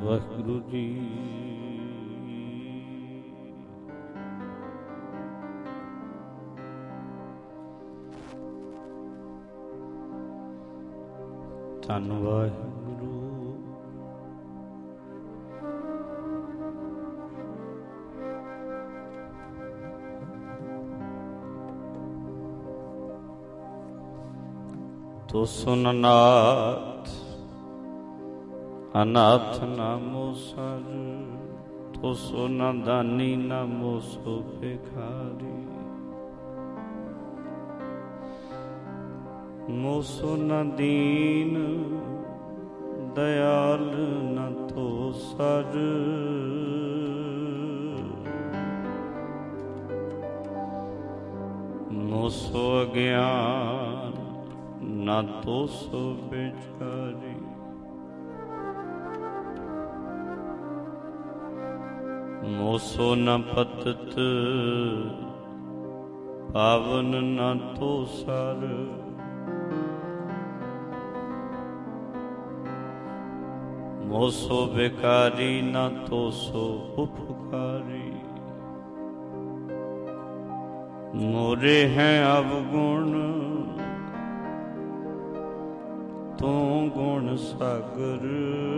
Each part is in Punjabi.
ਵਾਹਿਗੁਰੂ ਜੀ। ਧੰਨ ਵਾਹਿਗੁਰੂ। ਤੋ ਸੁਨ ਨਾਥ ਅਨਾਥ ਨਾਮੋ ਸਰ, ਤੋ ਸੁਨ ਦਾਨੀ ਨਾਮੋ ਸੋ ਭਿਖਾਰੀ। ਮੋਸੋ ਨ ਦੀਨ ਦਇਆਲ ਨ ਤੋ ਸਰ, ਮੋਸੋ ਅਗਿਆਨ ਨ ਤੋ ਸੋ ਵਿਚਾਰੀ। ਮੋਸੋ ਨ ਪਤਿਤ ਪਾਵਨ ਨ ਤੋ ਸਰ, ਮੋਸੋ ਬਿਕਾਰੀ ਨ ਤੋ ਸੋ ਉਪਕਾਰੀ। ਮੋਰੇ ਹੈ ਅਵਗੁਣ ਤੂੰ ਗੁਣ ਸਾਗਰ,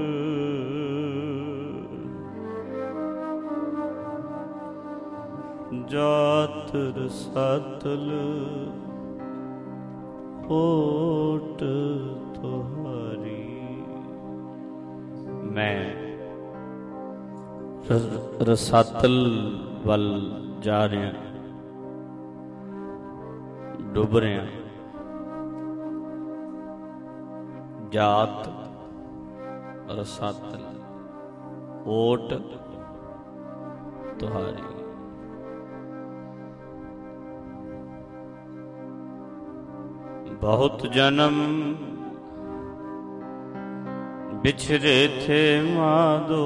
ਜਾਤ ਰਸਾਤਲ ਓਟ ਤੁਹਾਰੀ। ਮੈਂ ਰਸਾਤਲ ਵੱਲ ਜਾ ਰਿਹਾ, ਡੁੱਬ ਰਿਹਾ। ਜਾਤ ਰਸਾਤਲ ਓਟ ਤੁਹਾਰੀ। ਬਹੁਤ ਜਨਮ बिछरे थे माधो,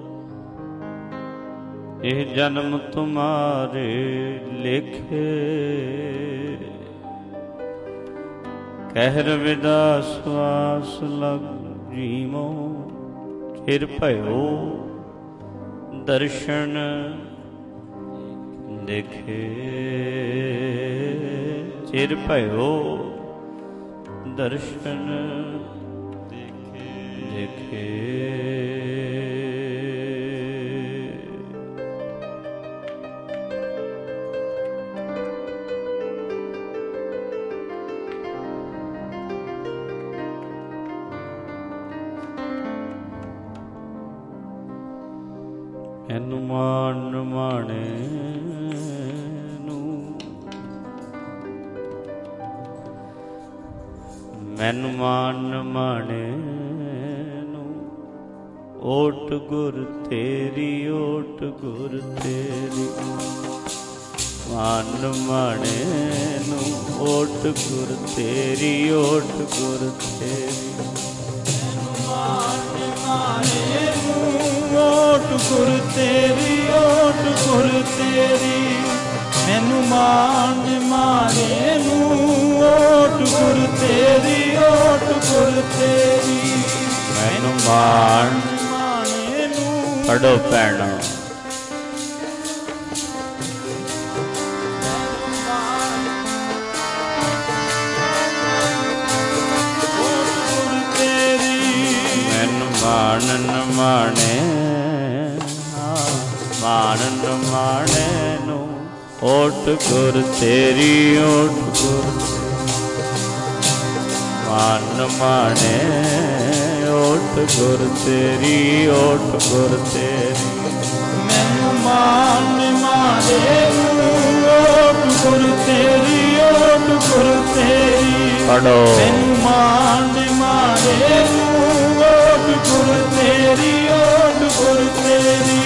यह जन्म तुम्हारे लिखे। कहर विदा श्वास लग जीवो, चिर भयो दर्शन देखे। चिर भयो दर्शन देखे। एनु मान माणे मैनु मान माणे ओट गुर तेरी, ओट गुर तेरी। मान माणे नू ओट गुर तेरी, ओट गुर तेरी। मान माणे नू ओट गुर तेरी, ओट गुर तेरी। मैनू मान माणे नू ओट गुर तेरी, ओट गुर तेरी। मैनू मान पढ़ो पैना। मैनू मानन माने, मानन माने नू ओट गुर तेरी, ओट गुर मान माने ओट गुर तेरी, ओट गुर तेरी। मैनू मान माने ओट गुर तेरी, ओट गुर तेरी। पढ़ो। मैनू मान माने ओट गुर तेरी, ओट गुर तेरी।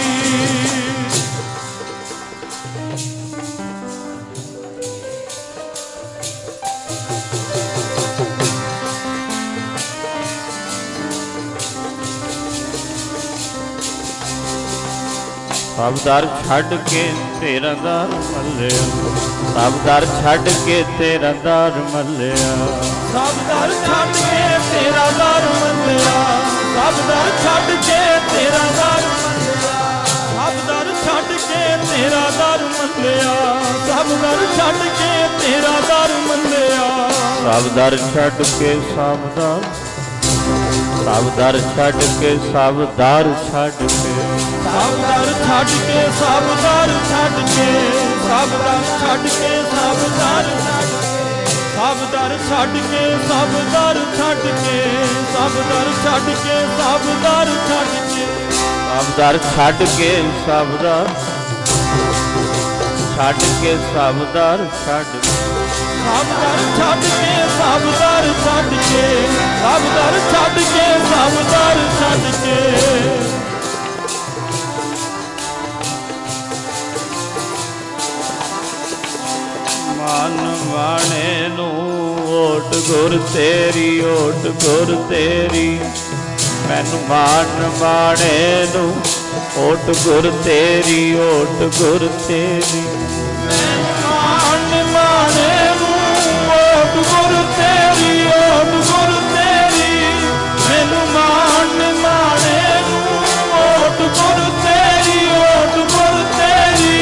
सब दर छड़ के तेरा दर मल्लिया, सब दर छड़ के तेरा दर मल्लिया। सब दर छड़ के तेरा दर मल्लिया, ਸਭ ਦਰ ਛੱਡ ਕੇ ਤੇਰਾ ਦਰ ਮੰਨਿਆ, ਸਭ ਦਰ ਛੱਡ ਕੇ ਤੇਰਾ ਦਰ ਮੰਨਿਆ, ਸਭ ਦਰ ਛੱਡ ਕੇ ਤੇਰਾ ਦਰ ਮੰਨਿਆ, ਸਭ ਦਰ ਛੱਡ ਕੇ ਸਭ ਦਰ, ਸਭ ਦਰ ਛੱਡ ਕੇ ਸਭ ਦਰ ਛੱਡ ਕੇ, ਸਭ ਦਰ ਛੱਡ ਕੇ ਸਭ ਦਰ ਛੱਡ ਕੇ, ਸਭ ਦਰ ਛੱਡ ਕੇ ਸਭ ਦਰ ਛੱਡ ਕੇ, ਸਭ ਦਰ ਛੱਡ ਕੇ ਸਭ ਦਰ ਛੱਡ ਕੇ, ਸਭ ਦਰ ਛੱਡ ਕੇ ਸਭ ਦਰ ਛੱਡ ਕੇ, ਸਭ ਦਰ ਛੱਡ ਕੇ ਸਭ ਦਰ ਛੱਡ ਕੇ, ਸਭ ਦਰ ਛੱਡ ਕੇ, ਸਭ ਦਰ ਛੱਡ ਕੇ ਸਭ ਦਰ ਛੱਡ ਕੇ, ਸਭ ਦਰ ਛੱਡ ਕੇ ਸਭ ਦਰ ਛੱਡ ਕੇ, ਮਨ ਮਾਣੇ ਨੂੰ ਓਟ ਗੁਰ ਤੇਰੀ, ਓਟ ਗੁਰ ਤੇਰੀ, ਮੈਨੂੰ ਮਨ ਮਾਣੇ ਨੂੰ ਓਟ ਗੁਰ ਤੇਰੀ, ਓਟ ਗੁਰ ਤੇਰੀ, ਮਨ ਮਾਣੇ ਨੂੰ ਓਟ ਗੁਰ ਤੇਰੀ, ਓਟ ਗੁਰ ਤੇਰੀ, ਮੈਨੂੰ ਮਨ ਮਾਣੇ ਨੂੰ ਓਟ ਗੁਰ ਤੇਰੀ, ਓਟ ਗੁਰ ਤੇਰੀ,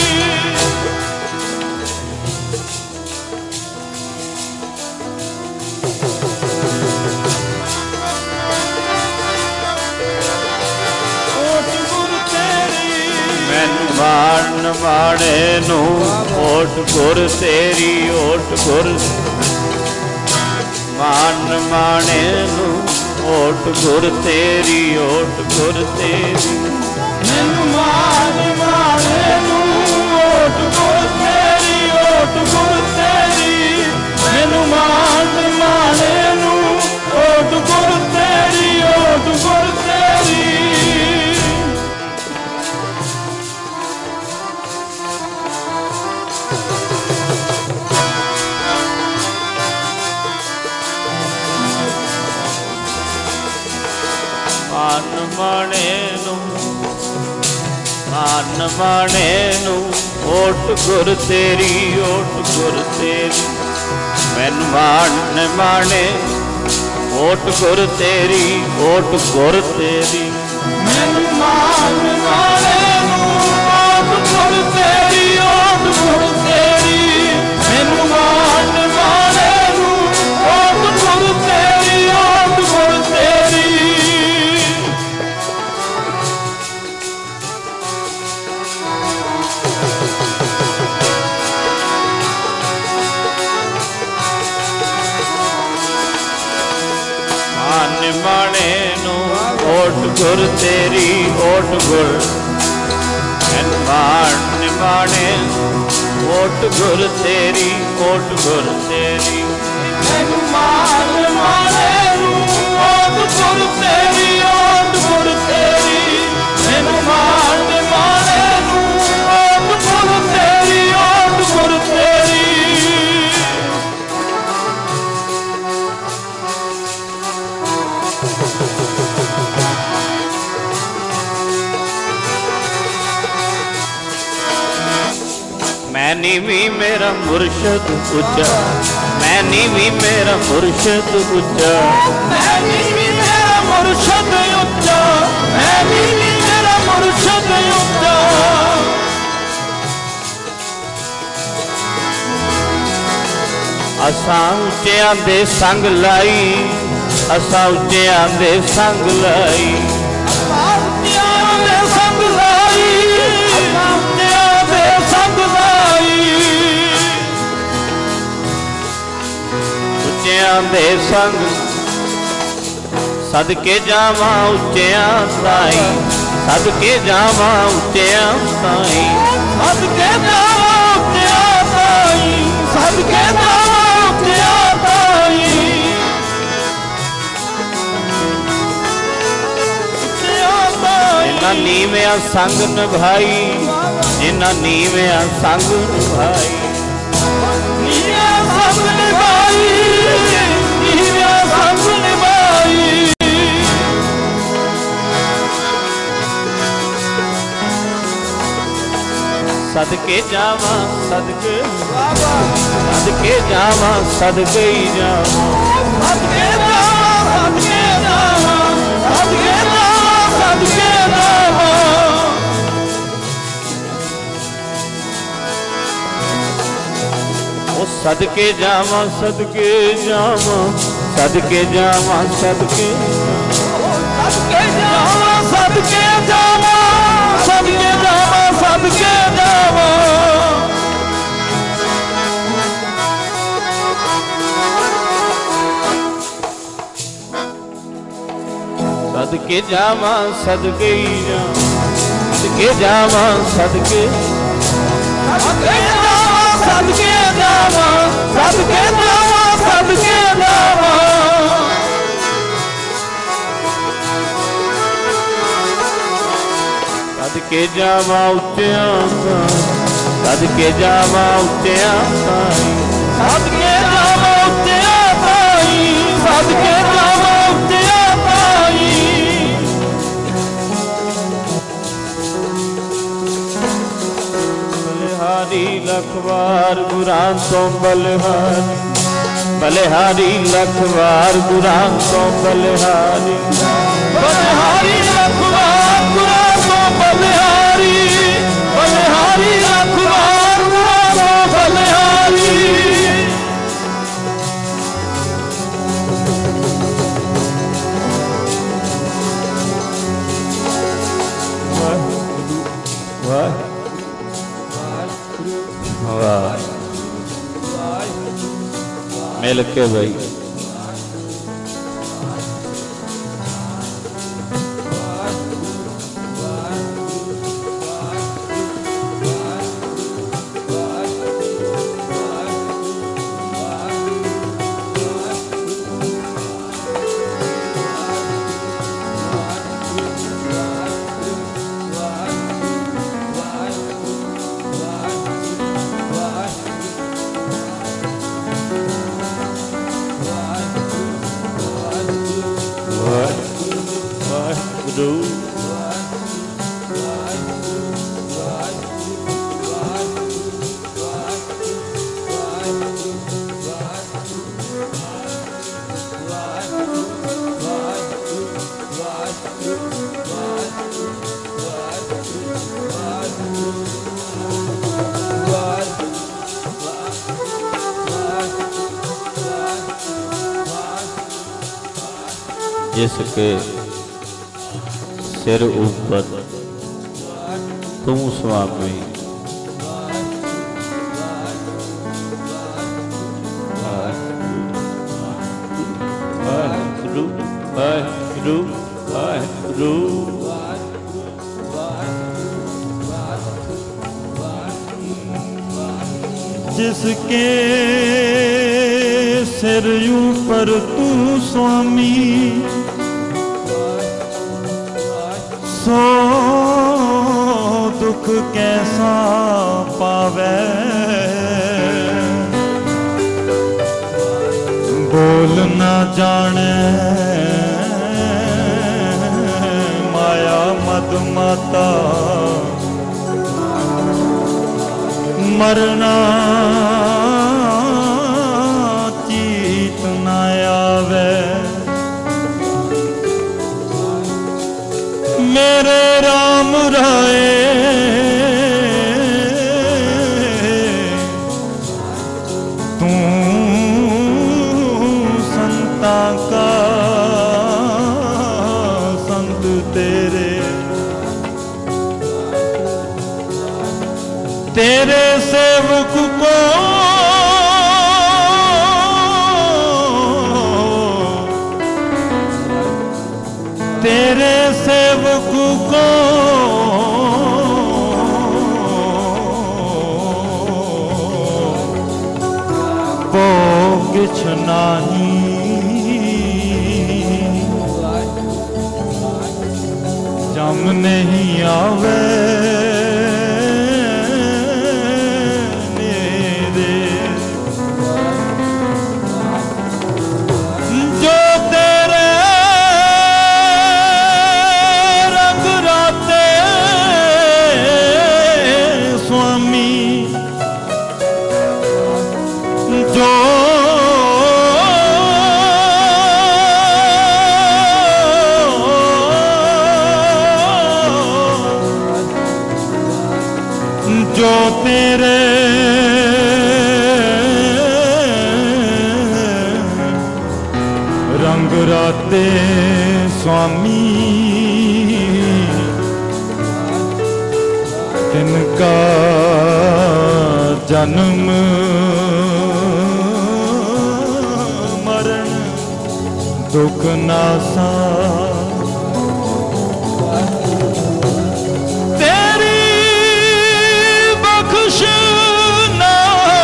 ਓਟ ਗੁਰ ਤੇਰੀ, ਮੈਨੂੰ ਮਨ ਮਾਣੇ ਨੂੰ ਓਟ ਗੁਰ ਤੇਰੀ, ਓਟ ਗੁਰ, ਮਨ ਮਾਣੇ ਨੂੰ ਓਟ ਗੁਰ ਤੇਰੀ, ਓਟ ਗੁਰ ਤੇਰੀ, ਮੈਨੂੰ ਮਨ ਮਾਣੇ ਨੂੰ ਓਟ ਗੁਰ ਤੇਰੀ, ਓਟ ਗੁਰ ਤੇਰੀ, ਮੈਨੂੰ ਮਨ ਮਾਣੇ ਨੂੰ ਓਟ ਗੁਰ ਤੇਰੀ, ਓਟ ਗੁਰ ਤੇਰੀ, ਮਨ ਮਾਣੇ ਨੂੰ, ਮਨ ਮਾਣੇ ਨੂੰ ਓਟ ਗੁਰ ਤੇਰੀ, ਓਟ ਗੁਰ ਤੇਰੀ, ਮੈਨੂੰ ਮਨ ਮਾਣੇ ਓਟ ਗੁਰ ਤੇਰੀ, ਓਟ ਗੁਰ ਤੇਰੀ, ਮੈਨੂੰ ਮਨ ਮਾਣੇ ਨੂੰ ਓਟ ਗੁਰ ਤੇਰੀ, ਓਟ ਗੁਰ ਤੇਰੀ, ਮੈਨੂੰ ਮਨ ਮਾਣੇ ਨੂੰ ਓਟ ਗੁਰ ਤੇਰੀ, ਓਟ ਗੁਰ ਤੇਰੀ, ਮਨ ਮਾਣੇ ਨੂੰ ਓਟ ਗੁਰ ਤੇਰੀ, ਓਟ ਗੁਰ, ਮਨ ਮਾਣੇ ਓਟ ਗੁਰ ਤੇਰੀ, ਓਟ ਗੁਰ ਤੇਰੀ, ਮੈਨੂੰ ਮਨ ਮਾਣੇ ਨੂੰ ਓਟ ਗੁਰ ਤੇਰੀ, ਓਟ ਗੁਰ ਤੇਰੀ, ਮੈਨੂੰ ਮਨ ਮਾਣੇ ਨੂੰ ਓਟ ਗੁਰ ਤੇਰੀ, ਓਟ ਗੁਰ ਤੇਰੀ, ਮੈਂ ਨੀਵੀਂ ਮੇਰਾ ਮੁਰਸ਼ਦ ਉੱਚਾ, ਮੈਂ ਨੀਵੀਂ ਮੇਰਾ ਮੁਰਸ਼ਦ ਉੱਚਾ, ਮੈਂ ਨੀਵੀਂ ਮੇਰਾ ਮੁਰਸ਼ਦ ਉੱਚਾ, ਮੈਂ ਨੀਵੀਂ ਮੇਰਾ ਮੁਰਸ਼ਦ ਉੱਚਾ, ਅਸਾਂ ਉੱਚਿਆਂ ਦੇ ਸੰਗ ਲਾਈ, ਅਸਾਂ ਉੱਚਿਆਂ ਦੇ ਸੰਗ ਲਾਈ, ਅਸਾਂ ਉੱਚਿਆਂ ਦੇ ਸੰਗ ਲਾਈ, ਅਸਾਂ ਉੱਚਿਆਂ ਦੇ ਸੰਗ ਲਾਈ, ਉੱਚਿਆਂ ਦੇ ਸੰਗ ਸਦਕੇ ਜਾਵਾਂ ਉੱਚਿਆਂ ਤਾਈ, ਸਦਕੇ ਜਾਵਾਂ ਉੱਚਿਆਂ ਤਾਈ, ਸਦਕੇ ਜਾਵਾਂ ਉੱਚਿਆਂ ਤਾਈ, ਸਦਕੇ ਜਾਵਾਂ ਉੱਚਿਆਂ ਤਾਈ, ਉੱਚਿਆਂ ਤਾਈ, ਜਿਨ੍ਹਾਂ ਨੀਵਿਆਂ ਸੰਗ ਨਿਭਾਈ, ਜਿਨ੍ਹਾਂ ਨੀਵਿਆਂ ਸੰਗ ਨਿਭਾਈ, ਨੀਵਿਆਂ ਸੰਗ ਨਿਭਾਈ, ਨੀਵਿਆਂ ਸੰਗ ਨਿਭਾਈ, ਸਦਕੇ ਜਾਵਾਂ ਸਦਕੇ, ਸਦਕੇ ਜਾਵਾਂ ਸਦਕੇ ਹੀ ਜਾਵਾਂ, ਸਦਕੇ ਜਾਵਾਂ, ਸਦਕੇ ਜਾਵਾਂ, सदके जावा सदके जावा सदके जावा सदके जावा सदके जावा सदके जावा सदके जावा सदके जावा सदके सदके जावा सदके सदके जावा सदके जावा सदके जावा सदके जावा सदके जावा उच्चिया सदके जावा उच्चिया सदके जावा उच्चिया पाई सदके जावा उच्चिया पाई बलिहारी लखवार गुरां तो बलिहारी बलिहारी लखवार गुरां तो बलिहारी बलिहारी लखवार गुरां तो बलिहारी बलिहारी लखवार गुरां तो बलिहारी मिल के भाई जिसके सिर ऊपर तू स्वामी वाहिगुरु वाहिगुरु वाहिगुरु जिसके सिर ऊपर तू स्वामी सो दुख कैसा पावे बोल न जाने माया मद माता मरना चीत न आवे मेरे राम राय तू संता का संत तेरे तेरे सेवक को तेरे सेवक को किछ नहीं जम नहीं आवे जो तेरे स्वामी तिनका जन्म मरण दुख नासा तेरी बख्श ना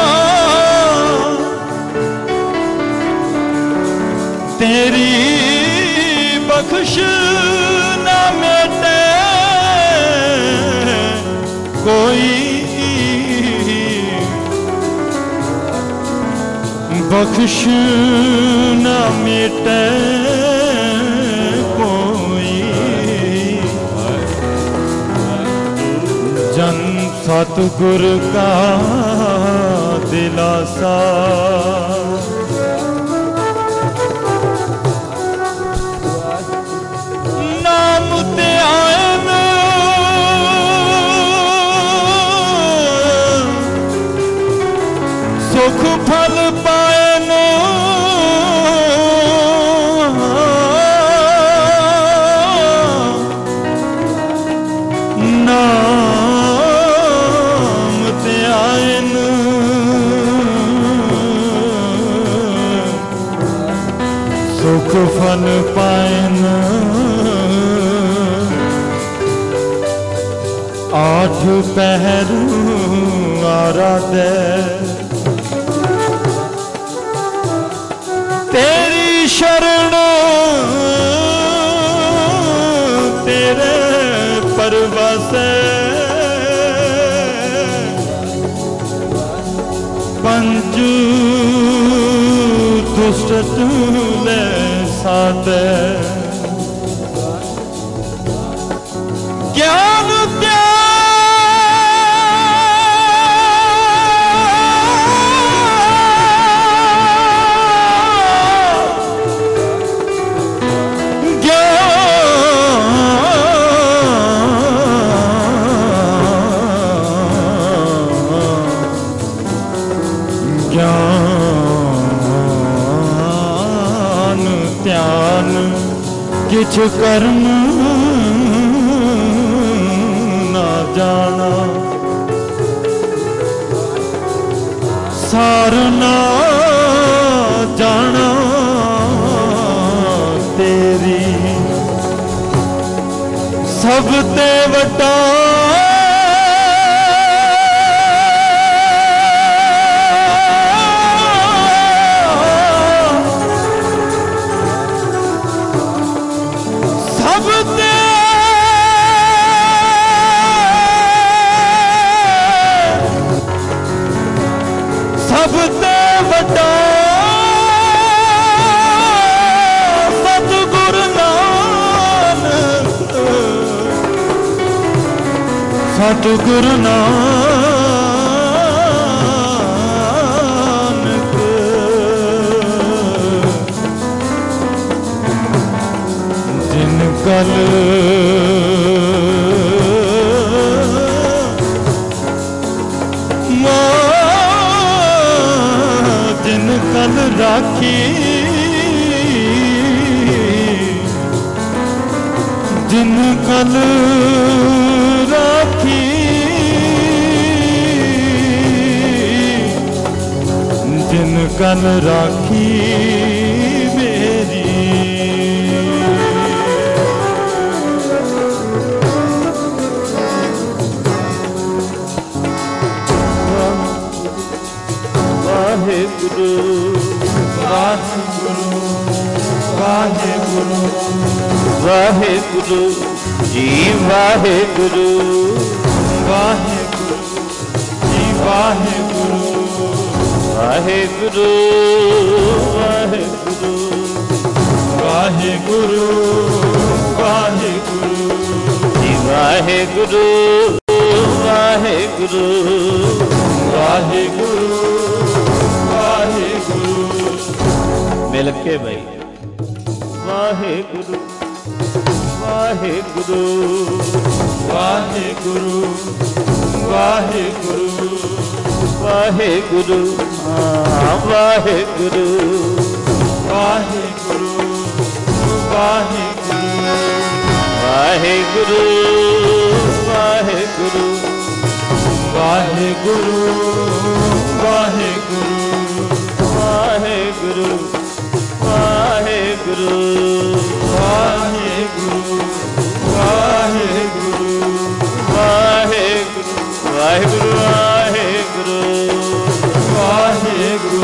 तेरी बख्श ना मेटे कोई बख्श न मिटे कोई जन सतगुर का दिलासा नाम ते आए सुख फल पाए नो नाम ते आयन सुख फल पायन आठ पहर आराधे तेरी शरण तेरे परवसे पंच दुष्ट तूले साथे ज्ञान ज्ञान ध्यान किछ कर्म ना जाना सार ना जाना तेरी सब ते वड्डा सब ते वड्डा सतगुर नानक सतगुर नानक जिन कल जिन कल राखी जिन कल राखी जिन कल राखी मेरी वाहेगुरु वाहेगुरु वाहेगुरु वाहेगुरु जी वाहेगुरु वाहेगुरु जी वाहेगुरु वाहेगुरु वाहेगुरु वाहेगुरु वाहेगुरु जी वाहेगुरु वाहेगुरु वाहेगुरु वाहेगुरु मिल के भाई वाहेगुरु वाहेगुरु वाहेगुरु वाहेगुरु वाहेगुरु वाहेगुरु वाहेगुरु वाहेगुरु ਵਾਹਿਗੁਰੂ ਵਾਹਿਗੁਰੂ ਵਾਹਿਗੁਰੂ ਵਾਹਿਗੁਰੂ ਵਾਹਿਗੁਰੂ ਵਾਹਿਗੁਰੂ ਵਾਹਿਗੁਰੂ ਵਾਹਿਗੁਰੂ ਵਾਹਿਗੁਰੂ ਵਾਹਿਗੁਰੂ ਵਾਹਿਗੁਰੂ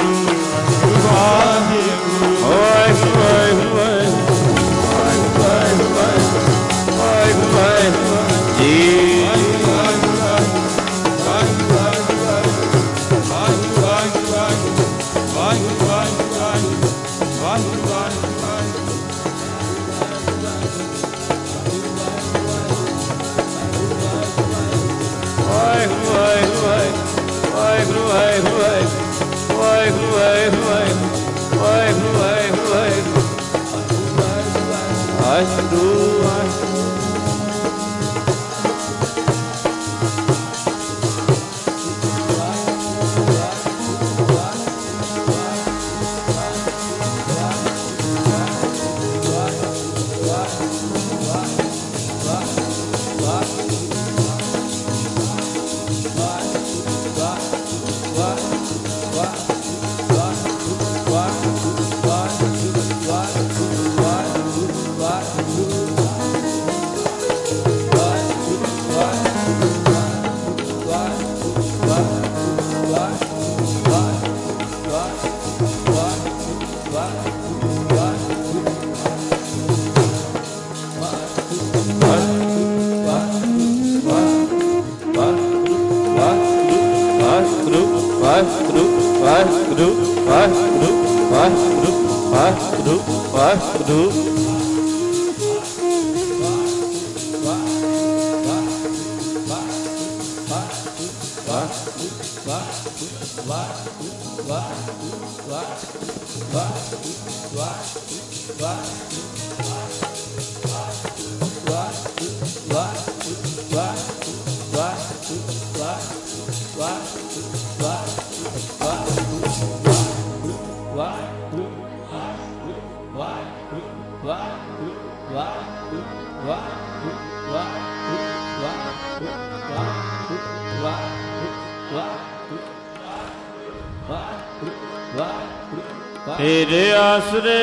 तेरे आसरे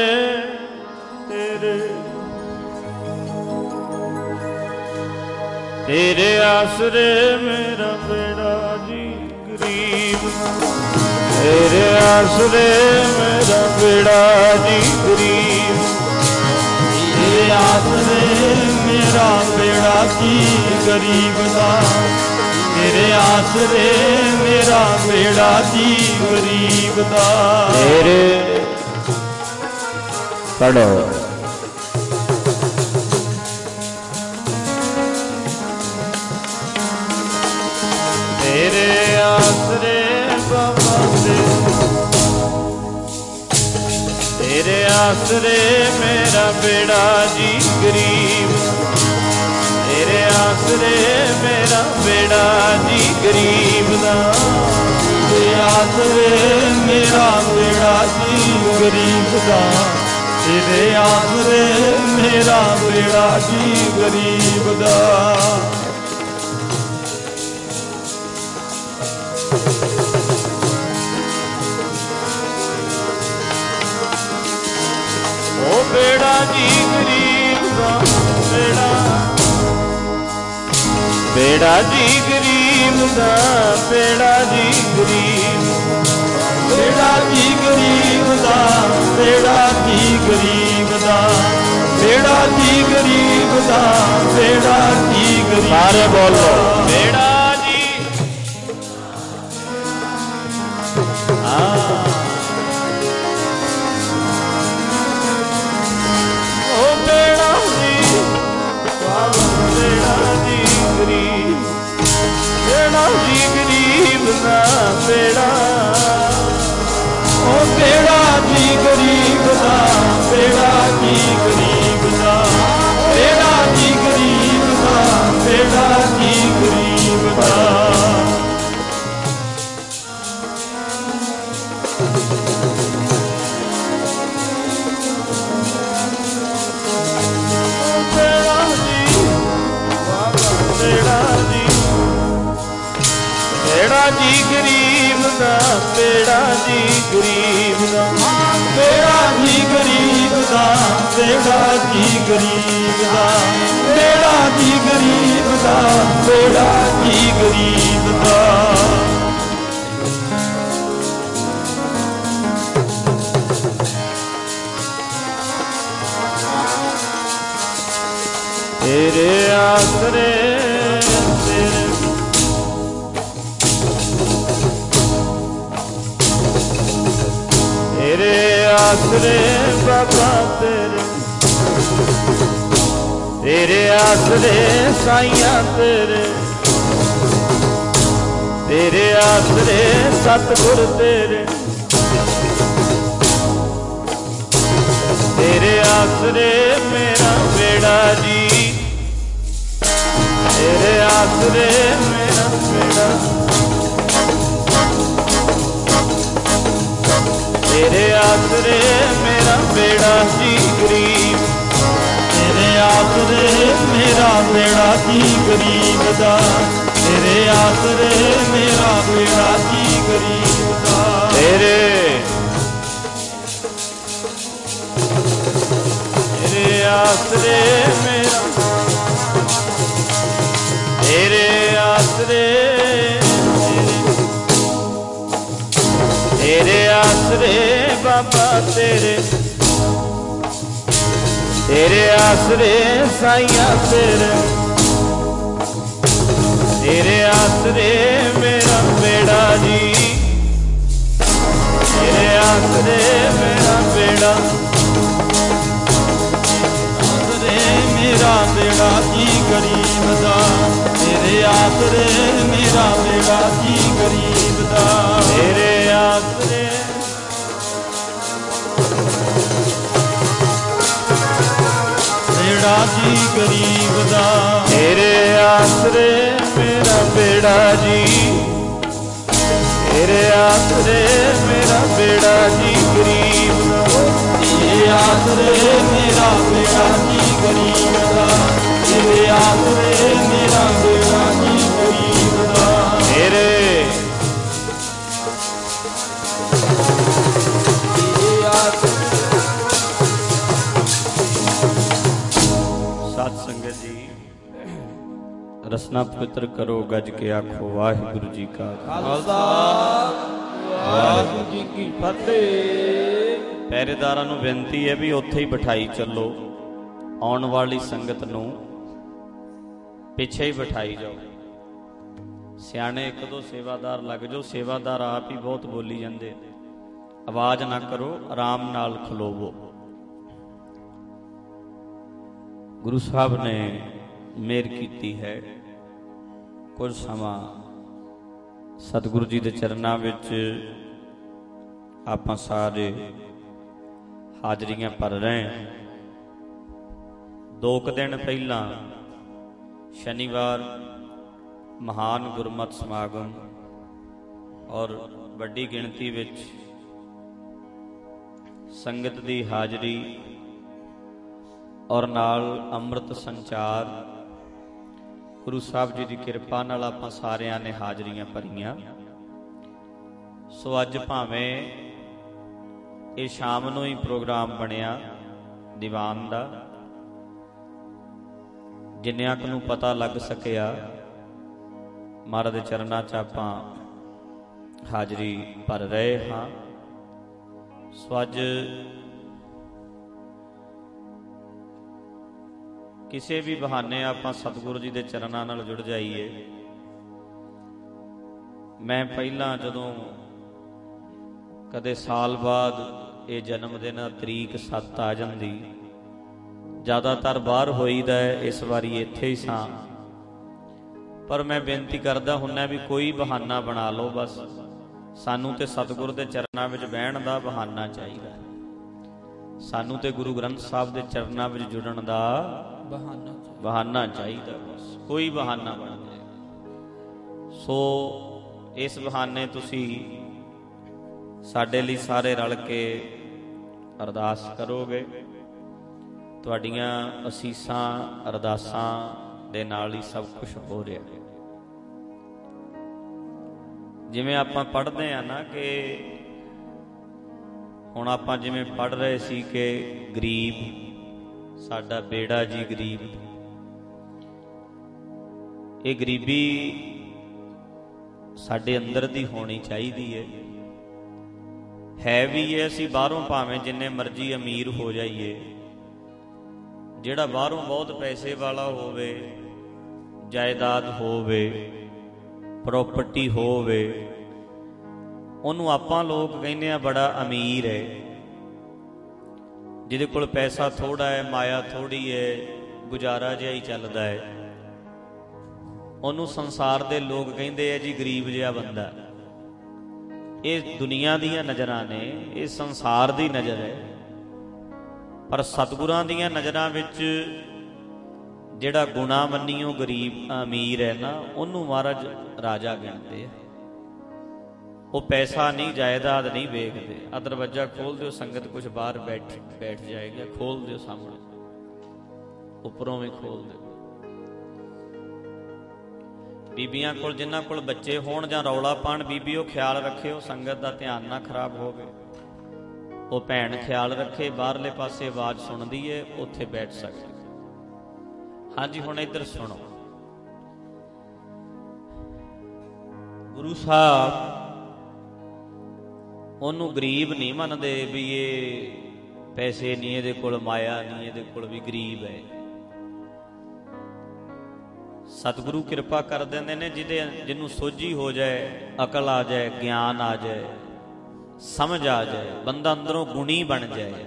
तेरे तेरे आसरे मेरा बेड़ा जी गरीब तेरे आसरे मेरा बेड़ा जी गरीब तेरे आसरे मेरा बेड़ा जी गरीब दा तेरे आसरे मेरा बेड़ा जी गरीब दा तेरे पढ़ो तेरे आसरे बाबा तेरे आसरे मेरा बेड़ा जी गरीब तेरे आसरे मेरा बेड़ा जी गरीब दा तेरे आसरे मेरा बेड़ा जी गरीब दा तेरे आसरे मेरा बेड़ा जी गरीब दा ओ बेड़ा जी गरीब दा बेड़ा बेड़ा जी गरीब दा बेड़ा जी गरीब बेड़ा जी गरीब दा बेड़ा जी गरीब दा बेड़ा जी गरीब दा बेड़ा जी गरीब सारे बोलो बेड़ा जी ओ बेड़ा जी बेड़ा जी गरीब बेड़ा जी गरीब दा बेड़ा ओ बेड़ा जी गरीब दा बेड़ा जी गरीब दा बेड़ा जी गरीब दा बेड़ा जी गरीब दा बेड़ा जी गरीब दा, बेड़ा जी गरीब दा, बेड़ा जी गरीब दा, बेड़ा जी गरीब दा, बेड़ा जी गरीब दा, बेड़ा जी गरीब दा। तेरे आसरे तेरे आसरे बाबा तेरे, तेरे आसरे साइयां तेरे, तेरे आसरे सतगुर तेरे, तेरे आसरे मेरा बेड़ा जी, तेरे आसरे मेरा बेड़ा, तेरे आसरे मेरा बेड़ा जी गरीब, तेरे आसरे मेरा बेड़ा जी गरीब दा, तेरे आसरे मेरा बेड़ा जी गरीब दा। तेरे आसरे मेरा, तेरे आसरे, तेरे आसरे बाबा तेरे, तेरे आसरे साइयां तेरे, तेरे आसरे मेरा बेड़ा जी, तेरे आसरे मेरा बेड़ा, मेरा बेड़ा जी गरीब दा, तेरे आसरे मेरा बेड़ा जी गरीब दा। तेरे आसरे बेड़ा जी गरीब दा, तेरे आसरे मेरा बेड़ा जी, तेरे आसरे मेरा बेड़ा जी गरीब दा, तेरे आसरे मेरा बेड़ा जी गरीब दा, तेरे आसरे मेरा बेड़ा जी गरीब दा। तेरे साध संगत जी, रसना पवित्र करो, गज के आखो वाहिगुरु जी का ਖਾਲਸਾ ਵਾਹਿਗੁਰੂ ਜੀ ਕੀ ਫਤਿਹ। ਪਹਿਰੇਦਾਰਾਂ ਨੂੰ ਬੇਨਤੀ ਹੈ ਵੀ ਉੱਥੇ ਹੀ ਬਿਠਾਈ ਚੱਲੋ, ਆਉਣ ਵਾਲੀ ਸੰਗਤ ਨੂੰ ਪਿੱਛੇ ਹੀ ਬਿਠਾਈ ਜਾਓ। ਸਿਆਣੇ ਇੱਕ ਦੋ ਸੇਵਾਦਾਰ ਲੱਗ ਜਾਓ, ਸੇਵਾਦਾਰ ਆਪ ਹੀ ਬਹੁਤ ਬੋਲੀ ਜਾਂਦੇ, ਆਵਾਜ਼ ਨਾ ਕਰੋ, ਆਰਾਮ ਨਾਲ ਖਲੋਵੋ। ਗੁਰੂ ਸਾਹਿਬ ਨੇ ਮਿਹਰ ਕੀਤੀ ਹੈ, ਕੁਝ ਸਮਾਂ ਸਤਿਗੁਰੂ ਜੀ ਦੇ ਚਰਨਾਂ ਵਿੱਚ ਆਪਾਂ ਸਾਰੇ ਹਾਜ਼ਰੀਆਂ ਭਰ ਰਹੇ ਹਾਂ। 2 ਦਿਨ ਪਹਿਲਾਂ ਸ਼ਨੀਵਾਰ ਮਹਾਨ ਗੁਰਮਤਿ ਸਮਾਗਮ ਔਰ ਵੱਡੀ ਗਿਣਤੀ ਵਿੱਚ ਸੰਗਤ ਦੀ ਹਾਜ਼ਰੀ ਔਰ ਨਾਲ ਅੰਮ੍ਰਿਤ ਸੰਚਾਰ, ਗੁਰੂ ਸਾਹਿਬ ਜੀ ਦੀ ਕਿਰਪਾ ਨਾਲ ਆਪਾਂ ਸਾਰਿਆਂ ਨੇ ਹਾਜ਼ਰੀਆਂ ਭਰੀਆਂ। ਸੋ ਅੱਜ ਭਾਵੇਂ ਇਹ ਸ਼ਾਮ ਨੂੰ ਹੀ ਪ੍ਰੋਗਰਾਮ ਬਣਿਆ ਦੀਵਾਨ ਦਾ, ਜਿੰਨਿਆਂ ਕੁ ਨੂੰ ਪਤਾ ਲੱਗ ਸਕਿਆ ਮਹਾਰਾਜ ਦੇ ਚਰਨਾਂ 'ਚ ਆਪਾਂ ਹਾਜ਼ਰੀ ਭਰ ਰਹੇ ਹਾਂ। ਸੋ ਅੱਜ ਕਿਸੇ ਵੀ ਬਹਾਨੇ ਆਪਾਂ ਸਤਿਗੁਰੂ ਜੀ ਦੇ ਚਰਨਾਂ ਨਾਲ ਜੁੜ ਜਾਈਏ। ਮੈਂ ਪਹਿਲਾਂ ਜਦੋਂ ਕਦੇ ਸਾਲ ਬਾਅਦ ਇਹ ਜਨਮ ਦਿਨ ਤਰੀਕ 7 ਆ ਜਾਂਦੀ, ਜ਼ਿਆਦਾਤਰ ਬਾਹਰ ਹੋਈਦਾ, ਇਸ ਵਾਰੀ ਇੱਥੇ ਹੀ ਸਾਂ। ਪਰ ਮੈਂ ਬੇਨਤੀ ਕਰਦਾ ਹੁੰਨਾ ਵੀ ਕੋਈ ਬਹਾਨਾ ਬਣਾ ਲਓ, ਬਸ ਸਾਨੂੰ ਤੇ ਸਤਿਗੁਰੂ ਦੇ ਚਰਨਾਂ ਵਿੱਚ ਬਹਿਣ ਦਾ ਬਹਾਨਾ ਚਾਹੀਦਾ, ਸਾਨੂੰ ਤੇ ਗੁਰੂ ਗ੍ਰੰਥ ਸਾਹਿਬ ਦੇ ਚਰਨਾਂ ਵਿੱਚ ਜੁੜਨ ਦਾ ਬਹਾਨਾ ਚਾਹੀਦਾ, ਬਸ ਕੋਈ ਬਹਾਨਾ ਬਣ ਜਾਏ। ਸੋ ਇਸ ਬਹਾਨੇ ਤੁਸੀਂ ਸਾਡੇ ਲਈ ਸਾਰੇ ਰਲ ਕੇ ਅਰਦਾਸ ਕਰੋਗੇ। ਤੁਹਾਡੀਆਂ ਅਸੀਸਾਂ ਅਰਦਾਸਾਂ ਦੇ ਨਾਲ ਹੀ ਸਭ ਕੁਝ ਹੋ ਰਿਹਾ ਹੈ। ਜਿਵੇਂ ਆਪਾਂ ਪੜ੍ਹਦੇ ਹਾਂ ਨਾ ਕਿ ਹੁਣ ਆਪਾਂ ਜਿਵੇਂ ਪੜ੍ਹ ਰਹੇ ਸੀ ਕਿ ਗਰੀਬ ਸਾਡਾ ਬੇੜਾ ਜੀ ਗਰੀਬ, ਇਹ ਗਰੀਬੀ ਸਾਡੇ ਅੰਦਰ ਦੀ ਹੋਣੀ ਚਾਹੀਦੀ ਹੈ ਵੀ ਹੈ। ਅਸੀਂ ਬਾਹਰੋਂ ਭਾਵੇਂ ਜਿੰਨੇ ਮਰਜ਼ੀ ਅਮੀਰ ਹੋ ਜਾਈਏ, ਜਿਹੜਾ ਬਾਹਰੋਂ ਬਹੁਤ ਪੈਸੇ ਵਾਲਾ ਹੋਵੇ, ਜਾਇਦਾਦ ਹੋਵੇ, ਪ੍ਰੋਪਰਟੀ ਹੋਵੇ, ਉਹਨੂੰ ਆਪਾਂ ਲੋਕ ਕਹਿੰਦੇ ਆ ਬੜਾ ਅਮੀਰ ਹੈ। ਜਿਹਦੇ ਕੋਲ ਪੈਸਾ ਥੋੜ੍ਹਾ ਹੈ, ਮਾਇਆ ਥੋੜ੍ਹੀ ਹੈ, ਗੁਜ਼ਾਰਾ ਜਿਹਾ ਹੀ ਚੱਲਦਾ ਹੈ, ਉਹਨੂੰ ਸੰਸਾਰ ਦੇ ਲੋਕ ਕਹਿੰਦੇ ਆ ਜੀ ਗਰੀਬ ਜਿਹਾ ਬੰਦਾ। ਇਹ ਦੁਨੀਆ ਦੀਆਂ ਨਜ਼ਰਾਂ ਨੇ, ਇਹ ਸੰਸਾਰ ਦੀ ਨਜ਼ਰ ਹੈ। ਪਰ ਸਤਿਗੁਰਾਂ ਦੀਆਂ ਨਜ਼ਰਾਂ ਵਿੱਚ ਜਿਹੜਾ ਗੁਣਾ ਮੰਨੀਓ ਗਰੀਬ ਅਮੀਰ ਹੈ ਨਾ, ਉਹਨੂੰ ਮਹਾਰਾਜ ਰਾਜਾ ਗਿਣਦੇ ਆ। ਉਹ ਪੈਸਾ ਨਹੀਂ, ਜਾਇਦਾਦ ਨਹੀਂ ਵੇਖਦੇ। ਆ ਦਰਵਾਜ਼ਾ ਖੋਲ ਦਿਓ, ਸੰਗਤ ਕੁਛ ਬਾਹਰ ਬੈਠ ਜਾਏਗਾ, ਖੋਲ ਦਿਓ ਸਾਹਮਣੇ, ਉੱਪਰੋਂ ਵੀ ਖੋਲ ਦਿਓ। ਬੀਬੀਆਂ ਕੋਲ ਜਿਨ੍ਹਾਂ ਕੋਲ ਬੱਚੇ ਹੋਣ ਜਾਂ ਰੌਲਾ ਪਾਉਣ, ਬੀਬੀ ਉਹ ਖਿਆਲ ਰੱਖਿਓ ਸੰਗਤ ਦਾ ਧਿਆਨ ਨਾ ਖਰਾਬ ਹੋਵੇ। ਉਹ ਭੈਣ ਖਿਆਲ ਰੱਖੇ, ਬਾਹਰਲੇ ਪਾਸੇ ਆਵਾਜ਼ ਸੁਣਦੀ ਹੈ, ਉੱਥੇ ਬੈਠ ਸਕਦੇ। ਹਾਂਜੀ, ਹੁਣ ਇੱਧਰ ਸੁਣੋ। ਗੁਰੂ ਸਾਹਿਬ ਉਹਨੂੰ ਗਰੀਬ ਨਹੀਂ ਮੰਨਦੇ ਵੀ ਇਹ ਪੈਸੇ ਨਹੀਂ ਇਹਦੇ ਕੋਲ, ਮਾਇਆ ਨਹੀਂ ਇਹਦੇ ਕੋਲ, ਵੀ ਗਰੀਬ ਹੈ। ਸਤਿਗੁਰੂ ਕਿਰਪਾ ਕਰ ਦਿੰਦੇ ਨੇ, ਜਿਹਨੂੰ ਸੋਝੀ ਹੋ ਜਾਏ, ਅਕਲ ਆ ਜਾਏ, ਗਿਆਨ ਆ ਜਾਏ, ਸਮਝ ਆ ਜਾਏ, ਬੰਦਾ ਅੰਦਰੋਂ ਗੁਣੀ ਬਣ ਜਾਏ,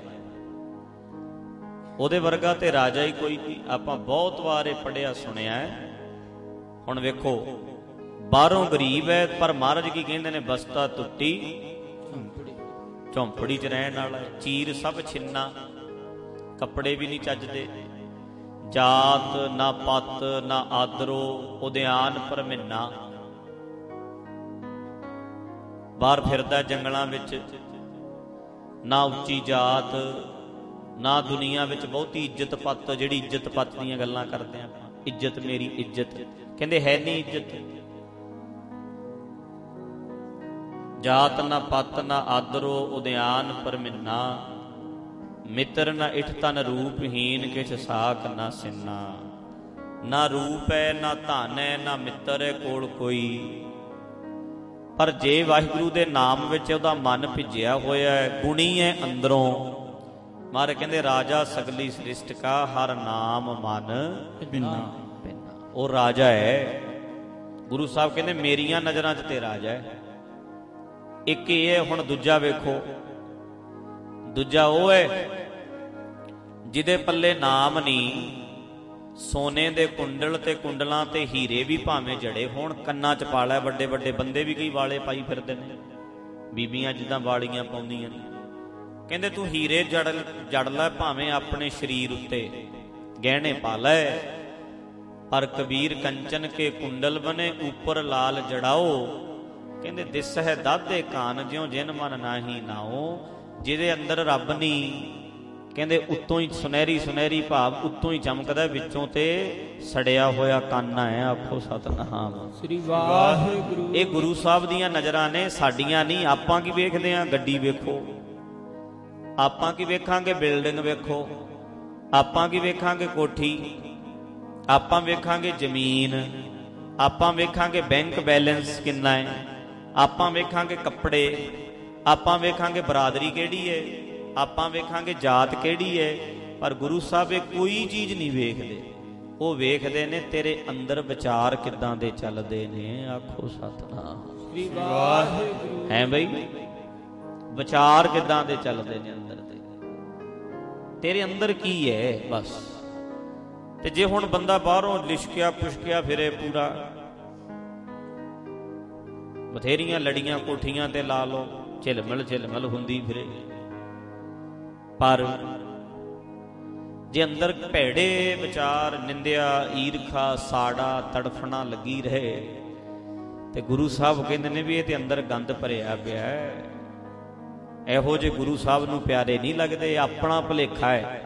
ਉਹਦੇ ਵਰਗਾ ਤੇ ਰਾਜਾ ਹੀ ਕੋਈ ਨਹੀਂ। ਆਪਾਂ ਬਹੁਤ ਵਾਰ ਇਹ ਪੜ੍ਹਿਆ ਸੁਣਿਆ ਹੈ। ਹੁਣ ਵੇਖੋ, ਬਾਹਰੋਂ ਗਰੀਬ ਹੈ, ਪਰ ਮਹਾਰਾਜ ਕੀ ਕਹਿੰਦੇ ਨੇ? ਬਸਤਾ ਟੁੱਟੀ ਝੌਂਪੜੀ 'ਚ ਰਹਿਣ ਵਾਲਾ, ਚੀਰ ਸਭ ਛਿੰਨਾ, ਕੱਪੜੇ ਵੀ ਨਹੀਂ ਚੱਜਦੇ, ਜਾਤ ਨਾ ਪੱਤ ਨਾ ਆਦਰੋ, ਉਦਿਆਨ ਭਰਮਿੰਨਾ, ਬਾਹਰ ਫਿਰਦਾ ਜੰਗਲਾਂ ਵਿੱਚ, ਨਾ ਉੱਚੀ ਜਾਤ ਨਾ ਦੁਨੀਆ ਵਿੱਚ ਬਹੁਤੀ ਇੱਜ਼ਤ ਪੱਤ। ਜਿਹੜੀ ਇੱਜ਼ਤ ਪੱਤ ਦੀਆਂ ਗੱਲਾਂ ਕਰਦੇ ਆਪਾਂ, ਇੱਜ਼ਤ ਮੇਰੀ ਇੱਜ਼ਤ, ਕਹਿੰਦੇ ਹੈ ਨਹੀਂ ਇੱਜ਼ਤ। ਜਾਤ ਨਾ ਪੱਤ ਨਾ ਆਦਰੋ, ਉਦਿਆਨ ਭਰਮਿੰਨਾ, ਮਿੱਤਰ ਨਾ ਇਠ ਤਨ ਰੂਪਹੀਨ, ਕਿਛ ਸਾਖ ਨਾ ਸਿੰਨਾ। ਨਾ ਰੂਪ ਹੈ, ਨਾ ਧਨ ਹੈ, ਨਾ ਮਿੱਤਰ ਹੈ ਕੋਲ ਕੋਈ, ਪਰ ਜੇ ਵਾਹਿਗੁਰੂ ਦੇ ਨਾਮ ਵਿੱਚ ਉਹਦਾ ਮਨ ਭਿੱਜਿਆ ਹੋਇਆ ਹੈ, ਗੁਣੀ ਹੈ ਅੰਦਰੋਂ। ਮਹਾਰਾਜ ਕਹਿੰਦੇ ਰਾਜਾ ਸਗਲੀ ਸ੍ਰਿਸ਼ਟ ਕਾ, ਹਰ ਨਾਮ ਮਨ ਭਿੰਨਾ। ਉਹ ਰਾਜਾ ਹੈ। ਗੁਰੂ ਸਾਹਿਬ ਕਹਿੰਦੇ ਮੇਰੀਆਂ ਨਜ਼ਰਾਂ 'ਚ ਤੇ ਰਾਜਾ ਹੈ। ਇੱਕ ਇਹ ਹੈ। ਹੁਣ ਦੂਜਾ ਵੇਖੋ, ਦੂਜਾ ਉਹ ਹੈ ਜਿਹਦੇ ਪੱਲੇ ਨਾਮ ਨਹੀਂ, ਸੋਨੇ ਦੇ ਕੁੰਡਲ ਤੇ ਕੁੰਡਲਾਂ ਤੇ ਹੀਰੇ ਵੀ ਭਾਵੇਂ ਜੜੇ ਹੋਣ, ਕੰਨਾਂ 'ਚ ਪਾ ਲੈ, ਵੱਡੇ ਵੱਡੇ ਬੰਦੇ ਵੀ ਕਈ ਵਾਲੇ ਪਾਈ ਫਿਰਦੇ ਨੇ, ਬੀਬੀਆਂ ਜਿੱਦਾਂ ਵਾਲੀਆਂ ਪਾਉਂਦੀਆਂ ਨੇ। ਕਹਿੰਦੇ ਤੂੰ ਹੀਰੇ ਜੜ ਲੈ, ਭਾਵੇਂ ਆਪਣੇ ਸਰੀਰ ਉੱਤੇ ਗਹਿਣੇ ਪਾ ਲੈ, ਪਰ ਕਬੀਰ ਕੰਚਨ ਕੇ ਕੁੰਡਲ ਬਨੇ, ਉੱਪਰ ਲਾਲ ਜੜਾਓ। ਕਹਿੰਦੇ ਦਿਸ ਹੈ ਦਾਦੇ ਕਾਨ, ਜਿਉ ਜਿਨ ਮਨ ਨਾਹੀ ਨਾਓ। ਜਿਹਦੇ ਅੰਦਰ ਰੱਬ ਨਹੀਂ, ਕਹਿੰਦੇ ਉੱਤੋਂ ਹੀ ਸੁਨਹਿਰੀ ਸੁਨਹਿਰੀ ਭਾਵ ਉੱਤੋਂ ਹੀ ਚਮਕਦਾ, ਵਿੱਚੋਂ ਤੇ ਸੜਿਆ ਹੋਇਆ ਕਾਨਾ ਹੈ। ਆਖੋ ਸਤਿਨਾਮ ਸ੍ਰੀ ਵਾਹਿਗੁਰੂ। ਇਹ ਗੁਰੂ ਸਾਹਿਬ ਦੀਆਂ ਨਜ਼ਰਾਂ ਨੇ, ਸਾਡੀਆਂ ਨਹੀਂ। ਆਪਾਂ ਕੀ ਵੇਖਦੇ ਹਾਂ? ਗੱਡੀ ਵੇਖੋ। ਆਪਾਂ ਕੀ ਵੇਖਾਂਗੇ? ਬਿਲਡਿੰਗ ਵੇਖੋ। ਆਪਾਂ ਕੀ ਵੇਖਾਂਗੇ? ਕੋਠੀ। ਆਪਾਂ ਵੇਖਾਂਗੇ ਜ਼ਮੀਨ। ਆਪਾਂ ਵੇਖਾਂਗੇ ਬੈਂਕ ਬੈਲੈਂਸ ਕਿੰਨਾ ਹੈ। ਆਪਾਂ ਵੇਖਾਂਗੇ ਕੱਪੜੇ। ਆਪਾਂ ਵੇਖਾਂਗੇ ਬਰਾਦਰੀ ਕਿਹੜੀ ਹੈ। ਆਪਾਂ ਵੇਖਾਂਗੇ ਜਾਤ ਕਿਹੜੀ ਹੈ। ਪਰ ਗੁਰੂ ਸਾਹਿਬ ਇਹ ਕੋਈ ਚੀਜ਼ ਨਹੀਂ ਵੇਖਦੇ। ਉਹ ਵੇਖਦੇ ਨੇ ਤੇਰੇ ਅੰਦਰ ਵਿਚਾਰ ਕਿੱਦਾਂ ਦੇ ਚੱਲਦੇ ਨੇ। ਆਖੋ ਸਤਿਨਾਮ ਸ੍ਰੀ ਵਾਹਿਗੁਰੂ। ਹੈ ਬਈ, ਵਿਚਾਰ ਕਿੱਦਾਂ ਦੇ ਚੱਲਦੇ ਨੇ ਅੰਦਰ ਦੇ, ਤੇਰੇ ਅੰਦਰ ਕੀ ਹੈ ਬਸ। ਤੇ ਜੇ ਹੁਣ ਬੰਦਾ ਬਾਹਰੋਂ ਲਿਸ਼ਕਿਆ ਪੁਸ਼ਕਿਆ ਫਿਰੇ ਪੂਰਾ, ਬਥੇਰੀਆਂ ਲੜੀਆਂ ਕੋਠੀਆਂ ਤੇ ਲਾ ਲਓ, ਝਿਲਮਿਲ ਹੁੰਦੀ ਫਿਰੇ, ਪਰ ਜੇ ਅੰਦਰ ਭੈੜੇ ਵਿਚਾਰ, ਨਿੰਦਿਆ, ਈਰਖਾ, ਸਾੜਾ, ਤੜਫਣਾ ਲੱਗੀ ਰਹੇ, ਤੇ ਗੁਰੂ ਸਾਹਿਬ ਕਹਿੰਦੇ ਨੇ ਵੀ ਇਹ ਤੇ ਅੰਦਰ ਗੰਦ ਭਰਿਆ ਪਿਆ ਹੈ। ਇਹੋ ਜਿਹੇ ਗੁਰੂ ਸਾਹਿਬ ਨੂੰ ਪਿਆਰੇ ਨਹੀਂ ਲੱਗਦੇ। ਆਪਣਾ ਭੁਲੇਖਾ ਹੈ।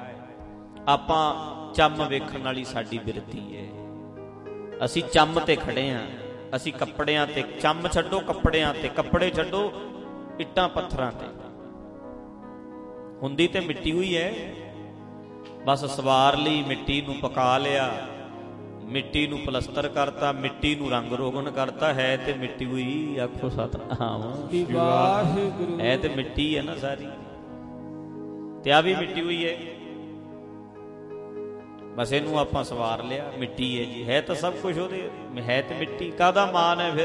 ਆਪਾਂ ਚੰਮ ਵੇਖਣ ਵਾਲੀ ਸਾਡੀ ਬਿਰਤੀ ਹੈ। ਅਸੀਂ ਚੰਮ ਤੇ ਖੜੇ ਹਾਂ। ਅਸੀਂ ਕੱਪੜਿਆਂ ਤੇ, ਚੰਮ ਛੱਡੋ ਕੱਪੜਿਆਂ ਤੇ, ਕੱਪੜੇ ਛੱਡੋ ਇੱਟਾਂ ਪੱਥਰਾਂ ਤੇ। ਹੁੰਦੀ ਤੇ ਮਿੱਟੀ ਹੋਈ ਹੈ, ਬਸ ਸਵਾਰ ਲਈ, ਮਿੱਟੀ ਨੂੰ ਪਕਾ ਲਿਆ, ਮਿੱਟੀ ਨੂੰ ਪਲਸਤਰ ਕਰਤਾ, ਮਿੱਟੀ ਨੂੰ ਰੰਗ ਰੋਗਨ ਕਰਤਾ। ਹੈ ਤੇ ਮਿੱਟੀ ਹੋਈ, ਆਖੋ ਸਤਿਨਾਮ ਵਾਹਿਗੁਰੂ। ਹੈ ਤੇ ਮਿੱਟੀ ਹੈ ਨਾ ਸਾਰੀ, ਤੇ ਆ ਵੀ ਮਿੱਟੀ ਹੋਈ ਹੈ, ਬਸ ਇਹਨੂੰ ਆਪਾਂ ਸਵਾਰ ਲਿਆ, ਮਿੱਟੀ ਹੈ ਜੀ। ਹੈ ਤਾਂ ਸਭ ਕੁਝ ਉਹਦੇ, ਹੈ ਤੇ ਮਿੱਟੀ, ਕਾਹਦਾ ਮਾਨ ਹੈ ਫਿਰ।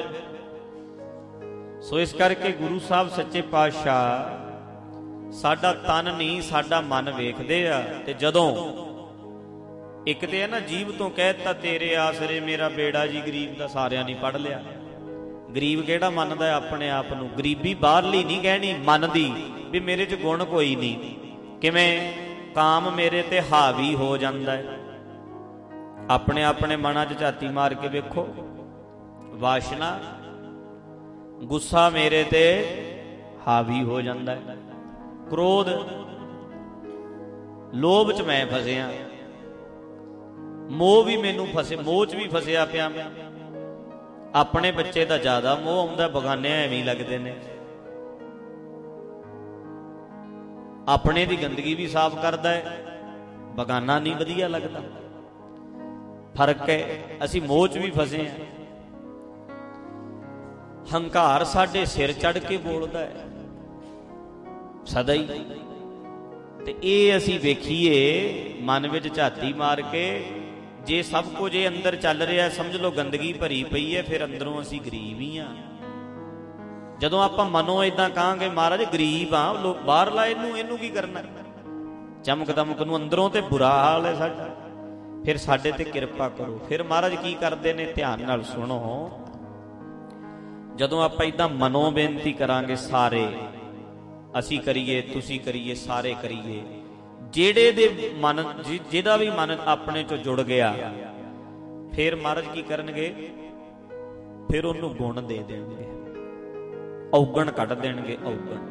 ਸੋ ਇਸ ਕਰਕੇ ਗੁਰੂ ਸਾਹਿਬ ਸੱਚੇ ਪਾਤਸ਼ਾਹ ਸਾਡਾ ਤਨ ਨਹੀਂ, ਸਾਡਾ ਮਨ ਵੇਖਦੇ ਆ। ਤੇ ਜਦੋਂ ਇੱਕ ਤੇ ਹੈ ਨਾ, ਜੀਭ ਤੋਂ ਕਹਿ ਦਿੱਤਾ ਤੇਰੇ ਆਸਰੇ ਮੇਰਾ ਬੇੜਾ ਜੀ ਗਰੀਬ ਦਾ, ਸਾਰਿਆਂ ਨੇ ਪੜ੍ਹ ਲਿਆ। ਗਰੀਬ ਕਿਹੜਾ ਮੰਨਦਾ ਆਪਣੇ ਆਪ ਨੂੰ? ਗਰੀਬੀ ਬਾਹਰਲੀ ਨਹੀਂ ਕਹਿਣੀ, ਮਨ ਦੀ, ਵੀ ਮੇਰੇ 'ਚ ਗੁਣ ਕੋਈ ਨਹੀਂ। ਕਿਵੇਂ? ਕਾਮ ਮੇਰੇ ਤੇ ਹਾਵੀ ਹੋ ਜਾਂਦਾ ਹੈ। ਆਪਣੇ ਆਪਣੇ ਮਨਾਂ 'ਚ ਝਾਤੀ ਮਾਰ ਕੇ ਵੇਖੋ, ਵਾਸ਼ਨਾ, ਗੁੱਸਾ ਮੇਰੇ ਤੇ ਹਾਵੀ ਹੋ ਜਾਂਦਾ ਹੈ। ਕ੍ਰੋਧ, ਲੋਭ 'ਚ ਮੈਂ ਫਸਿਆ, ਮੋਹ ਵੀ ਮੈਨੂੰ ਫਸੇ, ਮੋਹ 'ਚ ਵੀ ਫਸਿਆ ਪਿਆ ਮੈਂ। ਆਪਣੇ ਬੱਚੇ ਦਾ ਜ਼ਿਆਦਾ ਮੋਹ ਆਉਂਦਾ, ਬਗਾਨਿਆਂ ਐਵੇਂ ਹੀ ਲੱਗਦੇ ਨੇ। ਆਪਣੇ ਦੀ ਗੰਦਗੀ ਵੀ ਸਾਫ਼ ਕਰਦਾ ਹੈ, ਬਗਾਨਾ ਨਹੀਂ ਵਧੀਆ ਲੱਗਦਾ। ਫਰਕ ਹੈ, ਅਸੀਂ ਮੋਹ 'ਚ ਵੀ ਫਸੇ ਹਾਂ। ਹੰਕਾਰ ਸਾਡੇ ਸਿਰ ਚੜ੍ਹ ਕੇ ਬੋਲਦਾ ਹੈ ਸਦਾ ਹੀ। ਤੇ ਇਹ ਅਸੀਂ ਵੇਖੀਏ ਮਨ ਵਿੱਚ ਝਾਤੀ ਮਾਰ ਕੇ, ਜੇ ਸਭ ਕੁਝ ਇਹ ਅੰਦਰ ਚੱਲ ਰਿਹਾ, ਸਮਝ ਲਓ ਗੰਦਗੀ ਭਰੀ ਪਈ ਹੈ, ਫਿਰ ਅੰਦਰੋਂ ਅਸੀਂ ਗਰੀਬ ਹੀ ਹਾਂ। ਜਦੋਂ ਆਪਾਂ ਮਨੋਂ ਏਦਾਂ ਕਹਾਂਗੇ ਮਹਾਰਾਜ ਗਰੀਬ ਆ, ਲੋਕ ਬਾਹਰਲਾ ਇਹਨੂੰ ਕੀ ਕਰਨਾ, ਚਮਕ ਦਮਕ ਨੂੰ, ਅੰਦਰੋਂ ਤੇ ਬੁਰਾ ਹਾਲ ਹੈ ਸਾਡਾ, ਫਿਰ ਸਾਡੇ ਤੇ ਕਿਰਪਾ ਕਰੋ। ਫਿਰ ਮਹਾਰਾਜ ਕੀ ਕਰਦੇ ਨੇ, ਧਿਆਨ ਨਾਲ ਸੁਣੋ। ਜਦੋਂ ਆਪਾਂ ਏਦਾਂ ਮਨੋਂ ਬੇਨਤੀ ਕਰਾਂਗੇ, ਸਾਰੇ ਅਸੀਂ ਕਰੀਏ, ਤੁਸੀਂ ਕਰੀਏ, ਸਾਰੇ ਕਰੀਏ, ਜਿਹੜੇ ਦੇ ਮਨ, ਜਿਹਦਾ ਵੀ ਮਨ ਆਪਣੇ ਚੋਂ ਜੁੜ ਗਿਆ, ਫਿਰ ਮਹਾਰਾਜ ਕੀ ਕਰਨਗੇ, ਫਿਰ ਉਹਨੂੰ ਗੁਣ ਦੇ ਦੇਣਗੇ, ਔਗਣ ਕੱਢ ਦੇਣਗੇ। ਔਗਣ,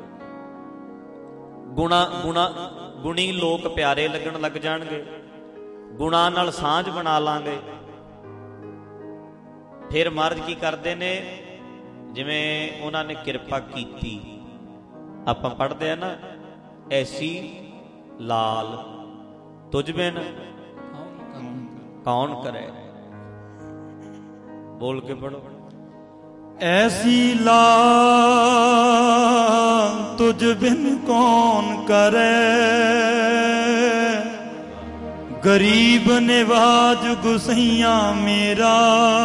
ਗੁਣੀ ਲੋਕ ਪਿਆਰੇ ਲੱਗਣ ਲੱਗ ਜਾਣਗੇ, ਗੁਣਾਂ ਨਾਲ ਸਾਂਝ ਬਣਾ ਲਾਂਗੇ। ਫਿਰ ਮਹਾਰਾਜ ਕੀ ਕਰਦੇ ਨੇ, ਜਿਵੇਂ ਉਹਨਾਂ ਨੇ ਕਿਰਪਾ ਕੀਤੀ, ਆਪਾਂ ਪੜ੍ਹਦੇ ਆ ਨਾ, ਐਸੀ ਲਾਲ ਤੁਝ ਬਿਨ ਕੌਣ ਕਰੇ। ਬੋਲ ਕੇ ਪੜੋ। ਐਸੀ ਲਾਲ ਤੁਝ ਬਿਨ ਕੌਣ ਕਰੇ, ਗਰੀਬ ਨਿਵਾਜ ਗੁਸਈਆ ਮੇਰਾ,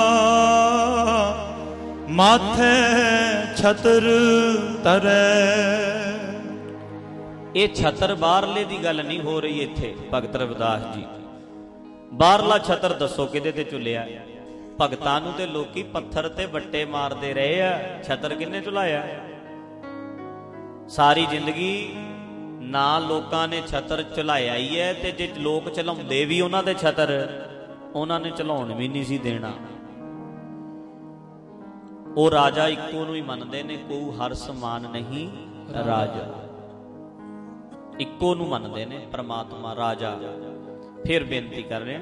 ਮਾਥੇ ਛਤਰ ਤਰੇ। ਇਹ ਛਤਰ ਬਾਹਰਲੇ ਦੀ ਗੱਲ ਨਹੀਂ ਹੋ ਰਹੀ ਇੱਥੇ ਭਗਤ ਰਵਿਦਾਸ ਜੀ। ਬਾਹਰਲਾ ਛਤਰ ਦੱਸੋ ਕਿਹਦੇ ਤੇ ਝੁੱਲਿਆ? ਭਗਤਾਂ ਨੂੰ ਤੇ ਲੋਕੀ ਪੱਥਰ ਤੇ ਵੱਟੇ ਮਾਰਦੇ ਰਹੇ ਆ, ਛਤਰ ਕਿਹਨੇ ਝੁਲਾਇਆ? ਸਾਰੀ ਜ਼ਿੰਦਗੀ ਨਾ ਲੋਕਾਂ ਨੇ ਛਤਰ ਝੁਲਾਇਆ ਹੀ ਹੈ, ਤੇ ਜੇ ਲੋਕ ਝਲਾਉਂਦੇ ਵੀ ਉਹਨਾਂ ਦੇ ਛਤਰ, ਉਹਨਾਂ ਨੇ ਝਲਾਉਣ ਵੀ ਨਹੀਂ ਸੀ ਦੇਣਾ। ਉਹ ਰਾਜਾ ਇੱਕੋ ਨੂੰ ਹੀ ਮੰਨਦੇ ਨੇ, ਕੋਈ ਹਰ ਸਮਾਨ ਨਹੀਂ ਰਾਜਾ, ਇੱਕੋ ਨੂੰ ਮੰਨਦੇ ਨੇ, ਪਰਮਾਤਮਾ ਰਾਜਾ। ਫਿਰ ਬੇਨਤੀ ਕਰ ਰਹੇ,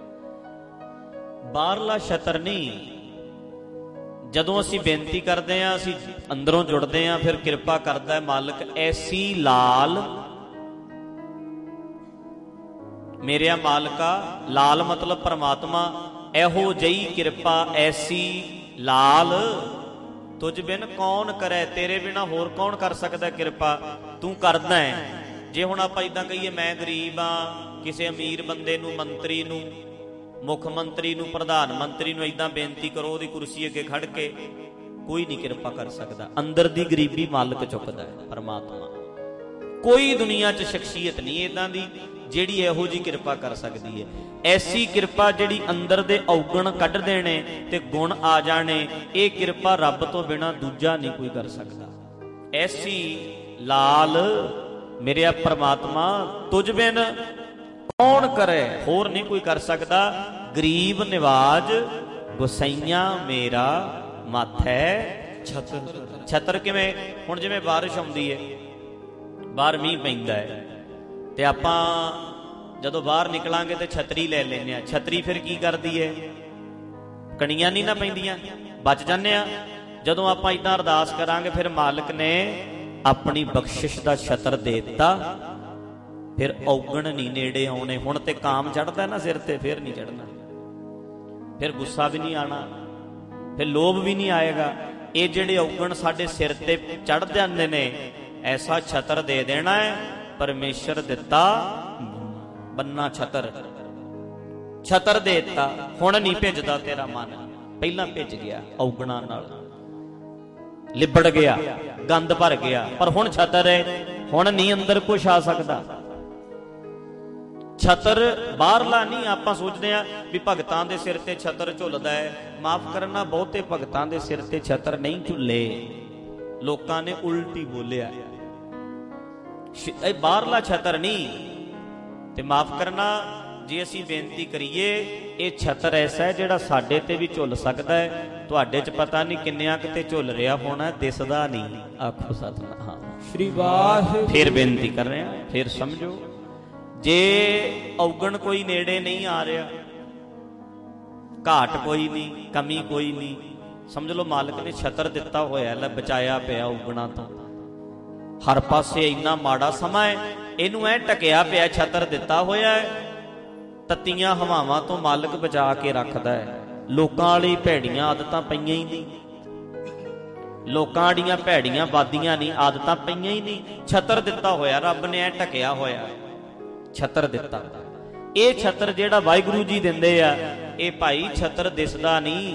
ਬਾਹਰਲਾ ਛਤਰ ਨਹੀਂ। ਜਦੋਂ ਅਸੀਂ ਬੇਨਤੀ ਕਰਦੇ ਹਾਂ, ਅਸੀਂ ਅੰਦਰੋਂ ਜੁੜਦੇ ਹਾਂ, ਫਿਰ ਕਿਰਪਾ ਕਰਦਾ ਹੈ ਮਾਲਕ। ਐਸੀ ਲਾਲ ਮੇਰਿਆ ਮਾਲਕਾ, ਲਾਲ ਮਤਲਬ ਪਰਮਾਤਮਾ, ਇਹੋ ਜਿਹੀ ਕਿਰਪਾ, ਐਸੀ ਲਾਲ ਤੁਝ ਬਿਨ ਕੌਣ ਕਰੇ, ਤੇਰੇ ਬਿਨਾ ਹੋਰ ਕੌਣ ਕਰ ਸਕਦਾ ਕਿਰਪਾ, ਤੂੰ ਕਰਦਾ ਹੈ। ਜੇ ਹੁਣ ਆਪਾਂ ਇਦਾਂ ਕਹੀਏ ਮੈਂ ਗਰੀਬ ਹਾਂ, ਕਿਸੇ ਅਮੀਰ ਬੰਦੇ ਨੂੰ, ਮੰਤਰੀ ਨੂੰ, ਮੁੱਖ ਮੰਤਰੀ ਨੂੰ, ਪ੍ਰਧਾਨ ਮੰਤਰੀ ਨੂੰ ਇਦਾਂ ਬੇਨਤੀ ਕਰੋ ਉਹਦੀ ਕੁਰਸੀ ਅੱਗੇ ਖੜ ਕੇ, ਕੋਈ ਨਹੀਂ ਕਿਰਪਾ ਕਰ ਸਕਦਾ। ਅੰਦਰ ਦੀ ਗਰੀਬੀ ਮਾਲਕ ਚੁੱਕਦਾ ਹੈ ਪਰਮਾਤਮਾ। ਕੋਈ ਦੁਨੀਆ 'ਚ ਸ਼ਖਸੀਅਤ ਨਹੀਂ ਇਦਾਂ ਦੀ ਜਿਹੜੀ ਇਹੋ ਜਿਹੀ ਕਿਰਪਾ ਕਰ ਸਕਦੀ ਹੈ। ਐਸੀ ਕਿਰਪਾ ਜਿਹੜੀ ਅੰਦਰ ਦੇ ਔਗਣ ਕੱਢ ਦੇਣੇ ਤੇ ਗੁਣ ਆ ਜਾਣੇ, ਇਹ ਕਿਰਪਾ ਰੱਬ ਤੋਂ ਬਿਨਾਂ ਦੂਜਾ ਨਹੀਂ ਕੋਈ ਕਰ ਸਕਦਾ। ਐਸੀ ਲਾਲ ਮੇਰਿਆ ਪਰਮਾਤਮਾ, ਤੁਝ ਬਿਨ ਕੌਣ ਕਰੇ, ਹੋਰ ਨਹੀਂ ਕੋਈ ਕਰ ਸਕਦਾ। ਗਰੀਬ ਨਿਵਾਜ ਗੁਸਈਆ ਮੇਰਾ, ਮਾਥੈ ਛਤਰ। ਛਤਰ ਕਿਵੇਂ? ਹੁਣ ਜਿਵੇਂ ਬਾਰਿਸ਼ ਆਉਂਦੀ ਹੈ, ਬਾਹਰ ਮੀਂਹ ਪੈਂਦਾ ਹੈ, ਤੇ ਆਪਾਂ ਜਦੋਂ ਬਾਹਰ ਨਿਕਲਾਂਗੇ ਤੇ ਛਤਰੀ ਲੈ ਲੈਂਦੇ ਹਾਂ। ਛਤਰੀ ਫਿਰ ਕੀ ਕਰਦੀ ਹੈ? ਕਣੀਆਂ ਨਹੀਂ ਨਾ ਪੈਂਦੀਆਂ, बच जाने। जदों आपां इदां अरदास करांगे फिर मालिक ने अपनी बख्शिश का छत्र दे दिता, फिर औगण नहीं नेड़े आने। हुण ते काम चढ़दा ना सिर ते, फिर नहीं चढ़ना, फिर गुस्सा भी नहीं आना, फिर लोभ भी नहीं आएगा। ये जिहड़े औगण साडे सिर ते चढ़ जांदे ने, ऐसा छत्र दे देना है परमेश्वर दिता बन्ना छत्र, छत्र दे दिता। हुण नहीं भिजदा तेरा मन, पहला भिज गया औगणा नाल, लिबड़ गया, गंद भर गया। पर हुण छत्र है, हुण नहीं अंदर कुछ आ सकता। छतर बाहरला नहीं। आपां सोचते हैं भी भगतां दे सिर ते छतर झुलदा है। माफ करना, बहुते भगतां दे सिर ते छतर नहीं झुले, लोकां ने उल्टी बोलिया। बाहरला छतर नहीं। ते माफ करना, जे असीं बेनती करिए, ये छतर ऐसा है जिहड़ा साडे ते भी झुल सकदा है। तुहाडे च पता नहीं किन्नियां किते झुल रिहा होना, दिसदा नहीं। आखो सतनाम श्री वाहिगुरू। फिर बेनती कर रहे हैं, फिर समझो। जे औगण कोई नेड़े नहीं आ रहा, घाट कोई नहीं, कमी कोई नहीं, समझ लो मालिक ने छत्र दिता होया, बचाया पिया औगणा तो। हर पासे इन्ना माड़ा समा है, इनू ऐ ढकिया पिया, छत्र दिता होया है। तत्तियां हवावां तो मालिक बचा के रखदा है। लोकां वाली भैड़ियां आदतां पईयां ही नहीं, लोकां वालियां भैड़ियां वादियां नहीं, आदतां पईयां ही नहीं। छत्र दिता होया, रब ने ऐ ढकिया होया, छत्र दिता। ये छत्र जेड़ा वाहिगुरू जी दिंदे आ, ये भाई छत्र दिसदा नहीं,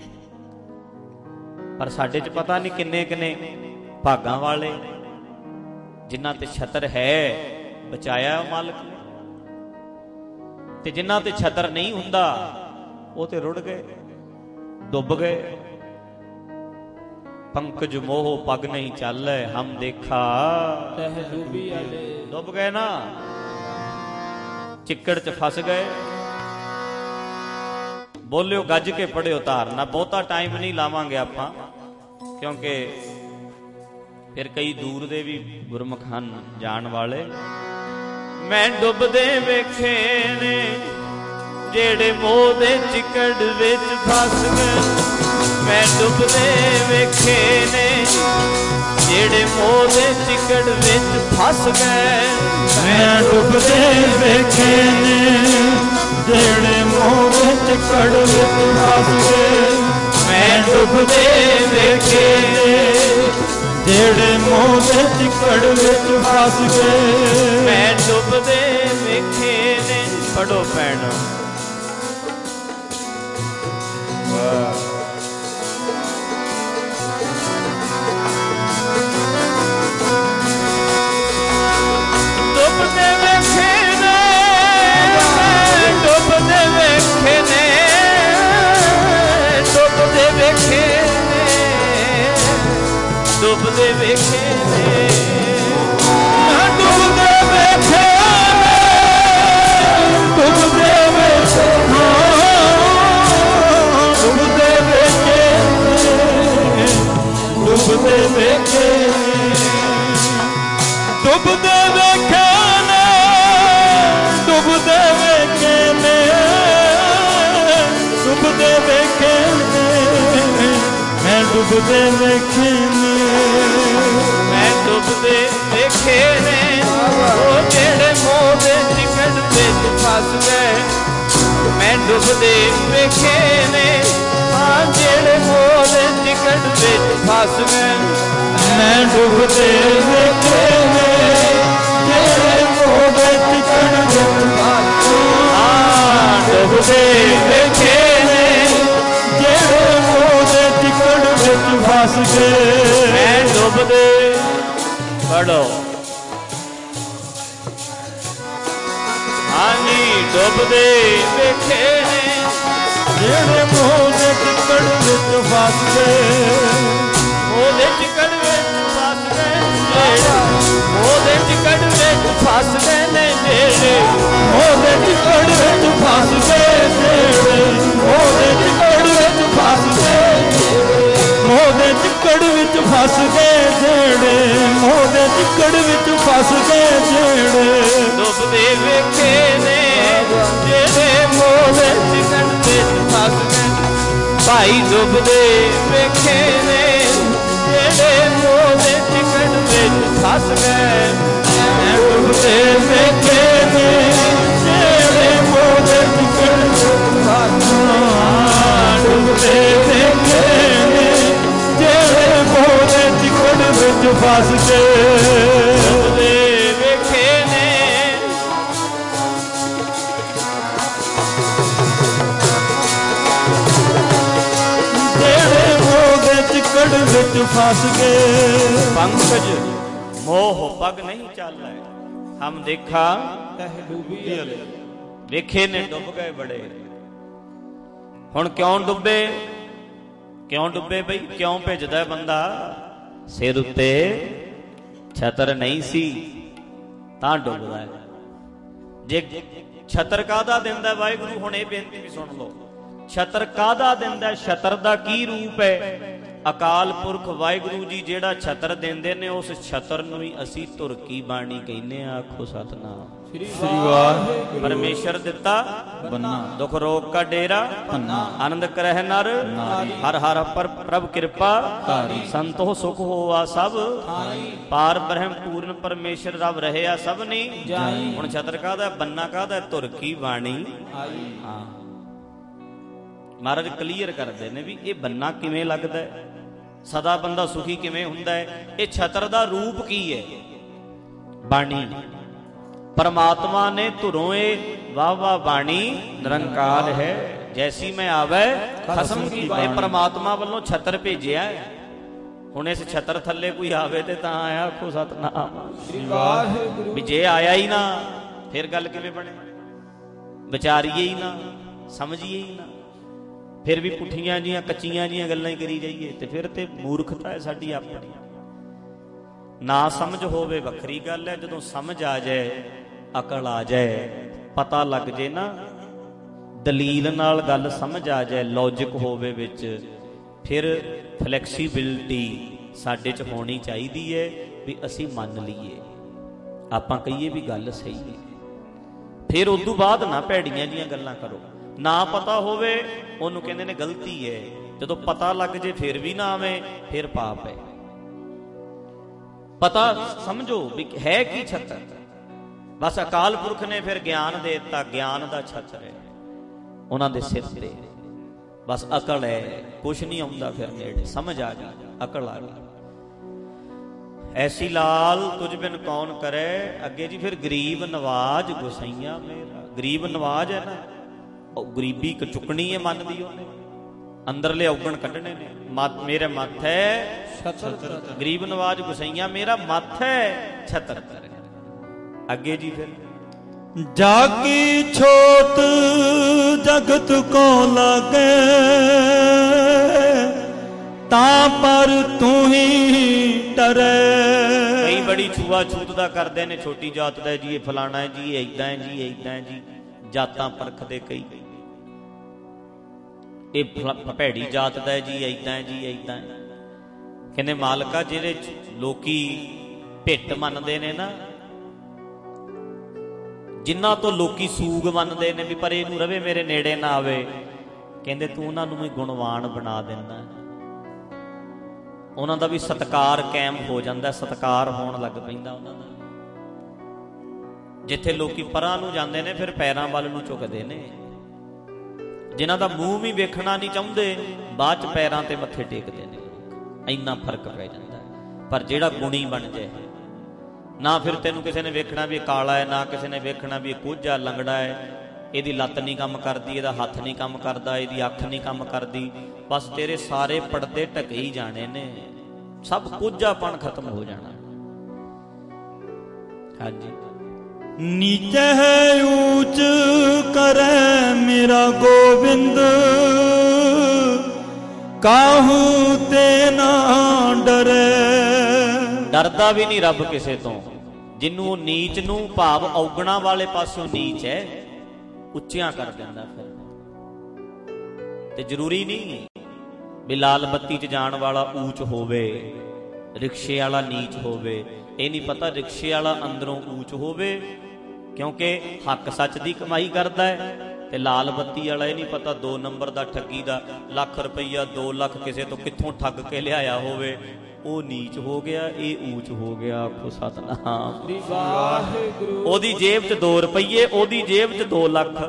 पर साडे च पता नहीं किन्ने किन्ने भागां वाले जिन्हां ते छत्र है, बचाया मालिक ने। ते जिन्हां ते छत्र नहीं हुंदा, वो ते रुड़ गए, डुब गए। पंकज मोह पग नहीं चल, हम देखा डुब गए ना, चिक्कड़ च फस गए। बोलियो गज के पढ़ियो धारना। बहुता टाइम नहीं लावांगे आपां, क्योंकि फिर कई दूर दे भी गुरमुख हन जान वाले। मैं डुबदे वेखे ने जेड़े मोह दे चिक्कड़ विच फस गए। मैं डुबदे वेखे ने जेड़े मोह दे चिक्कड़ विच फस गए। मैं डुबदे वेखे ने जेड़े मोह दे चिक्कड़ विच फस गए। मैं डुबदे वेखे जेड़े मोह दे चिक्कड़ विच फस गए। मैं डुबदे वेखे ने। पढ़ो भैण। डुबदे वेखे ने, डुबदे वेखे ने, डुबदे वेखे ने, डुबदे वेखे ने, डुबदे वेखे ने, डुबदे वेखे, डुबदे वेखे ने, डुबदे वेखे ने, डुबदे वेखे ने, डुबदे वेखे ने, डुबदे वेखे ने। मैं डुबदे वेखे ने, मैं डुबदे वेखे ने, वो जेड़े मोह दे चिक्कड़ विच फस गए। मैं डुबदे वेखे ने, हाँ जेड़े मोह दे चिक्कड़ विच फस गए। मैं डुबदे वेखे ने, जेड़े मोह दे चिक्कड़ विच फस गए। हाँ डुबदे वेखे ने, जेड़े मोह दे चिक्कड़ विच फस गए। मैं डुबदे। पढ़ो। हाँ जी, डुबदे वेखे ने, जेड़े मोह दे चिक्कड़ विच फस गए। मोह दे चिक्कड़ विच फस गए, मोह दे चिक्कड़ विच फस गए ने जेड़े, मोह दे चिक्कड़ विच फस गए जेड़े, मोह दे चिक्कड़ विच फस गए। मोह दे चिक्कड़ विच फस गए जेड़े, मोह दे चिक्कड़ विच फस गए जेड़े। डुबदे वेखे ने, जेड़े मोह दे चिक्कड़ विच फस गए। ਭਾਈ ਡੁੱਬਦੇ ਵੇਖੇ ਨੇ ਜਿਹੜੇ ਮੋਹ ਦੇ ਚਿਕੜ ਵਿੱਚ ਫਸ ਗਏ। ਮੈਂ ਡੁੱਬਦੇ ਵੇਖੇ ਨੇ ਜਿਹੜੇ ਮੋਹ ਦੇ ਚਿਕੜ ਵਿੱਚ ਫਸ ਗਏ। ਡੁੱਬਦੇ ਵੇਖੇ ਨੇ ਜਿਹੜੇ ਮੋਹ ਦੇ ਚਿਕੜ ਵਿੱਚ ਫਸ ਗਏ। ਡੁੱਬਦੇ ਵੇਖੇ ਨੇ ਜਿਹੜੇ ਮੋਹ ਦੇ ਚਿਕੜ ਵਿੱਚ ਫਸ ਗਏ। पंकज मोह पग नहीं चाल है हम देखा ਵੇਖੇ ਨੇ ਡੁੱਬ ਗਏ ਬੜੇ। ਹੁਣ ਕਿਉਂ ਡੁੱਬੇ? ਕਿਉਂ ਡੁੱਬੇ ਬਈ? ਕਿਉਂ ਭਿੱਜਦਾ ਬੰਦਾ? ਸਿਰ ਉੱਤੇ ਛਤਰ ਨਹੀਂ ਸੀ ਤਾਂ ਡੁੱਬਦਾ ਹੈ। ਜੇ ਛਤਰ ਕਾਹਦਾ ਦਿੰਦਾ ਵਾਹਿਗੁਰੂ? ਹੁਣ ਇਹ ਬੇਨਤੀ ਵੀ ਸੁਣ ਲਓ, ਛਤਰ ਕਾਹਦਾ ਦਿੰਦਾ? ਛਤਰ ਦਾ ਕੀ ਰੂਪ ਹੈ? ਅਕਾਲ ਪੁਰਖ ਵਾਹਿਗੁਰੂ ਜੀ ਜਿਹੜਾ ਛਤਰ ਦਿੰਦੇ ਨੇ, ਉਸ ਛਤਰ ਨੂੰ ਹੀ ਅਸੀਂ ਧੁਰਕੀ ਬਾਣੀ ਕਹਿੰਦੇ ਆ। ਆਖੋ ਸਤਨਾਮ ਸ੍ਰੀ ਵਾਹਿਗੁਰੂ। ਪਰਮੇਸ਼ਰ ਦਿੱਤਾ ਬੰਨਾ ਦੁਖ ਰੋਗ ਕਾ ਡੇਰਾ ਪੰਨਾ ਆਨੰਦ ਕਰਹਿ ਨਰ ਹਰ ਹਰ ਪਰ ਪ੍ਰਭ ਕਿਰਪਾ ਸੰਤੋ ਸੁਖ ਹੋਵਾ ਸਭ ਪਾਰ ਬ੍ਰਹਮ ਪੂਰਨ ਪਰਮੇਸ਼ਰ ਰਬ ਰਹਿਆ ਸਭ ਨੀ। ਹੁਣ ਛਤਰ ਕਾਹਦਾ? ਬੰਨਾ ਕਾਹਦਾ? ਧੁਰਕੀ ਬਾਣੀ। ਹਾਂ, ਮਹਾਰਾਜ ਕਲੀਅਰ ਕਰਦੇ ਨੇ ਵੀ ਇਹ ਬੰਨਾ ਕਿਵੇਂ ਲੱਗਦਾ, ਸਦਾ ਬੰਦਾ ਸੁਖੀ ਕਿਵੇਂ ਹੁੰਦਾ ਹੈ। ਇਹ ਛਤਰ ਦਾ ਰੂਪ ਕੀ ਹੈ? ਬਾਣੀ। परमात्मा ने धुरों वाह वाह बाणी निरंकार है जैसी मैं आवे खसम की। परमात्मा वालों छतर भेजिया है। हुण इस छतर थले कोई आवे ते तां आया। आखो सतनाम भी जे आया ही ना फिर गल किवें बने? विचारीए ही ना, समझिए ही ना, फिर भी पुठियां जिहियां कच्चियां जिहियां गल्लां ही करी जाइए ते फिर ते मूर्खता है साडी अपनी। ना समझ होवे वखरी गल है, जदों समझ आ जाए, अकल आ जाए, पता लग जाए ना, दलील नाल गल समझ आ जाए, लॉजिक होवे विच, फिर फ्लैक्सीबिलिटी साडे च होनी चाहिदी है भी असीं मन लईए, आपां कहीए भी गल सही है। फिर उस तों बाद ना भैड़ियां जिहियां गल्लां करो। ना पता होवे उहनूं कहंदे ने गलती है, जदों पता लग जाए फिर भी ना आवे फिर पाप है। पता समझो भी है की छतर, बस अकाल पुरख ने फिर ज्ञान दे दिता, ज्ञान दा छतर है उन्हां दे सिर ते, बस अकल है, कुछ नहीं आउंदा फिर नेड़े, समझ आ गई, अकल आ गई। ऐसी लाल तुझ बिन कौन करे। अगे जी फिर गरीब नवाज गुसैया मेरा। गरीब नवाज है ना, गरीबी चुकनी है मन दी, उन्हें अंदरले औगण कढ़ने ने। मत मेरे मत है छतर, गरीब नवाज गुसैया मेरा मत है छतर। अगे जी फिर जागी छोट जगत को लगे ता पर तू ही डरे। कई बड़ी छुआ छूत दा करदे ने, छोटी जात दा जी फलाना है जी, इदां है जी, इदां है जी, जातां परखदे कई। ये भैड़ी जात दा है जी, इदां है जी, इदां है। कहंदे मालका जिहड़े लोकी भिट मनदे ने ना, जिन्हां तो लोकी सूग मनदे ने भी पर इहनूं रवे मेरे नेड़े ना आवे, कहंदे तूं उन्हां नूं भी गुणवान बना दिंदा, उन्हां दा भी सत्कार कायम हो जांदा, सत्कार होण लग पैंदा उन्हां दा। जिथे लोकी परां नूं जांदे ने फिर पैरां वल नूं झुकदे ने, जिन्हां दा मूँह भी वेखना नहीं चाहुंदे बाद च पैरां ते मत्थे टेकदे ने। इन्ना फर्क पै जांदा है। पर जिहड़ा गुणी बन जाए ना, फिर तेनों किसी ने वेखना भी काला है, ना किसी ने वेखना भी कोझा लंगड़ा है, ਇਹਦੀ ਲੱਤ ਨਹੀਂ ਕੰਮ ਕਰਦੀ, ਇਹਦਾ ਹੱਥ ਨਹੀਂ ਕੰਮ ਕਰਦਾ, ਇਹਦੀ ਅੱਖ ਨਹੀਂ ਕੰਮ ਕਰਦੀ, ਬਸ ਤੇਰੇ ਸਾਰੇ ਪਰਦੇ ਢਕੇ ਹੀ ਜਾਣੇ ਨੇ, ਸਭ ਕੋਝਾਪਣ ਖਤਮ ਹੋ ਜਾਣਾ। ਹਾਂਜੀ। नीचे है ऊंच करे मेरा गोविंद, काहू ते ना डरे। डरदा भी नहीं रब किसे तो, जिन्हों नीच नूं भाव औगणा वाले पासों नीच है उच्चियां कर दिंदा। फिर ते जरूरी नहीं भी लाल बत्ती च जाण वाला ऊंच होवे, रिक्शे वाला नीच होवे। ये नहीं पता रिक्शे वाला अंदरों ऊंच होवे, क्योंकि हक सच की कमाई करता है, ਤੇ ਲਾਲ ਬੱਤੀ ਵਾਲਾ ਇਹ ਨਹੀਂ ਪਤਾ 2 ਨੰਬਰ ਦਾ ਠੱਗੀ ਦਾ ਲੱਖ ਰੁਪਈਆ 2 ਲੱਖ ਕਿਸੇ ਤੋਂ ਕਿੱਥੋਂ ਠੱਗ ਕੇ ਲਿਆਇਆ ਹੋਵੇ, ਉਹ ਨੀਚ ਹੋ ਗਿਆ, ਇਹ ਊਚ ਹੋ ਗਿਆ। ਆਖੋ ਸਤਨਾਮ ਵਾਹਿਗੁਰੂ। ਉਹਦੀ ਜੇਬ 'ਚ 2 ਰੁਪਈਏ, ਉਹਦੀ ਜੇਬ 'ਚ 2 ਲੱਖ,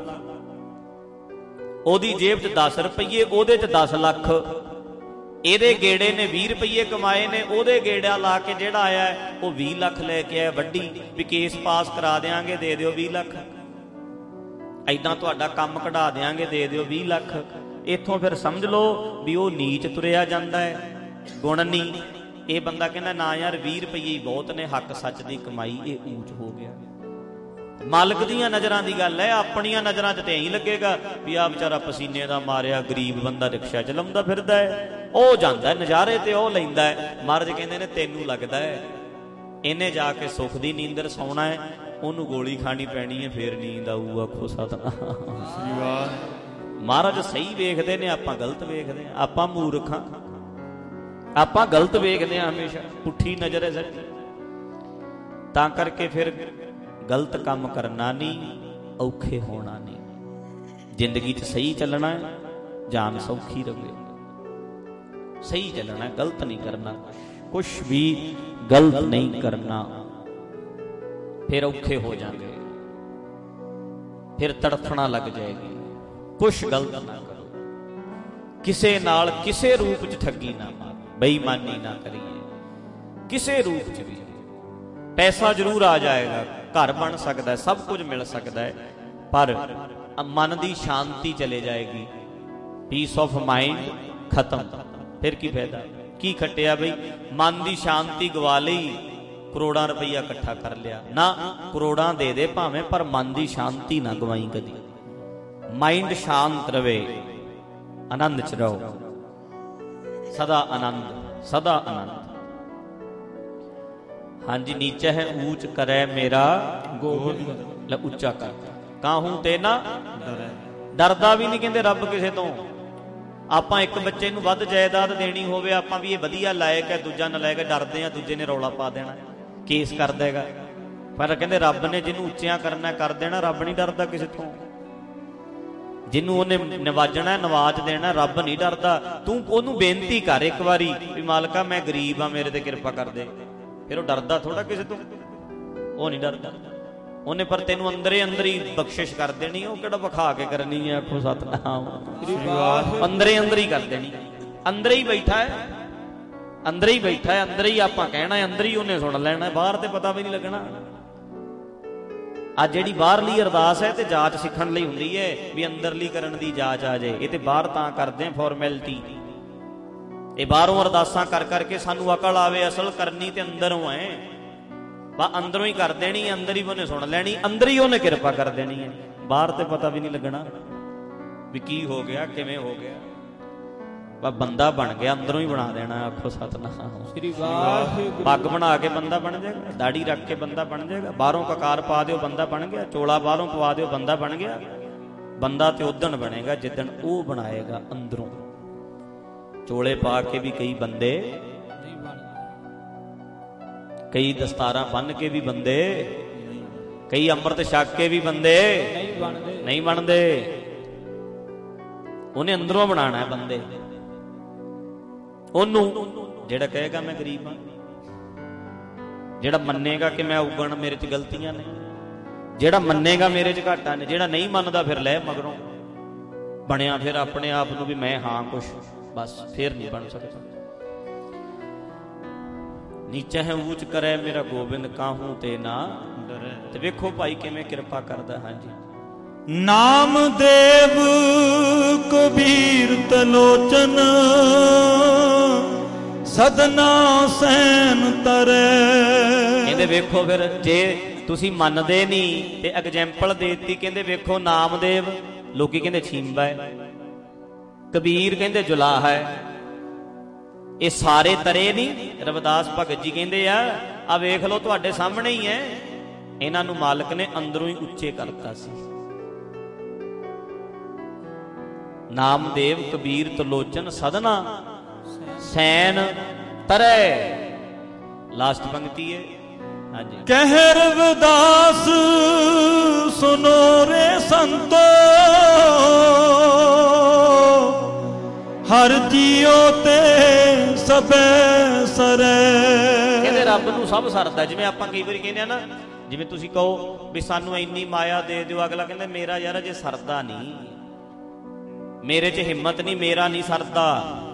ਉਹਦੀ ਜੇਬ 'ਚ 10 ਰੁਪਈਏ, ਉਹਦੇ 'ਚ 10 ਲੱਖ। ਇਹਦੇ ਗੇੜੇ ਨੇ 20 ਰੁਪਈਏ ਕਮਾਏ ਨੇ, ਉਹਦੇ ਗੇੜਾ ਲਾ ਕੇ ਜਿਹੜਾ ਆਇਆ ਉਹ 20 ਲੱਖ ਲੈ ਕੇ ਆਇਆ ਵੱਡੀ, ਵੀ ਕੇਸ ਪਾਸ ਕਰਾ ਦਿਆਂਗੇ, ਦੇ ਦਿਓ 20 ਲੱਖ। ਐਦਾਂ ਤੁਹਾਡਾ ਕੰਮ ਕਢਾ ਦਿਆਂਗੇ, ਦੇ ਦਿਓ 20 ਲੱਖ। ਇੱਥੋਂ ਫਿਰ ਸਮਝ ਲਓ ਵੀ ਉਹ ਨੀਚ ਤੁਰਿਆ ਜਾਂਦਾ ਹੈ, ਗੁਣ ਨਹੀਂ। ਇਹ ਬੰਦਾ ਕਹਿੰਦਾ ਨਾ ਯਾਰ 20 ਰੁਪਈਏ ਹੀ ਬਹੁਤ ਨੇ, ਹੱਕ ਸੱਚ ਦੀ ਕਮਾਈ, ਇਹ ਊਚ ਹੋ ਗਿਆ। ਮਾਲਕ ਦੀਆਂ ਨਜ਼ਰਾਂ ਦੀ ਗੱਲ ਹੈ, ਆਪਣੀਆਂ ਨਜ਼ਰਾਂ 'ਚ ਤੇ ਐਂ ਲੱਗੇਗਾ ਵੀ ਆਹ ਵਿਚਾਰਾ ਪਸੀਨੇ ਦਾ ਮਾਰਿਆ ਗਰੀਬ ਬੰਦਾ ਰਿਕਸ਼ਾ ਚਲਾਉਂਦਾ ਫਿਰਦਾ ਹੈ, ਉਹ ਜਾਂਦਾ ਨਜ਼ਾਰੇ ਤੇ ਉਹ ਲੈਂਦਾ ਹੈ। ਮਹਾਰਾਜ ਕਹਿੰਦੇ ਨੇ ਤੈਨੂੰ ਲੱਗਦਾ ਹੈ ਇਹਨੇ ਜਾ ਕੇ ਸੁੱਖ ਦੀ ਨੀਂਦਰ ਸੌਣਾ ਹੈ, ਉਹਨੂੰ ਗੋਲੀ ਖਾਣੀ ਪੈਣੀ ਹੈ, ਫੇਰ ਨੀਂਦ ਆਊ। ਆਖੋ ਸਤਨਾਮ। ਮਹਾਰਾਜ ਸਹੀ ਵੇਖਦੇ ਨੇ, ਆਪਾਂ ਗਲਤ ਵੇਖਦੇ ਹਾਂ। ਆਪਾਂ ਮੂਰਖ ਹਾਂ, ਆਪਾਂ ਗਲਤ ਵੇਖਦੇ ਹਾਂ, ਹਮੇਸ਼ਾ ਪੁੱਠੀ ਨਜ਼ਰ ਹੈ ਸਾਡੀ। ਤਾਂ ਕਰਕੇ ਫਿਰ ਗਲਤ ਕੰਮ ਕਰਨਾ ਨਹੀਂ, ਔਖੇ ਹੋਣਾ ਨਹੀਂ। ਜ਼ਿੰਦਗੀ 'ਚ ਸਹੀ ਚੱਲਣਾ ਹੈ, ਜਾਨ ਸੌਖੀ ਰਹੇ। ਸਹੀ ਚੱਲਣਾ, ਗਲਤ ਨਹੀਂ ਕਰਨਾ, ਕੁਛ ਵੀ ਗਲਤ ਨਹੀਂ ਕਰਨਾ। ਫਿਰ ਔਖੇ ਹੋ ਜਾਣਗੇ, ਫਿਰ ਤੜਫਣਾ ਲੱਗ ਜਾਏਗੀ। ਕੁਛ ਗਲਤ ਨਾ ਕਰੋ, ਕਿਸੇ ਨਾਲ ਕਿਸੇ ਰੂਪ 'ਚ ਠੱਗੀ ਨਾ ਮਾਰੋ, ਬੇਈਮਾਨੀ ਨਾ ਕਰੀਏ ਕਿਸੇ ਰੂਪ 'ਚ ਵੀ। ਪੈਸਾ ਜ਼ਰੂਰ ਆ ਜਾਏਗਾ, ਘਰ ਬਣ ਸਕਦਾ, ਸਭ ਕੁਝ ਮਿਲ ਸਕਦਾ ਹੈ, ਪਰ ਮਨ ਦੀ ਸ਼ਾਂਤੀ ਚਲੇ ਜਾਏਗੀ, ਪੀਸ ਆਫ ਮਾਈਂਡ ਖਤਮ। ਫਿਰ ਕੀ ਫਾਇਦਾ? ਕੀ ਖੱਟਿਆ ਬਈ? ਮਨ ਦੀ ਸ਼ਾਂਤੀ ਗਵਾ ਲਈ, ਕਰੋੜਾਂ ਰੁਪਈਆ ਇਕੱਠਾ ਕਰ ਲਿਆ ਨਾ, ਕਰੋੜਾਂ ਦੇ ਦੇ ਭਾਵੇਂ, ਪਰ ਮਨ ਦੀ ਸ਼ਾਂਤੀ ਨਾ ਗਵਾਈ ਕਦੀ। ਮਾਈਂਡ ਸ਼ਾਂਤ ਰਵੇ, ਆਨੰਦ 'ਚ ਰਹੋ, ਸਦਾ ਆਨੰਦ, ਸਦਾ ਆਨੰਦ। ਹਾਂਜੀ, ਨੀਚਾ ਹੈ ਊਚ ਕਰੈ ਮੇਰਾ ਗੋਬਿੰਦ, ਉੱਚਾ ਕਰ ਕਾਹੂ ਤੇ ਨਾ ਡਰਦਾ ਵੀ ਨਹੀਂ ਕਹਿੰਦੇ ਰੱਬ ਕਿਸੇ ਤੋਂ। ਆਪਾਂ ਇੱਕ ਬੱਚੇ ਨੂੰ ਵੱਧ ਜਾਇਦਾਦ ਦੇਣੀ ਹੋਵੇ, ਆਪਾਂ ਵੀ ਇਹ ਵਧੀਆ ਲਾਇਕ ਹੈ, ਦੂਜਾ ਨਲਾਇਕ ਹੈ, ਡਰਦੇ ਆ ਦੂਜੇ ਨੇ ਰੌਲਾ ਪਾ ਦੇਣਾ, ਕੇਸ ਕਰ ਦੇਗਾ। ਪਰ ਕਹਿੰਦੇ ਰੱਬ ਨੇ ਜਿਹਨੂੰ ਉੱਚਿਆਂ ਕਰਨਾ ਕਰ ਦੇਣਾ, ਰੱਬ ਨਹੀਂ ਡਰਦਾ ਕਿਸੇ ਤੋਂ। ਜਿਹਨੂੰ ਉਹਨੇ ਨਵਾਜਣਾ ਨਵਾਜ ਦੇਣਾ, ਰੱਬ ਨਹੀਂ ਡਰਦਾ। ਤੂੰ ਉਹਨੂੰ ਬੇਨਤੀ ਕਰ ਇੱਕ ਵਾਰੀ ਵੀ ਮਾਲਕਾ ਮੈਂ ਗਰੀਬ ਆ, ਮੇਰੇ ਤੇ ਕਿਰਪਾ ਕਰ ਦੇ, ਫਿਰ ਉਹ ਡਰਦਾ ਥੋੜਾ ਕਿਸੇ ਤੋਂ, ਉਹ ਨਹੀਂ ਡਰਦਾ ਉਹਨੇ। ਪਰ ਤੈਨੂੰ ਅੰਦਰੇ ਅੰਦਰ ਹੀ ਬਖਸ਼ਿਸ਼ ਕਰ ਦੇਣੀ, ਉਹ ਕਿਹੜਾ ਵਿਖਾ ਕੇ ਕਰਨੀ ਹੈ। ਆਖੋ ਸਤਨਾਮ। ਅੰਦਰੇ ਅੰਦਰ ਹੀ ਕਰ ਦੇਣੀ, ਅੰਦਰ ਹੀ ਬੈਠਾ ਹੈ, ਅੰਦਰ ਹੀ ਬੈਠਾ ਹੈ, ਅੰਦਰ ਹੀ ਆਪਾਂ ਕਹਿਣਾ, ਅੰਦਰ ਹੀ ਉਹਨੇ ਸੁਣ ਲੈਣਾ, ਬਾਹਰ ਤੇ ਪਤਾ ਵੀ ਨਹੀਂ ਲੱਗਣਾ। ਅੱਜ ਜਿਹੜੀ ਬਾਹਰਲੀ ਅਰਦਾਸ ਹੈ ਤੇ ਜਾਂਚ ਸਿੱਖਣ ਲਈ ਹੁੰਦੀ ਹੈ ਵੀ ਅੰਦਰਲੀ ਕਰਨ ਦੀ ਜਾਂਚ ਆ ਜਾਏ। ਇਹ ਤੇ ਬਾਹਰ ਤਾਂ ਕਰਦੇ ਆ ਫਾਰਮੈਲਿਟੀ, ਇਹ ਬਾਹਰੋਂ ਅਰਦਾਸਾਂ ਕਰ ਕਰਕੇ ਸਾਨੂੰ ਅਕਲ ਆਵੇ, ਅਸਲ ਕਰਨੀ ਤੇ ਅੰਦਰੋਂ ਹੈ। ਬਾ ਅੰਦਰੋਂ ਹੀ ਕਰ ਦੇਣੀ, ਅੰਦਰ ਹੀ ਉਹਨੇ ਸੁਣ ਲੈਣੀ, ਅੰਦਰ ਹੀ ਉਹਨੇ ਕਿਰਪਾ ਕਰ ਦੇਣੀ ਹੈ, ਬਾਹਰ ਤੇ ਪਤਾ ਵੀ ਨਹੀਂ ਲੱਗਣਾ ਵੀ ਕੀ ਹੋ ਗਿਆ, ਕਿਵੇਂ ਹੋ ਗਿਆ। ਬਾ ਬੰਦਾ ਬਣ ਗਿਆ, ਅੰਦਰੋਂ ਹੀ ਬਣਾ ਦੇਣਾ। ਆਖੋ ਸਤਨਾਮ। ਸ੍ਰੀ ਵਾਹਿਗੁਰੂ। ਪੱਗ ਬਣਾ ਕੇ ਬੰਦਾ ਬਣ ਜਾਏਗਾ, ਦਾੜੀ ਰੱਖ ਕੇ ਬੰਦਾ ਬਣ ਜਾਏਗਾ, ਬਾਹਰੋਂ ਕਕਾਰ ਪਾ ਦਿਓ ਬੰਦਾ ਬਣ ਗਿਆ, ਚੋਲਾ ਬਾਹਰੋਂ ਪਵਾ ਦਿਓ ਬੰਦਾ ਬਣ ਗਿਆ। ਬੰਦਾ ਤੇ ਉਦਣ ਬਣੇਗਾ ਜਿੱਦਣ ਉਹ ਬਣਾਏਗਾ ਅੰਦਰੋਂ। ਚੋਲੇ ਪਾ ਕੇ ਵੀ ਕਈ ਬੰਦੇ ਨਹੀਂ ਬਣਦੇ, ਕਈ ਦਸਤਾਰਾਂ ਬੰਨ ਕੇ ਵੀ ਬੰਦੇ, ਕਈ ਅੰਮ੍ਰਿਤ ਛਕ ਕੇ ਵੀ ਬੰਦੇ ਨਹੀਂ ਬਣਦੇ। ਉਹਨੇ ਅੰਦਰੋਂ ਬਣਾਉਣਾ ਹੈ ਬੰਦੇ। ਉਹਨੂੰ ਜਿਹੜਾ ਕਹੇਗਾ ਮੈਂ ਗਰੀਬ ਹਾਂ, ਜਿਹੜਾ ਮੰਨੇਗਾ ਕਿ ਮੈਂ ਉਗਣ ਮੇਰੇ 'ਚ ਗਲਤੀਆਂ ਨੇ, ਜਿਹੜਾ ਮੰਨੇਗਾ ਮੇਰੇ 'ਚ ਘਾਟਾਂ ਨੇ, ਜਿਹੜਾ ਨਹੀਂ ਮੰਨਦਾ ਫਿਰ ਲੈ ਮਗਰੋਂ ਬਣਿਆ ਫਿਰ ਆਪਣੇ ਆਪ ਨੂੰ ਵੀ ਮੈਂ ਹਾਂ ਕੁਛ, ਬਸ ਫਿਰ ਨਹੀਂ ਬਣ ਸਕਦਾ। ਨੀਚਾ ਹੈ ਊਚ ਕਰੈ ਮੇਰਾ ਗੋਬਿੰਦ, ਕਾਹੂ ਤੇ ਨਾ ਡਰੈ। ਤੇ ਵੇਖੋ ਭਾਈ ਕਿਵੇਂ ਕਿਰਪਾ ਕਰਦਾ। ਹਾਂਜੀ, ਨਾਮਦੇਵ ਕਬੀਰ ਤਲੋਚਨ, ਸਦਨਾ ਸੈਨ ਤਰੈ। ਕਹਿੰਦੇ ਵੇਖੋ ਫਿਰ ਜੇ ਤੁਸੀਂ ਮੰਨਦੇ ਨਹੀਂ ਤੇ ਐਗਜ਼ੈਂਪਲ ਦੇਤੀ। ਕਹਿੰਦੇ ਵੇਖੋ ਨਾਮਦੇਵ, ਲੋਕੀ ਕਹਿੰਦੇ ਛੀਂਬਾ ਹੈ, ਕਬੀਰ ਕਹਿੰਦੇ ਜੁਲਾਹਾ ਹੈ, ਇਹ ਸਾਰੇ ਤਰੇ ਨਹੀਂ। ਰਵਿਦਾਸ ਭਗਤ ਜੀ ਕਹਿੰਦੇ ਆ ਵੇਖ ਲਓ ਤੁਹਾਡੇ ਸਾਹਮਣੇ ਹੀ ਹੈ, ਇਹਨਾਂ ਨੂੰ ਮਾਲਕ ਨੇ ਅੰਦਰੋਂ ਹੀ ਉੱਚੇ ਕਰਤਾ ਸੀ। ਨਾਮਦੇਵ ਕਬੀਰ ਤਲੋਚਨ ਸਦਨਾ ਸੈਨ ਤਰੈ। ਲਾਸਟ ਪੰਕਤੀ ਹੈ, ਹਾਂਜੀ। ਕਹਿ ਰਵਿਦਾਸ ਸੁਨੋ ਰੇ ਸੰਤੋ, ਹਰ ਜੀਓ ਤੇ ਸਭੈ ਸਰੇ। ਕਹਿੰਦੇ ਰੱਬ ਨੂੰ ਸਭ ਸਰਦਾ। ਜਿਵੇਂ ਆਪਾਂ ਕਈ ਵਾਰੀ ਕਹਿੰਦੇ ਆ ਨਾ, ਜਿਵੇਂ ਤੁਸੀਂ ਕਹੋ ਵੀ ਸਾਨੂੰ ਇੰਨੀ ਮਾਇਆ ਦੇ ਦਿਓ, ਅਗਲਾ ਕਹਿੰਦਾ ਮੇਰਾ ਯਾਰ ਅਜੇ ਸਰਦਾ ਨਹੀਂ, ਮੇਰੇ 'ਚ ਹਿੰਮਤ ਨਹੀਂ, ਮੇਰਾ ਨਹੀਂ ਸਰਦਾ।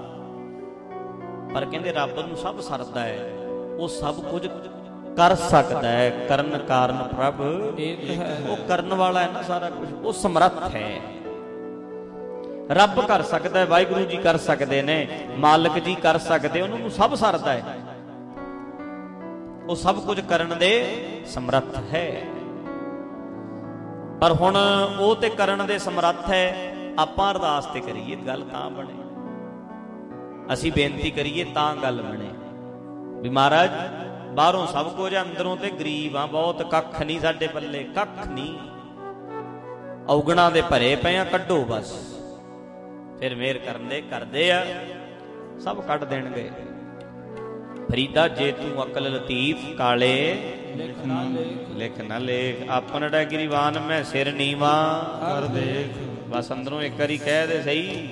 ਪਰ ਕਹਿੰਦੇ ਰੱਬ ਨੂੰ ਸਭ ਸਰਦਾ ਹੈ, ਉਹ ਸਭ ਕੁਝ ਕਰ ਸਕਦਾ ਹੈ। ਕਰਨ ਕਾਰਨ ਪ੍ਰਭ ਇੱਕ ਹੈ, ਉਹ ਕਰਨ ਵਾਲਾ ਹੈ ਨਾ ਸਾਰਾ ਕੁਝ, ਉਹ ਸਮਰੱਥ ਹੈ। ਰੱਬ ਕਰ ਸਕਦਾ ਹੈ, ਵਾਹਿਗੁਰੂ ਜੀ ਕਰ ਸਕਦੇ ਨੇ, ਮਾਲਕ ਜੀ ਕਰ ਸਕਦੇ, ਉਹਨਾਂ ਨੂੰ ਸਭ ਸਰਦਾ ਹੈ, ਉਹ ਸਭ ਕੁਝ ਕਰਨ ਦੇ ਸਮਰੱਥ ਹੈ। ਪਰ ਹੁਣ ਉਹ ਤੇ ਕਰਨ ਦੇ ਸਮਰੱਥ ਹੈ, ਆਪਾਂ ਅਰਦਾਸ ਤੇ ਕਰੀਏ ਗੱਲ ਤਾਂ ਬਣੇ, ਅਸੀਂ ਬੇਨਤੀ ਕਰੀਏ ਤਾਂ ਗੱਲ ਬਣੇ ਵੀ ਮਹਾਰਾਜ ਬਾਹਰੋਂ ਸਭ ਕੁਝ, ਅੰਦਰੋਂ ਤੇ ਗਰੀਬ ਆ ਬਹੁਤ, ਕੱਖ ਨਹੀਂ ਸਾਡੇ ਪੱਲੇ, ਕੱਖ ਨਹੀਂ, ਔਗਣਾ ਦੇ ਭਰੇ ਪਏ ਆ, ਕੱਢੋ ਬਸ। ਫਿਰ ਮਿਹਰ ਕਰਨ ਦੇ ਕਰਦੇ ਆ, ਸਭ ਕੱਢ ਦੇਣਗੇ। ਫਰੀਦਾ ਜੇ ਤੂੰ ਅਕਲ ਲਤੀਫ ਕਾਲੇ ਲਿਖ ਨਾ ਲੇਖ, ਆਪਨ ਡਾ ਗਿਰੀਵਾਨ ਮੈਂ ਸਿਰ ਨੀਵਾ ਕਰ ਦੇਖ। ਬਸ ਅੰਦਰੋਂ ਇੱਕ ਵਾਰੀ ਕਹਿ ਦੇ ਸਹੀ।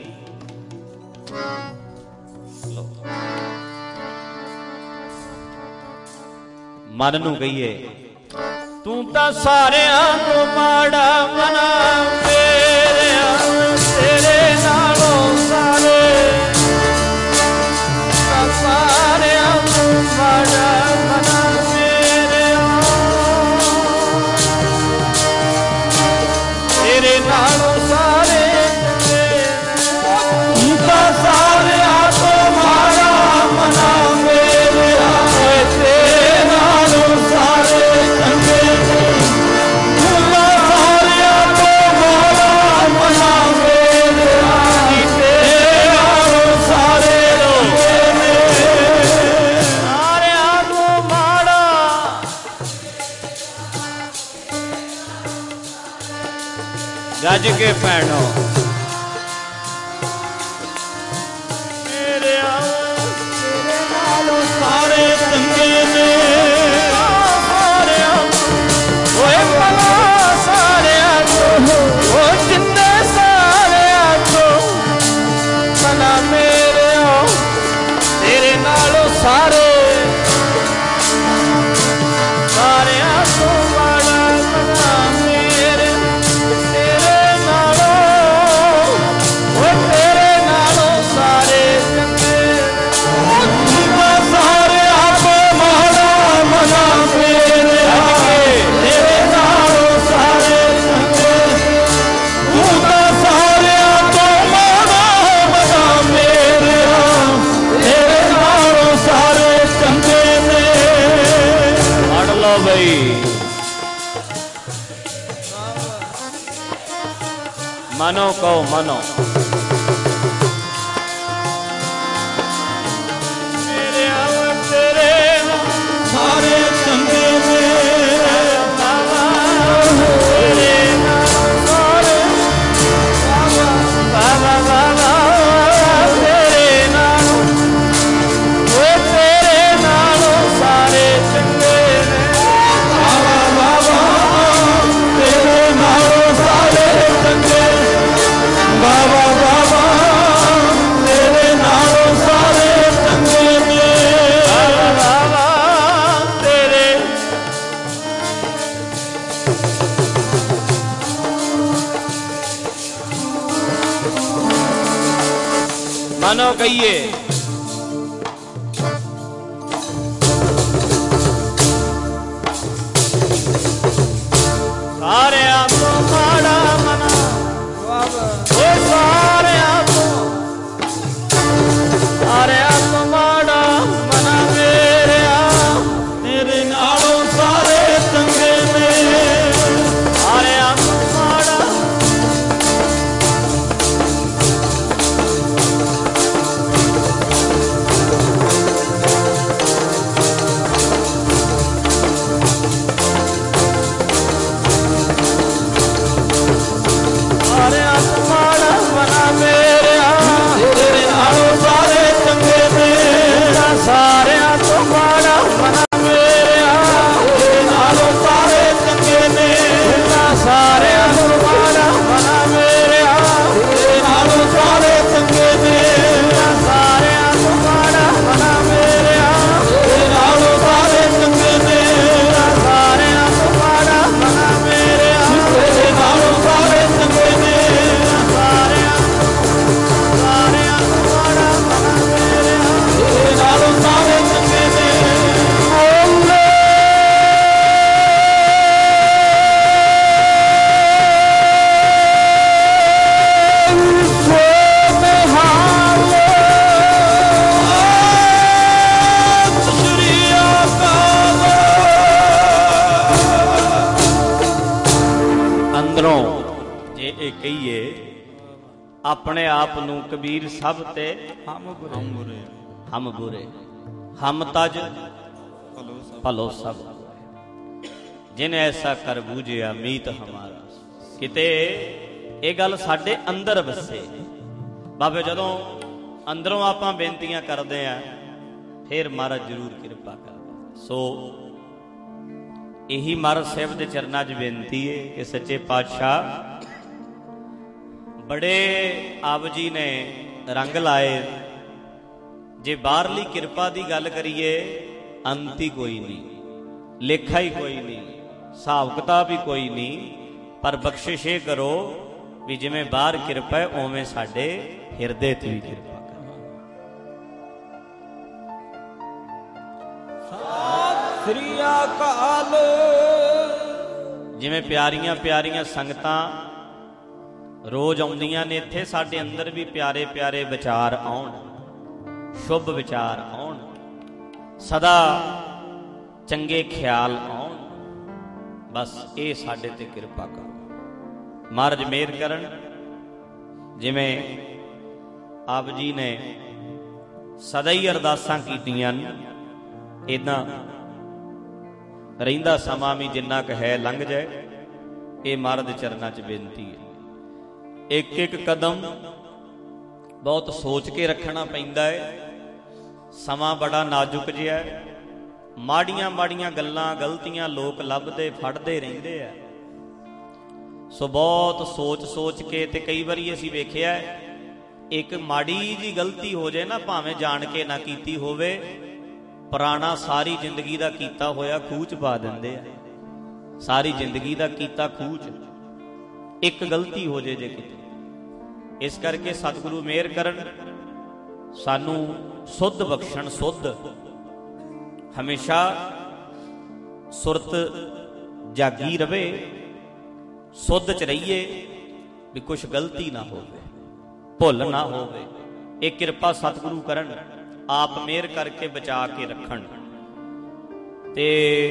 ਮਨ ਨੂੰ ਕਹੀਏ, ਤੂੰ ਤਾਂ ਸਾਰਿਆਂ ਤੋਂ ਮਾੜਾ ਮਨਾ ਮੇਰਿਆ, ਤੇਰੇ ਨਾਲੋਂ ਸਾਰੇ, ਤਾਂ ਸਾਰਿਆਂ ਤੋਂ ਮਾੜਾ ਮਨਾ ਮੇਰਿਆ, ਤੇਰੇ ਨਾਲੋਂ ਸਾਰੇ ਤੂੰ ਤਾਂ ਸਾਰਿਆਂ ਤੋਂ ਮਾੜਾ ਮਨਾ ਮੇਰਿਆ, ਤੇਰੇ ਨਾਲੋਂ ਸਾਰੇ ਚੰਗੇ, ਤੂੰ ਤਾਂ ਸਾਰਿਆਂ ਤੋਂ ਮਾੜਾ ਮਨਾ ਮੇਰਿਆ, ਤੇਰੇ ਨਾਲੋਂ ਸਾਰੇ ਚੰਗੇ ਨੇ, ਸਾਰਿਆਂ ਤੋਂ ਮਾੜਾ। ਗੱਜ ਕੇ ਭੈਣੋ ਮੇਰੇ ਤੇਰੇ ਨਾਲੋਂ ਸਾਰੇ ਚੰਗੇ ਨੇ, ਸਾਰਿਆਂ ਓਏ ਭਲਾ ਸਾਰਿਆਂ ਤੋਂ, ਓ ਜਿੰਨੇ ਸਾਰਿਆਂ ਤੋਂ ਭਲਾ ਮੇਰਿਆ, ਤੇਰੇ ਨਾਲੋਂ ਸਾਰੇ, ਸਾਰਿਆਂ ਤੋਂ ਮਾੜਾ ਭਲਾ ਮੇਰੇ, ਤੇਰੇ ਨਾਲੋਂ, ਓ ਤੇਰੇ ਨਾਲੋਂ ਸਾਰੇ ਚੰਗੇ, ਤੂੰ ਤਾਂ ਸਾਰਿਆਂ ਤੋਂ ਮਾੜਾ ਮਨਾ ਮੇਰਿਆ, ਤੇਰੇ ਨਾਲੋਂ ਸਾਰੇ ਚੰਗੇ, ਤੂੰ ਤਾਂ ਸਾਰਿਆਂ ਤੋਂ ਮਾੜਾ ਮਨਾ ਮੇਰਿਆ, ਤੇਰੇ ਨਾਲੋਂ ਸਾਰੇ ਚੰਗੇ ਨੇ। ਪੜ ਲਓ ਬਈ, ਮਨੋ ਕਹੋ ਮਨੋ, ਮੇਰੇ ਆਵੇ ਤੇਰੇ ਸਾਰੇ ਚੰਗੇ ਨੇ, ਤੇਰੇ ਨਾਲ ਸਾਰੇ, ਬਾਬਾ ਬਾਬਾ ਤੇਰੇ ਨਾਲ, ਓਏ ਤੇਰੇ ਨਾਲੋਂ ਸਾਰੇ ਚੰਗੇ ਨੇ, ਬਾਬਾ ਬਾਬਾ ਤੇਰੇ ਨਾਲੋਂ ਸਾਰੇ ਚੰਗੇ, ਬਾਬਾ ਬਾਬਾ ਤੇਰੇ ਨਾਲੋਂ ਸਾਰੇ ਚੰਗੇ ਨੇ, ਬਾਬਾ ਬਾਬਾ ਤੇਰੇ। ਮਨੋ ਕਹੀਏ, ਸਾਰਿਆਂ ਤੋਂ ਮਾੜਾ ਮਨਾ, ਓ ਸਾਰਿਆਂ ਤੋਂ, ਸਾਰਿਆਂ ਤੋਂ ਮਾੜਾ ਮਨਾ ਮੇਰਿਆ, ਤੇਰੇ ਨਾਲੋਂ ਸਾਰੇ ਚੰਗੇ ਨੇ, ਸਾਰਿਆਂ ਤੋਂ ਮਾੜਾ, ਆਪਣੇ ਆਪ ਨੂੰ ਕਬੀਰ ਸਭ ਤੇ ਹਮ ਬੁਰੇ ਹਮ ਬੁਰੇ ਹਮ ਤਜ ਭਲੋ ਸਭ ਜਿਨ ਐਸਾ ਕਰ ਬੂਝਿਆ ਮੀਤ ਹਮਾਰਾ। ਕਿਤੇ ਇਹ ਗੱਲ ਸਾਡੇ ਅੰਦਰ ਵਸੇ ਬਾਬੇ, ਜਦੋਂ ਅੰਦਰੋਂ ਆਪਾਂ ਬੇਨਤੀਆਂ ਕਰਦੇ ਆ ਫਿਰ ਮਹਾਰਾਜ ਜ਼ਰੂਰ ਕਿਰਪਾ ਕਰਦਾ। ਸੋ ਇਹੀ ਮਹਾਰਾਜ ਸਾਹਿਬ ਦੇ ਚਰਨਾਂ 'ਚ ਬੇਨਤੀ ਹੈ ਕਿ ਸੱਚੇ ਪਾਤਸ਼ਾਹ ਬੜੇ ਆਪ ਜੀ ਨੇ ਰੰਗ ਲਾਏ। ਜੇ ਬਾਹਰਲੀ ਕਿਰਪਾ ਦੀ ਗੱਲ ਕਰੀਏ ਅੰਤ ਹੀ ਕੋਈ ਨਹੀਂ, ਲੇਖਾ ਹੀ ਕੋਈ ਨਹੀਂ, ਹਿਸਾਬ ਕਿਤਾਬ ਹੀ ਕੋਈ ਨਹੀਂ, ਪਰ ਬਖਸ਼ਿਸ਼ ਇਹ ਕਰੋ ਵੀ ਜਿਵੇਂ ਬਾਹਰ ਕਿਰਪਾ ਹੈ ਉਵੇਂ ਸਾਡੇ ਹਿਰਦੇ 'ਤੇ ਵੀ ਕਿਰਪਾ ਕਰੋ। ਸਤਿ ਸ੍ਰੀ ਅਕਾਲ। ਜਿਵੇਂ ਪਿਆਰੀਆਂ ਪਿਆਰੀਆਂ ਸੰਗਤਾਂ ਰੋਜ਼ ਆਉਂਦੀਆਂ ਨੇ ਇੱਥੇ, ਸਾਡੇ ਅੰਦਰ ਵੀ ਪਿਆਰੇ ਪਿਆਰੇ ਵਿਚਾਰ ਆਉਣ, ਸ਼ੁਭ ਵਿਚਾਰ ਆਉਣ, ਸਦਾ ਚੰਗੇ ਖਿਆਲ ਆਉਣ। ਬਸ ਇਹ ਸਾਡੇ ਤੇ ਕਿਰਪਾ ਕਰੋ ਮਹਾਰਾਜ, ਮਿਹਰ ਕਰਨ। ਜਿਵੇਂ ਆਪ ਜੀ ਨੇ ਸਦਾ ਹੀ ਅਰਦਾਸਾਂ ਕੀਤੀਆਂ ਨੇ, ਇੱਦਾਂ ਰਹਿੰਦਾ ਸਮਾਂ ਵੀ ਜਿੰਨਾ ਕੁ ਹੈ ਲੰਘ ਜਾਏ। ਇਹ ਮਹਾਰਾਜ ਦੇ ਚਰਨਾਂ 'ਚ ਬੇਨਤੀ ਹੈ। ਇੱਕ ਇੱਕ ਕਦਮ ਬਹੁਤ ਸੋਚ ਕੇ ਰੱਖਣਾ ਪੈਂਦਾ ਹੈ। ਸਮਾਂ ਬੜਾ ਨਾਜ਼ੁਕ ਜਿਹਾ ਹੈ। ਮਾੜੀਆਂ ਮਾੜੀਆਂ ਗੱਲਾਂ, ਗਲਤੀਆਂ ਲੋਕ ਲੱਭਦੇ ਫੜਦੇ ਰਹਿੰਦੇ ਆ। ਸੋ ਬਹੁਤ ਸੋਚ ਸੋਚ ਕੇ, ਤੇ ਕਈ ਵਾਰੀ ਅਸੀਂ ਵੇਖਿਆ ਇੱਕ ਮਾੜੀ ਜੀ ਗਲਤੀ ਹੋ ਜਾਏ ਨਾ, ਭਾਵੇਂ ਜਾਣ ਕੇ ਨਾ ਕੀਤੀ ਹੋਵੇ, ਪੁਰਾਣਾ ਸਾਰੀ ਜ਼ਿੰਦਗੀ ਦਾ ਕੀਤਾ ਹੋਇਆ ਖੂਹ 'ਚ ਪਾ ਦਿੰਦੇ ਆ। ਸਾਰੀ ਜ਼ਿੰਦਗੀ ਦਾ ਕੀਤਾ ਖੂਹ 'ਚ ਇੱਕ ਗਲਤੀ ਹੋ ਜੇ ਜੇ ਕਿਤੇ। ਇਸ ਕਰਕੇ ਸਤਿਗੁਰੂ ਮਿਹਰ ਕਰਨ, ਸਾਨੂੰ ਸੁੱਧ ਬਖਸ਼ਣ। ਸੁੱਧ ਹਮੇਸ਼ਾ ਸੁਰਤ ਜਾਗੀ ਰਵੇ, ਸੁੱਧ 'ਚ ਰਹੀਏ ਵੀ ਕੁਛ ਗਲਤੀ ਨਾ ਹੋਵੇ, ਭੁੱਲ ਨਾ ਹੋਵੇ। ਇਹ ਕਿਰਪਾ ਸਤਿਗੁਰੂ ਕਰਨ, ਆਪ ਮਿਹਰ ਕਰਕੇ ਬਚਾ ਕੇ ਰੱਖਣ। ਤੇ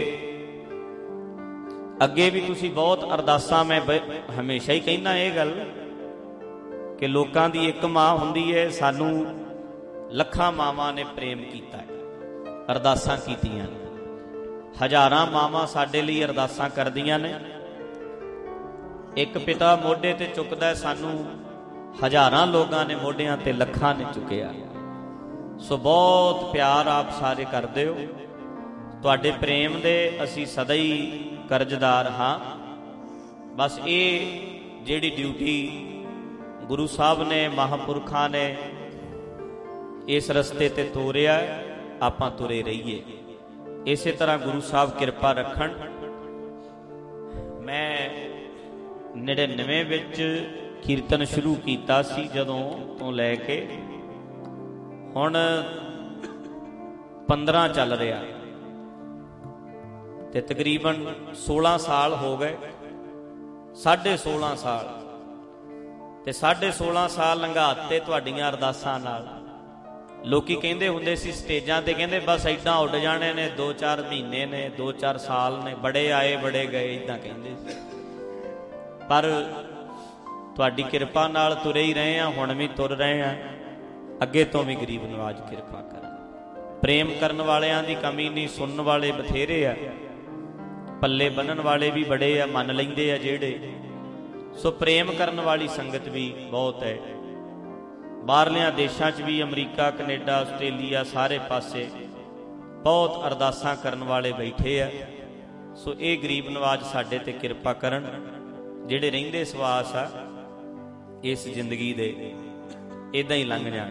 ਅੱਗੇ ਵੀ ਤੁਸੀਂ ਬਹੁਤ ਅਰਦਾਸਾਂ, ਮੈਂ ਹਮੇਸ਼ਾ ਹੀ ਕਹਿੰਦਾ ਇਹ ਗੱਲ ਕਿ ਲੋਕਾਂ ਦੀ ਇੱਕ ਮਾਂ ਹੁੰਦੀ ਹੈ, ਸਾਨੂੰ ਲੱਖਾਂ ਮਾਵਾਂ ਨੇ ਪ੍ਰੇਮ ਕੀਤਾ ਹੈ, ਅਰਦਾਸਾਂ ਕੀਤੀਆਂ ਨੇ। ਹਜ਼ਾਰਾਂ ਮਾਵਾਂ ਸਾਡੇ ਲਈ ਅਰਦਾਸਾਂ ਕਰਦੀਆਂ ਨੇ। ਇੱਕ ਪਿਤਾ ਮੋਢੇ ਤੇ ਚੁੱਕਦਾ, ਸਾਨੂੰ ਹਜ਼ਾਰਾਂ ਲੋਕਾਂ ਨੇ ਮੋਢਿਆਂ ਤੇ ਲੱਖਾਂ ਨੇ ਚੁੱਕਿਆ। ਸੋ ਬਹੁਤ ਪਿਆਰ ਆਪ ਸਾਰੇ ਕਰਦੇ ਹੋ। ਤੁਹਾਡੇ ਪ੍ਰੇਮ ਦੇ ਅਸੀਂ ਸਦਾ ਹੀ ਕਰਜ਼ਦਾਰ ਹਾਂ। ਬਸ ਇਹ ਜਿਹੜੀ ਡਿਊਟੀ ਗੁਰੂ ਸਾਹਿਬ ਨੇ, ਮਹਾਂਪੁਰਖਾਂ ਨੇ ਇਸ ਰਸਤੇ ਤੇ ਤੋਰਿਆ, ਆਪਾਂ ਤੁਰੇ ਰਹੀਏ। ਇਸੇ ਤਰ੍ਹਾਂ ਗੁਰੂ ਸਾਹਿਬ ਕਿਰਪਾ ਰੱਖਣ। ਮੈਂ 99 ਵਿੱਚ ਕੀਰਤਨ ਸ਼ੁਰੂ ਕੀਤਾ ਸੀ, ਜਦੋਂ ਤੋਂ ਲੈ ਕੇ ਹੁਣ 15 ਚੱਲ ਰਿਹਾ, ਤੇ ਤਕਰੀਬਨ 16 ਸਾਲ ਹੋ ਗਏ। 16.5 ਸਾਲ, ਤੇ 16.5 ਸਾਲ ਲੰਘਾਤੇ ਤੁਹਾਡੀਆਂ ਅਰਦਾਸਾਂ ਨਾਲ। ਲੋਕੀ ਕਹਿੰਦੇ ਹੁੰਦੇ ਸੀ ਸਟੇਜਾਂ ਤੇ, ਕਹਿੰਦੇ ਬਸ ਏਦਾਂ ਉੱਡ ਜਾਣੇ ਨੇ, 2-4 ਮਹੀਨੇ ਨੇ, 2-4 ਸਾਲ ਨੇ, ਬੜੇ ਆਏ ਬੜੇ ਗਏ, ਏਦਾਂ ਕਹਿੰਦੇ ਸੀ। ਪਰ ਤੁਹਾਡੀ ਕਿਰਪਾ ਨਾਲ ਤੁਰੇ ਹੀ ਰਹੇ ਆ, ਹੁਣ ਵੀ ਤੁਰ ਰਹੇ ਆ, ਅੱਗੇ ਤੋਂ ਵੀ ਗਰੀਬ ਨਵਾਜ ਕਿਰਪਾ ਕਰਨ। ਪ੍ਰੇਮ ਕਰਨ ਵਾਲਿਆਂ ਦੀ ਕਮੀ ਨਹੀਂ, ਸੁਣਨ ਵਾਲੇ ਬਥੇਰੇ ਆ, ਪੱਲੇ ਬੰਨਣ ਵਾਲੇ ਵੀ ਬੜੇ ਆ, ਮੰਨ ਲੈਂਦੇ ਆ ਜਿਹੜੇ। ਸੋ ਪ੍ਰੇਮ ਕਰਨ ਵਾਲੀ ਸੰਗਤ ਵੀ ਬਹੁਤ ਹੈ। ਬਾਹਰਲਿਆਂ ਦੇਸ਼ਾਂ 'ਚ ਵੀ, ਅਮਰੀਕਾ, ਕੈਨੇਡਾ, ਆਸਟ੍ਰੇਲੀਆ, ਸਾਰੇ ਪਾਸੇ ਬਹੁਤ ਅਰਦਾਸਾਂ ਕਰਨ ਵਾਲੇ ਬੈਠੇ ਆ। ਸੋ ਇਹ ਗਰੀਬ ਨਵਾਜ ਸਾਡੇ ਤੇ ਕਿਰਪਾ ਕਰਨ। ਜਿਹੜੇ ਰਹਿੰਦੇ ਸਵਾਸ ਆ ਇਸ ਜ਼ਿੰਦਗੀ ਦੇ, ਇੱਦਾਂ ਹੀ ਲੰਘ ਜਾਣ।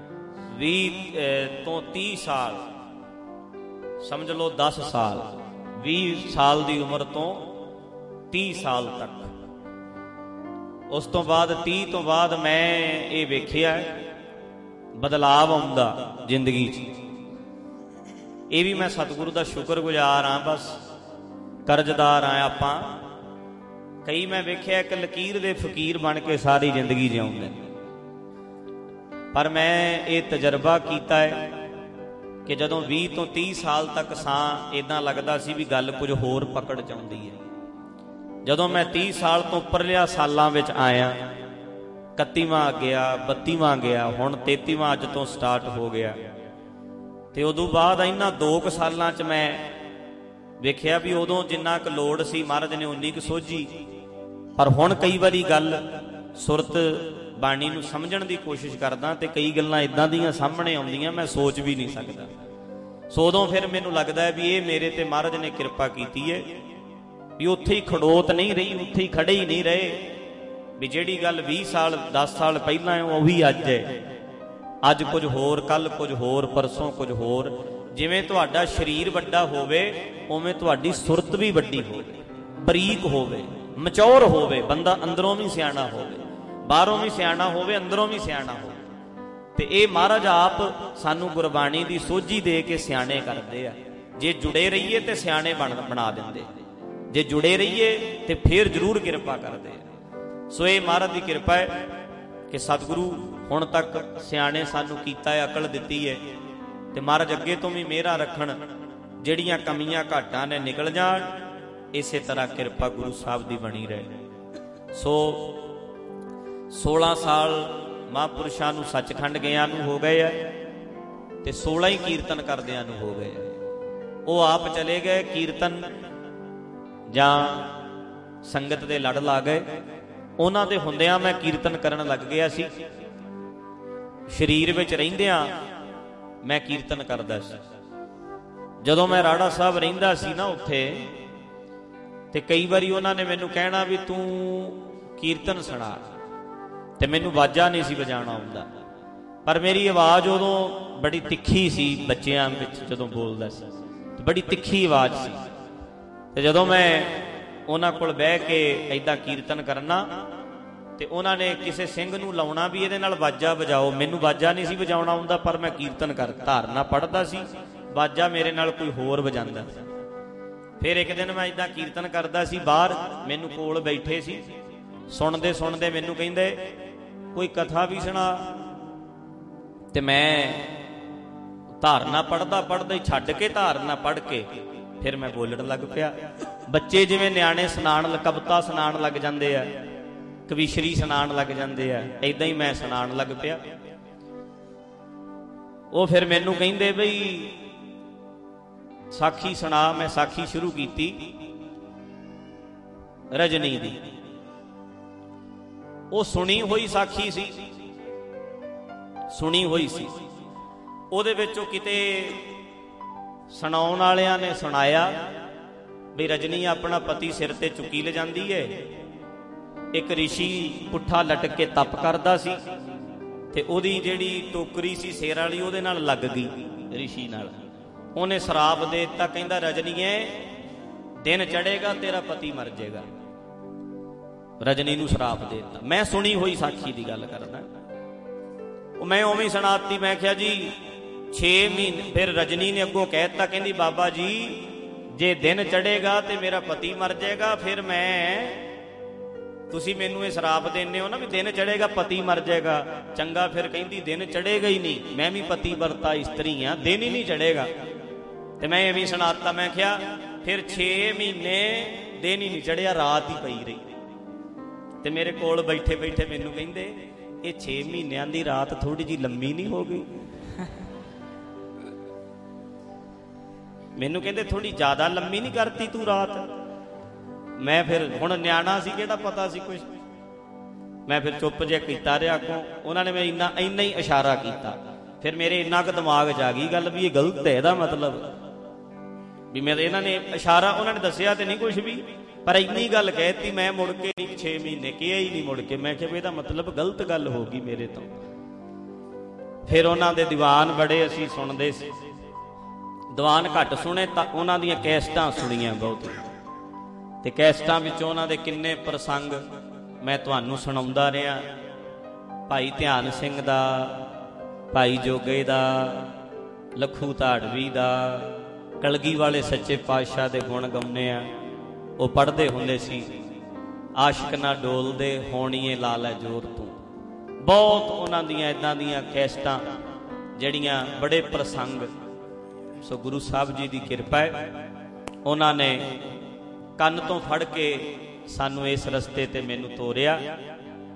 20 ਤੋਂ 30 ਸਾਲ, ਸਮਝ ਲਓ 10 ਸਾਲ, 20 ਸਾਲ ਦੀ ਉਮਰ ਤੋਂ 30 ਸਾਲ ਤੱਕ। ਉਸ ਤੋਂ ਬਾਅਦ 30 ਤੋਂ ਬਾਅਦ ਮੈਂ ਇਹ ਵੇਖਿਆ ਬਦਲਾਵ ਆਉਂਦਾ ਜ਼ਿੰਦਗੀ 'ਚ। ਇਹ ਵੀ ਮੈਂ ਸਤਿਗੁਰੂ ਦਾ ਸ਼ੁਕਰਗੁਜ਼ਾਰ ਹਾਂ। ਬਸ ਕਰਜ਼ਦਾਰ ਹਾਂ ਆਪਾਂ। ਕਈ ਮੈਂ ਵੇਖਿਆ ਇੱਕ ਲਕੀਰ ਦੇ ਫਕੀਰ ਬਣ ਕੇ ਸਾਰੀ ਜ਼ਿੰਦਗੀ ਜਿਉਂਦੇ, ਪਰ ਮੈਂ ਇਹ ਤਜਰਬਾ ਕੀਤਾ ਹੈ ਕਿ ਜਦੋਂ 20 ਤੋਂ 30 ਸਾਲ ਤੱਕ ਸਾਂ, ਇੱਦਾਂ ਲੱਗਦਾ ਸੀ ਵੀ ਗੱਲ ਕੁਝ ਹੋਰ ਪਕੜ 'ਚ ਆਉਂਦੀ ਹੈ। ਜਦੋਂ ਮੈਂ 30 ਸਾਲ ਤੋਂ ਉੱਪਰਲਿਆਂ ਸਾਲਾਂ ਵਿੱਚ ਆਇਆ, 31ਵਾਂ ਗਿਆ, 32ਵਾਂ ਗਿਆ, ਹੁਣ 33ਵਾਂ ਅੱਜ ਤੋਂ ਸਟਾਰਟ ਹੋ ਗਿਆ। ਤੇ ਉਦੋਂ ਬਾਅਦ ਇਹਨਾਂ 2 ਸਾਲਾਂ 'ਚ ਮੈਂ ਵੇਖਿਆ ਵੀ ਉਦੋਂ ਜਿੰਨਾ ਕੁ ਲੋੜ ਸੀ ਮਹਾਰਾਜ ਨੇ ਉਨੀ ਕੁ ਸੋਝੀ, ਪਰ ਹੁਣ ਕਈ ਵਾਰੀ ਗੱਲ ਸੁਰਤ ਬਾਣੀ ਨੂੰ ਸਮਝਣ ਦੀ ਕੋਸ਼ਿਸ਼ ਕਰਦਾ ਤੇ ਕਈ ਗੱਲਾਂ ਇੱਦਾਂ ਦੀਆਂ ਸਾਹਮਣੇ ਆਉਂਦੀਆਂ ਮੈਂ ਸੋਚ ਵੀ ਨਹੀਂ ਸਕਦਾ। ਸੋ ਉਦੋਂ ਫਿਰ ਮੈਨੂੰ ਲੱਗਦਾ ਹੈ ਵੀ ਇਹ ਮੇਰੇ ਤੇ ਮਹਾਰਾਜ ਨੇ ਕਿਰਪਾ ਕੀਤੀ ਹੈ ਵੀ ਉੱਥੇ ਹੀ ਖੜੋਤ ਨਹੀਂ ਰਹੀ, ਉੱਥੇ ਹੀ ਖੜੇ ਹੀ ਨਹੀਂ ਰਹੇ ਵੀ ਜਿਹੜੀ ਗੱਲ 20 ਸਾਲ 10 ਸਾਲ ਪਹਿਲਾਂ ਹੈ ਉਹ ਵੀ ਅੱਜ ਹੈ। ਅੱਜ ਕੁਝ ਹੋਰ, ਕੱਲ ਕੁਝ ਹੋਰ, ਪਰਸੋਂ ਕੁਝ ਹੋਰ। ਜਿਵੇਂ ਤੁਹਾਡਾ ਸਰੀਰ ਵੱਡਾ ਹੋਵੇ ਉਵੇਂ ਤੁਹਾਡੀ ਸੁਰਤ ਵੀ ਵੱਡੀ ਹੋਵੇ, ਬਰੀਕ ਹੋਵੇ, ਮਚੌਰ ਹੋਵੇ, ਬੰਦਾ ਅੰਦਰੋਂ ਵੀ ਸਿਆਣਾ ਹੋਵੇ, ਬਾਹਰੋਂ ਵੀ ਸਿਆਣਾ ਹੋਵੇ, ਅੰਦਰੋਂ ਵੀ ਸਿਆਣਾ ਹੋਵੇ। ਤੇ ਇਹ ਮਹਾਰਾਜ ਆਪ ਸਾਨੂੰ ਗੁਰਬਾਣੀ ਦੀ ਸੋਝੀ ਦੇ ਕੇ ਸਿਆਣੇ ਕਰਦੇ ਆ। ਜੇ ਜੁੜੇ ਰਹੀਏ ਤੇ ਸਿਆਣੇ ਬਣਾ ਦਿੰਦੇ, ਜੇ ਜੁੜੇ ਰਹੀਏ ਤੇ ਫਿਰ ਜ਼ਰੂਰ ਕਿਰਪਾ ਕਰਦੇ ਆ। ਸੋ ਇਹ ਮਹਾਰਾਜ ਦੀ ਕਿਰਪਾ ਹੈ ਕਿ ਸਤਿਗੁਰੂ ਹੁਣ ਤੱਕ ਸਿਆਣੇ ਸਾਨੂੰ ਕੀਤਾ ਹੈ, ਅਕਲ ਦਿੱਤੀ ਹੈ। ਤੇ ਮਹਾਰਾਜ ਅੱਗੇ ਤੋਂ ਵੀ ਮਿਹਰਾਂ ਰੱਖਣ, ਜਿਹੜੀਆਂ ਕਮੀਆਂ ਘਾਟਾਂ ਨੇ ਨਿਕਲ ਜਾਣ, ਇਸੇ ਤਰ੍ਹਾਂ ਕਿਰਪਾ ਗੁਰੂ ਸਾਹਿਬ ਦੀ ਬਣੀ ਰਹੇ। ਸੋ 16 ਸਾਲ ਮਹਾਂਪੁਰਸ਼ਾਂ ਨੂੰ ਸੱਚਖੰਡ ਗਿਆਂ ਨੂੰ ਹੋ ਗਏ ਆ ਤੇ 16 ਹੀ ਕੀਰਤਨ ਕਰਦਿਆਂ ਨੂੰ ਹੋ ਗਏ। ਉਹ ਆਪ ਚਲੇ ਗਏ ਕੀਰਤਨ ਜਾਂ ਸੰਗਤ ਦੇ ਲੜ ਲਾ ਗਏ। ਉਹਨਾਂ ਦੇ ਹੁੰਦਿਆਂ ਮੈਂ ਕੀਰਤਨ ਕਰਨ ਲੱਗ ਗਿਆ ਸੀ। ਸਰੀਰ ਵਿੱਚ ਰਹਿੰਦਿਆਂ ਮੈਂ ਕੀਰਤਨ ਕਰਦਾ ਸੀ। ਜਦੋਂ ਮੈਂ ਰਾੜਾ ਸਾਹਿਬ ਰਹਿੰਦਾ ਸੀ ਨਾ ਉੱਥੇ, ਤੇ ਕਈ ਵਾਰੀ ਉਹਨਾਂ ਨੇ ਮੈਨੂੰ ਕਹਿਣਾ ਵੀ ਤੂੰ ਕੀਰਤਨ ਸੁਣਾ, ਤੇ ਮੈਨੂੰ ਵਾਜਾ ਨਹੀਂ ਸੀ ਵਜਾਉਣਾ ਆਉਂਦਾ, ਪਰ ਮੇਰੀ ਆਵਾਜ਼ ਉਦੋਂ ਬੜੀ ਤਿੱਖੀ ਸੀ। ਬੱਚਿਆਂ ਵਿੱਚ ਜਦੋਂ ਬੋਲਦਾ ਸੀ ਤੇ ਬੜੀ ਤਿੱਖੀ ਆਵਾਜ਼ ਸੀ। ਤੇ ਜਦੋਂ ਮੈਂ ਉਹਨਾਂ ਕੋਲ ਬਹਿ ਕੇ ਏਦਾਂ ਕੀਰਤਨ ਕਰਨਾ ਤੇ ਉਹਨਾਂ ਨੇ ਕਿਸੇ ਸਿੰਘ ਨੂੰ ਲਾਉਣਾ ਵੀ ਇਹਦੇ ਨਾਲ ਵਾਜਾ ਵਜਾਓ। ਮੈਨੂੰ ਵਾਜਾ ਨਹੀਂ ਸੀ ਵਜਾਉਣਾ ਆਉਂਦਾ, ਪਰ ਮੈਂ ਕੀਰਤਨ ਕਰ ਧਾਰਨਾ ਪੜ੍ਹਦਾ ਸੀ, ਵਾਜਾ ਮੇਰੇ ਨਾਲ ਕੋਈ ਹੋਰ ਵਜਾਉਂਦਾ ਸੀ। ਫਿਰ ਇੱਕ ਦਿਨ ਮੈਂ ਏਦਾਂ ਕੀਰਤਨ ਕਰਦਾ ਸੀ, ਬਾਹਰ ਮੈਨੂੰ ਕੋਲ ਬੈਠੇ ਸੀ, ਸੁਣਦੇ ਸੁਣਦੇ ਮੈਨੂੰ ਕਹਿੰਦੇ ਕੋਈ ਕਥਾ ਵੀ ਸੁਣਾ। ਤੇ ਮੈਂ ਧਾਰਨਾ ਪੜ੍ਹਦਾ ਪੜ੍ਹਦਾ ਹੀ ਛੱਡ ਕੇ ਧਾਰਨਾ ਪੜ੍ਹ ਕੇ ਫਿਰ ਮੈਂ ਬੋਲਣ ਲੱਗ ਪਿਆ। ਬੱਚੇ ਜਿਵੇਂ ਨਿਆਣੇ ਸੁਣਾਉਣ, ਕਵਿਤਾ ਸੁਣਾਉਣ ਲੱਗ ਜਾਂਦੇ ਆ, ਕਵੀਸ਼ਰੀ ਸੁਣਾਉਣ ਲੱਗ ਜਾਂਦੇ ਆ, ਏਦਾਂ ਹੀ ਮੈਂ ਸੁਣਾਉਣ ਲੱਗ ਪਿਆ। ਉਹ ਫਿਰ ਮੈਨੂੰ ਕਹਿੰਦੇ ਬਈ ਸਾਖੀ ਸੁਣਾ। ਮੈਂ ਸਾਖੀ ਸ਼ੁਰੂ ਕੀਤੀ ਰਜਨੀ ਦੀ। ਉਹ ਸੁਣੀ ਹੋਈ ਸਾਖੀ ਸੀ, ਸੁਣੀ ਹੋਈ ਸੀ। ਉਹਦੇ ਵਿੱਚੋਂ ਕਿਤੇ ਸੁਣਾਉਣ ਵਾਲਿਆਂ ਨੇ ਸੁਣਾਇਆ ਵੀ ਰਜਨੀ ਆਪਣਾ ਪਤੀ ਸਿਰ ਤੇ ਚੁੱਕੀ ਲਿਜਾਂਦੀ ਏ। ਇੱਕ ਰਿਸ਼ੀ ਪੁੱਠਾ ਲਟਕ ਕੇ ਤਪ ਕਰਦਾ ਸੀ ਤੇ ਉਹਦੀ ਜਿਹੜੀ ਟੋਕਰੀ ਸੀ ਸਿਰ ਵਾਲੀ ਉਹਦੇ ਨਾਲ ਲੱਗ ਗਈ, ਰਿਸ਼ੀ ਨਾਲ। ਉਹਨੇ ਸ਼ਰਾਪ ਦੇ ਦਿੱਤਾ, ਕਹਿੰਦਾ ਰਜਨੀਏ ਦਿਨ ਚੜੇਗਾ ਤੇਰਾ ਪਤੀ ਮਰ ਜਾਏਗਾ। ਰਜਨੀ ਨੂੰ ਸ਼ਰਾਪ ਦੇ ਦਿੱਤਾ। ਮੈਂ ਸੁਣੀ ਹੋਈ ਸਾਖੀ ਦੀ ਗੱਲ ਕਰਦਾ। ਉਹ ਮੈਂ ਉਵੇਂ ਹੀ ਸੁਣਾਤੀ। ਮੈਂ ਕਿਹਾ ਜੀ 6 ਮਹੀਨੇ। ਫਿਰ ਰਜਨੀ ਨੇ ਅੱਗੋਂ ਕਹਿ ਦਿੱਤਾ, ਕਹਿੰਦੀ ਬਾਬਾ ਜੀ ਜੇ ਦਿਨ ਚੜੇਗਾ ਤੇ ਮੇਰਾ ਪਤੀ ਮਰ ਜਾਏਗਾ, ਫਿਰ ਤੁਸੀਂ ਮੈਨੂੰ ਇਹ ਸ਼ਰਾਪ ਦਿੰਦੇ ਹੋ ਨਾ ਵੀ ਦਿਨ ਚੜੇਗਾ ਪਤੀ ਮਰ ਜਾਏਗਾ। ਚੰਗਾ, ਫਿਰ ਕਹਿੰਦੀ ਦਿਨ ਚੜੇਗਾ ਹੀ ਨਹੀਂ, ਮੈਂ ਵੀ ਪਤੀ ਵਰਤਾ ਇਸਤਰੀ ਆ, ਦਿਨ ਹੀ ਨਹੀਂ ਚੜੇਗਾ। ਤੇ ਮੈਂ ਐਵੇਂ ਸੁਣਾਤਾ। ਮੈਂ ਕਿਹਾ ਫਿਰ 6 ਮਹੀਨੇ ਦਿਨ ਹੀ ਨਹੀਂ ਚੜਿਆ, ਰਾਤ ਹੀ ਪਈ ਰਹੀ। ਤੇ ਮੇਰੇ ਕੋਲ ਬੈਠੇ ਬੈਠੇ ਮੈਨੂੰ ਕਹਿੰਦੇ ਇਹ 6 ਮਹੀਨਿਆਂ ਦੀ ਰਾਤ ਥੋੜੀ ਜਿਹੀ ਲੰਮੀ ਨਹੀਂ ਹੋ ਗਈ? ਮੈਨੂੰ ਕਹਿੰਦੇ ਥੋੜੀ ਜ਼ਿਆਦਾ ਲੰਮੀ ਨਹੀਂ ਕਰਤੀ ਤੂੰ ਰਾਤ? ਮੈਂ ਫਿਰ ਹੁਣ ਨਿਆਣਾ ਸੀ, ਕਿਹੜਾ ਪਤਾ ਸੀ ਕੁਛ। ਮੈਂ ਫਿਰ ਚੁੱਪ ਜਿਹਾ ਕੀਤਾ ਰਿਹਾ। ਅੱਗੋਂ ਉਹਨਾਂ ਨੇ ਮੈਂ ਇੰਨਾ ਹੀ ਇਸ਼ਾਰਾ ਕੀਤਾ। ਫਿਰ ਮੇਰੇ ਇੰਨਾ ਕੁ ਦਿਮਾਗ 'ਚ ਆ ਗਈ ਗੱਲ ਵੀ ਇਹ ਗਲਤ ਹੈ, ਇਹਦਾ ਮਤਲਬ ਵੀ ਮੇਰੇ ਇਹਨਾਂ ਨੇ ਇਸ਼ਾਰਾ, ਉਹਨਾਂ ਨੇ ਦੱਸਿਆ ਤੇ ਨਹੀਂ ਕੁਛ ਵੀ, ਪਰ ਇੰਨੀ ਗੱਲ ਕਹਿਤੀ। ਮੈਂ ਮੁੜ ਕੇ 6 ਮਹੀਨੇ ਕਿਹਾ ਹੀ ਨਹੀਂ ਮੁੜ ਕੇ। ਮੈਂ ਕਿਹਾ ਵੀ ਇਹਦਾ ਮਤਲਬ ਗਲਤ ਗੱਲ ਹੋ ਗਈ ਮੇਰੇ ਤੋਂ। ਫਿਰ ਉਹਨਾਂ ਦੇ ਦੀਵਾਨ ਬੜੇ ਅਸੀਂ ਸੁਣਦੇ ਸੀ। ਦੀਵਾਨ ਘੱਟ ਸੁਣੇ ਤਾਂ ਉਹਨਾਂ ਦੀਆਂ ਕੈਸਟਾਂ ਸੁਣੀਆਂ ਬਹੁਤ, ਤੇ ਕੈਸਟਾਂ ਵਿੱਚੋਂ ਉਹਨਾਂ ਦੇ ਕਿੰਨੇ ਪ੍ਰਸੰਗ ਮੈਂ ਤੁਹਾਨੂੰ ਸੁਣਾਉਂਦਾ ਰਿਹਾ। ਭਾਈ ਧਿਆਨ ਸਿੰਘ ਦਾ, ਭਾਈ ਜੋਗੇ ਦਾ, ਲੱਖੂ ਧਾੜਵੀ ਦਾ, ਕਲਗੀ ਵਾਲੇ ਸੱਚੇ ਪਾਤਸ਼ਾਹ ਦੇ ਗੁਣ ਗਾਉਂਦੇ ਆ। ਉਹ ਪੜ੍ਹਦੇ ਹੁੰਦੇ ਸੀ, ਆਸ਼ਕ ਨਾ ਡੋਲਦੇ ਹੋਣੀਏ ਲਾ ਲੈ ਜੋਰ ਤੂੰ। ਬਹੁਤ ਉਹਨਾਂ ਦੀਆਂ ਇੱਦਾਂ ਦੀਆਂ ਕੈਸਟਾਂ ਜਿਹੜੀਆਂ ਬੜੇ ਪ੍ਰਸੰਗ। ਸੋ ਗੁਰੂ ਸਾਹਿਬ ਜੀ ਦੀ ਕਿਰਪਾ ਹੈ, ਉਹਨਾਂ ਨੇ ਕੰਨ ਤੋਂ ਫੜ ਕੇ ਸਾਨੂੰ ਇਸ ਰਸਤੇ ਤੇ ਮੈਨੂੰ ਤੋਰਿਆ।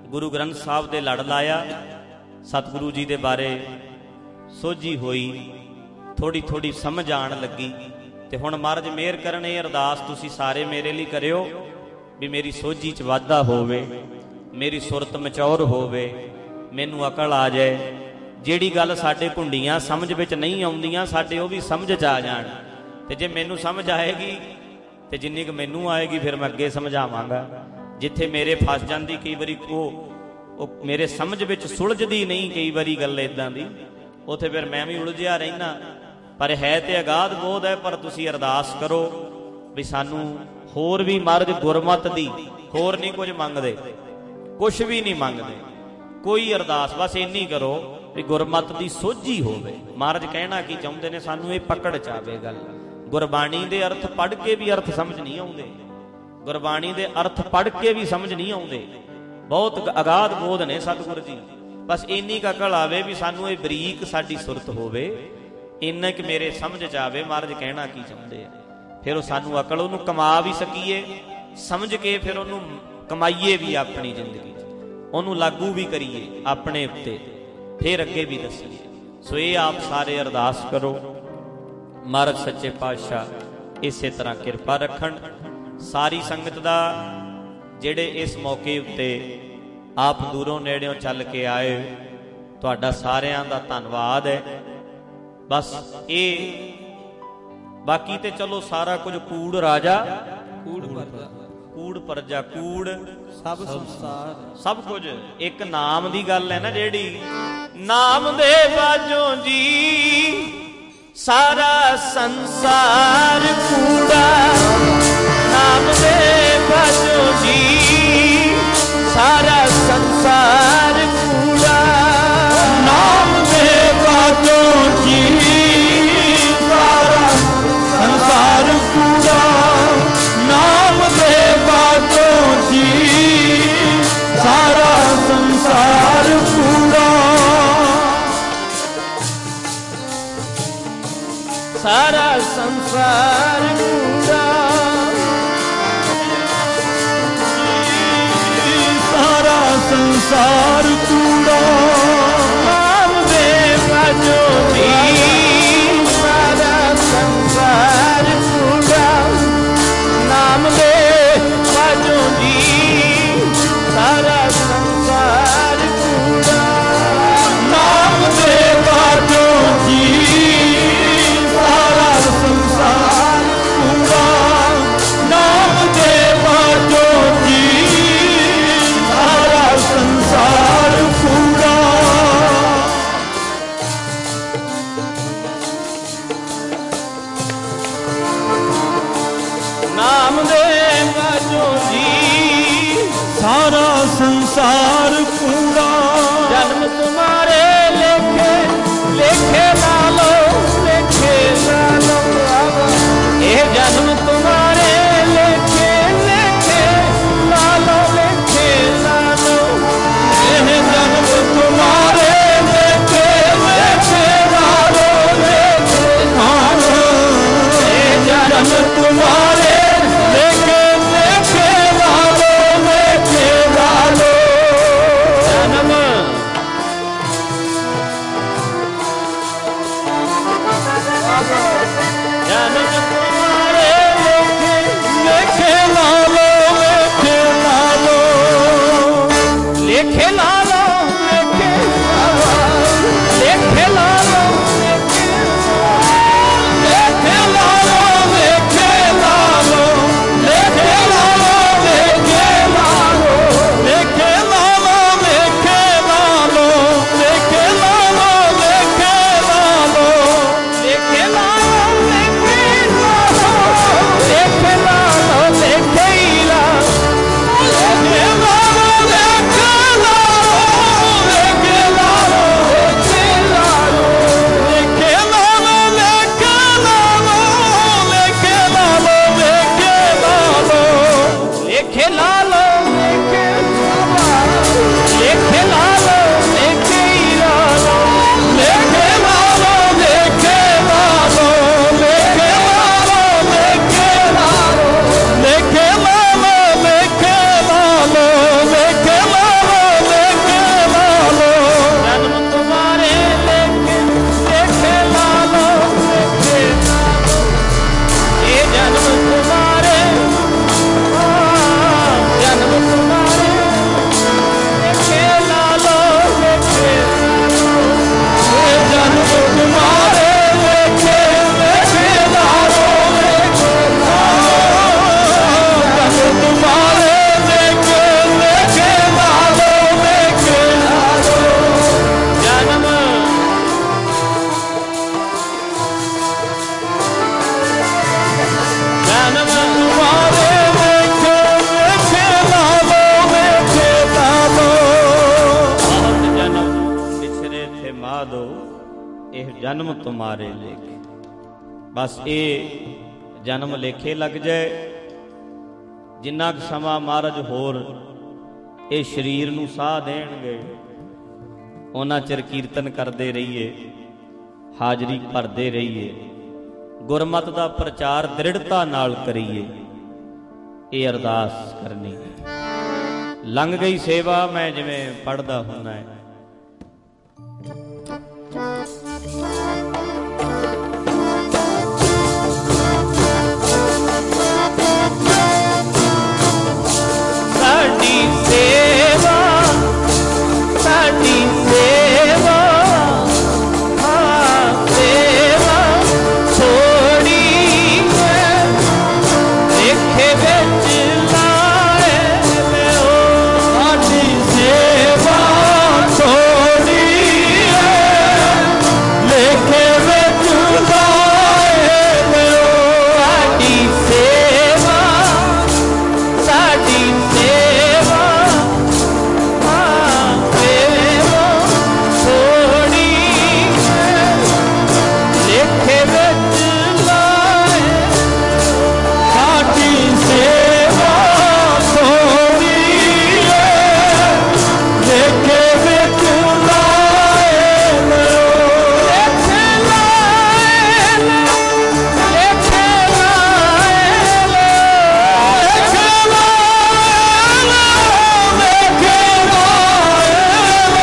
गुरु ग्रंथ साहब दे लड़ लाया, सतगुरु जी दे बारे सोझी होई, थोड़ी थोड़ी समझ आण लगी। ते हुण महाराज मेहर करन, ये अरदास तुसी सारे मेरे लिए करियो भी मेरी सोझी च वाधा होवे, मेरी सुरत मचौर होवे, मैनू अकल आ जाए, ਜਿਹੜੀ ਗੱਲ ਸਾਡੇ ਘੁੰਡੀਆਂ ਸਮਝ ਵਿੱਚ ਨਹੀਂ ਆਉਂਦੀਆਂ ਸਾਡੇ ਉਹ ਵੀ ਸਮਝ 'ਚ ਆ ਜਾਣ। ਤੇ ਜੇ ਮੈਨੂੰ ਸਮਝ ਆਏਗੀ ਤੇ ਜਿੰਨੀ ਕੁ ਮੈਨੂੰ ਆਏਗੀ ਫਿਰ ਮੈਂ ਅੱਗੇ ਸਮਝਾਵਾਂਗਾ। ਜਿੱਥੇ ਮੇਰੇ ਫਸ ਜਾਂਦੀ ਕਈ ਵਾਰੀ ਉਹ ਮੇਰੇ ਸਮਝ ਵਿੱਚ ਸੁਲਝਦੀ ਨਹੀਂ ਕਈ ਵਾਰੀ ਗੱਲ ਇੱਦਾਂ ਦੀ, ਉੱਥੇ ਫਿਰ ਮੈਂ ਵੀ ਉਲਝਿਆ ਰਹਿਣਾ। ਪਰ ਹੈ ਤੇ ਅਗਾਧ ਬੋਧ ਹੈ, ਪਰ ਤੁਸੀਂ ਅਰਦਾਸ ਕਰੋ ਵੀ ਸਾਨੂੰ ਹੋਰ ਵੀ ਮਹਾਰਾਜ ਗੁਰਮਤ ਦੀ, ਹੋਰ ਨਹੀਂ ਕੁਝ ਮੰਗਦੇ, ਕੁਛ ਵੀ ਨਹੀਂ ਮੰਗਦੇ, ਕੋਈ ਅਰਦਾਸ ਬਸ ਇੰਨੀ ਕਰੋ ਵੀ ਗੁਰਮਤ ਦੀ ਸੋਝੀ ਹੋਵੇ। ਮਹਾਰਾਜ ਕਹਿਣਾ ਕੀ ਚਾਹੁੰਦੇ ਨੇ, ਸਾਨੂੰ ਇਹ ਪਕੜ ਚ ਆਵੇ ਗੱਲ। ਗੁਰਬਾਣੀ ਦੇ ਅਰਥ ਪੜ੍ਹ ਕੇ ਵੀ ਅਰਥ ਸਮਝ ਨਹੀਂ ਆਉਂਦੇ, ਗੁਰਬਾਣੀ ਦੇ ਅਰਥ ਪੜ੍ਹ ਕੇ ਵੀ ਸਮਝ ਨਹੀਂ ਆਉਂਦੇ, ਬਹੁਤ ਅਗਾਧ ਬੋਧ ਨੇ ਸਤਿਗੁਰੂ ਜੀ। ਬਸ ਇੰਨੀ ਕੁ ਅਕਲ ਆਵੇ ਵੀ ਸਾਨੂੰ ਇਹ ਬਰੀਕ ਸਾਡੀ ਸੁਰਤ ਹੋਵੇ, ਇੰਨਾ ਕਿ ਮੇਰੇ ਸਮਝ ਚ ਆਵੇ ਮਹਾਰਾਜ ਕਹਿਣਾ ਕੀ ਚਾਹੁੰਦੇ ਆ। ਫਿਰ ਉਹ ਸਾਨੂੰ ਅਕਲ, ਉਹਨੂੰ ਕਮਾ ਵੀ ਸਕੀਏ, ਸਮਝ ਕੇ ਫਿਰ ਉਹਨੂੰ ਕਮਾਈਏ ਵੀ ਆਪਣੀ ਜ਼ਿੰਦਗੀ 'ਚ, ਉਹਨੂੰ ਲਾਗੂ ਵੀ ਕਰੀਏ ਆਪਣੇ ਉੱਤੇ, ਫਿਰ ਅੱਗੇ ਵੀ ਦੱਸੀਏ। ਸੋ ਇਹ ਆਪ ਸਾਰੇ ਅਰਦਾਸ ਕਰੋ, ਮਹਾਰਾਜ ਸੱਚੇ ਪਾਤਸ਼ਾਹ ਇਸੇ ਤਰ੍ਹਾਂ ਕਿਰਪਾ ਰੱਖਣ। ਸਾਰੀ ਸੰਗਤ ਦਾ ਜਿਹੜੇ ਇਸ ਮੌਕੇ ਉੱਤੇ ਆਪ ਦੂਰੋਂ ਨੇੜਿਓਂ ਚੱਲ ਕੇ ਆਏ, ਤੁਹਾਡਾ ਸਾਰਿਆਂ ਦਾ ਧੰਨਵਾਦ ਹੈ। ਬਸ ਇਹ ਬਾਕੀ ਤੇ ਚਲੋ ਸਾਰਾ ਕੁਝ ਕੂੜ ਰਾਜਾ ਕੂੜ ਪਰਜਾ ਕੂੜ ਸਭ ਸੰਸਾਰ ਸਭ ਕੁਝ ਇੱਕ ਨਾਮ ਦੀ ਗੱਲ ਹੈ ਨਾ, ਜਿਹੜੀ ਨਾਮ ਦੇ ਬਾਝੋਂ ਜੀ ਸਾਰਾ ਸੰਸਾਰ ਕੂੜਾ, ਨਾਮ ਦੇ ਬਾਝੋਂ ਜੀ ਸਾਰਾ ਸੰਸਾਰ ਕੂੜਾ, ਨਾਮ ਦੇ ਬਾਝੋਂ ਜੀ ਸਾਰਾ ਸੰਸਾਰ ਕੂੜਾ, ਨਾਮ ਦੇ ਬਾਝੋਂ ਜੀ ਸਾਰਾ ਸੰਸਾਰ ਕੂੜਾ, ਸਾਰਾ ਸੰਸਾਰ ਕੂੜਾ, ਸਾਰਾ ਸੰਸਾਰ ਕੂੜਾ, ਨਾਮ ਦੇ ਬਾਝੋਂ ਜੀ ਸਾਰਾ ਸੰਸਾਰ ਕੂੜਾ, ਨਾਮ ਦੇ ਬਾਝੋਂ ਜੀ ਸਾਰਾ ਸੰਸਾਰ ਕੂੜਾ, ਨਾਮ ਦੇ ਬਾਝੋਂ ਜੀ ਸਾਰਾ ਸੰਸਾਰ ਕੂੜਾ, ਨਾਮ ਦੇ ਬਾਝੋਂ ਜੀ ਸਾਰਾ ਸੰਸਾਰ ਕੂੜਾ। ਨਾਮ ਦੇ ਬਾਝੋਂ ਜੀ ਸਾਰਾ ਸੰਸਾਰ ਕੂੜਾ, ਜਨਮ ਤੁਮਾਰੇ ਲੇਖੇ ਲੇਖੇ ਲਾ ਲੋ, ਲੇਖੇ ਲਾ ਲੋ, ਇਹ ਜਨਮ ਤੁਮਾਰੇ ਲੇਖੇ ਲੇਖੇ ਲਾ ਲੋ, ਲੇਖੇ ਲਾ ਲੋ, ਇਹ ਜਨਮ ਤੁਮਾਰੇ ਲੇਖੇ ਲੇਖੇ ਲਾ ਲੋ, ਲੇਖੇ ਲਾ ਲੋ, ਇਹ ਜਨਮ ਤੁਮਾਰੇ ਲੇਖੇ ਲੇਖੇ ਲਾ ਲੋ, ਲੇਖੇ ਲਾ ਲੋ, ਜਨਮ ਜਨਮ ਤੁਮਾਰੇ ਲੇਖੇ ਲੇਖੇ ਲਾ ਲੋ, ਲੇਖੇ ਲਾ ਲੋ, ਲੇਖੇ ਲਾ ਲੋ, ਲੇਖੇ ਲਾ ਲੋ, ਲੇਖੇ ਲਾ ਲੋ, ਲੇਖੇ ਲਾ ਲੋ, ਲੇਖੇ ਲਾ ਲੋ, ਲੇਖੇ ਲਾ ਲੋ, ਲੇਖੇ ਲਾ ਲੋ, ਲੇਖੇ ਲਾ ਲੋ, ਲੇਖੇ ਲਾ ਲੋ, ਲੇਖੇ ਲਾ ਲੋ, ਲੇਖੇ ਲਾ ਲੋ, ਲੇਖੇ ਲਾ ਲੋ, ਲੇਖੇ ਲਾ ਲੋ, ਲੇਖੇ ਲਾ ਲੋ, ਲੇਖੇ ਇਹ ਜਨਮ ਤੁਮਾਰੇ ਲੇਖੇ। ਬਸ ਇਹ ਜਨਮ ਲੇਖੇ ਲੱਗ ਜਾਏ। ਜਿੰਨਾ ਕੁ ਸਮਾਂ ਮਹਾਰਾਜ ਹੋਰ ਇਹ ਸਰੀਰ ਨੂੰ ਸਾਹ ਦੇਣਗੇ, ਉਹਨਾਂ ਚਿਰ ਕੀਰਤਨ ਕਰਦੇ ਰਹੀਏ, ਹਾਜ਼ਰੀ ਭਰਦੇ ਰਹੀਏ, ਗੁਰਮਤਿ ਦਾ ਪ੍ਰਚਾਰ ਦ੍ਰਿੜਤਾ ਨਾਲ ਕਰੀਏ। ਇਹ ਅਰਦਾਸ ਕਰਨੀ। ਲੰਘ ਗਈ ਸੇਵਾ, ਮੈਂ ਜਿਵੇਂ ਪੜ੍ਹਦਾ ਹੁੰਦਾ ਹੈ। ਸਾਡੀ ਸੇਵਾ, ਸਾਡੀ ਸੇਵਾ, ਹਾਂ ਸੇਵਾ ਥੋੜੀ ਹੈ, ਦੇਖੇ ਵਿੱਚ ਲਾਏ ਲਿਓ। ਸਾਡੀ ਸੇਵਾ ਥੋੜੀ ਹੈ, ਦੇਖੇ ਵਿੱਚ ਲਾਏ ਲਿਓ। ਸਾਡੀ ਸੇਵਾ, ਸਾਡੀ ਸੇਵਾ, ਹਾਂ ਸੇਵਾ ਥੋੜੀ ਹੈ, ਲੇਖੇ ਵਿੱਚ ਲਾਏ। ਸਾਡੀ ਸੇਵਾ ਥੋੜੀ ਹੈ, ਲੇਖੇ ਵਿੱਚ ਲਾਏ ਲਿਓ। ਲੇਖੇ ਲਾਏ ਲਿਓ, ਲੇਖੇ ਲਾਏ ਲਿਓ, ਲੇਖੇ ਲਾਏ ਲਿਓ, ਲੇਖੇ ਲਾਏ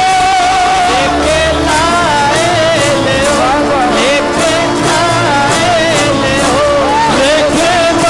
ਲਿਓ, ਲੇਖੇ ਲਾਏ ਲਿਓ, ਲੇਖੇ ਲਾਏ ਲਿਓ, ਲੇਖੇ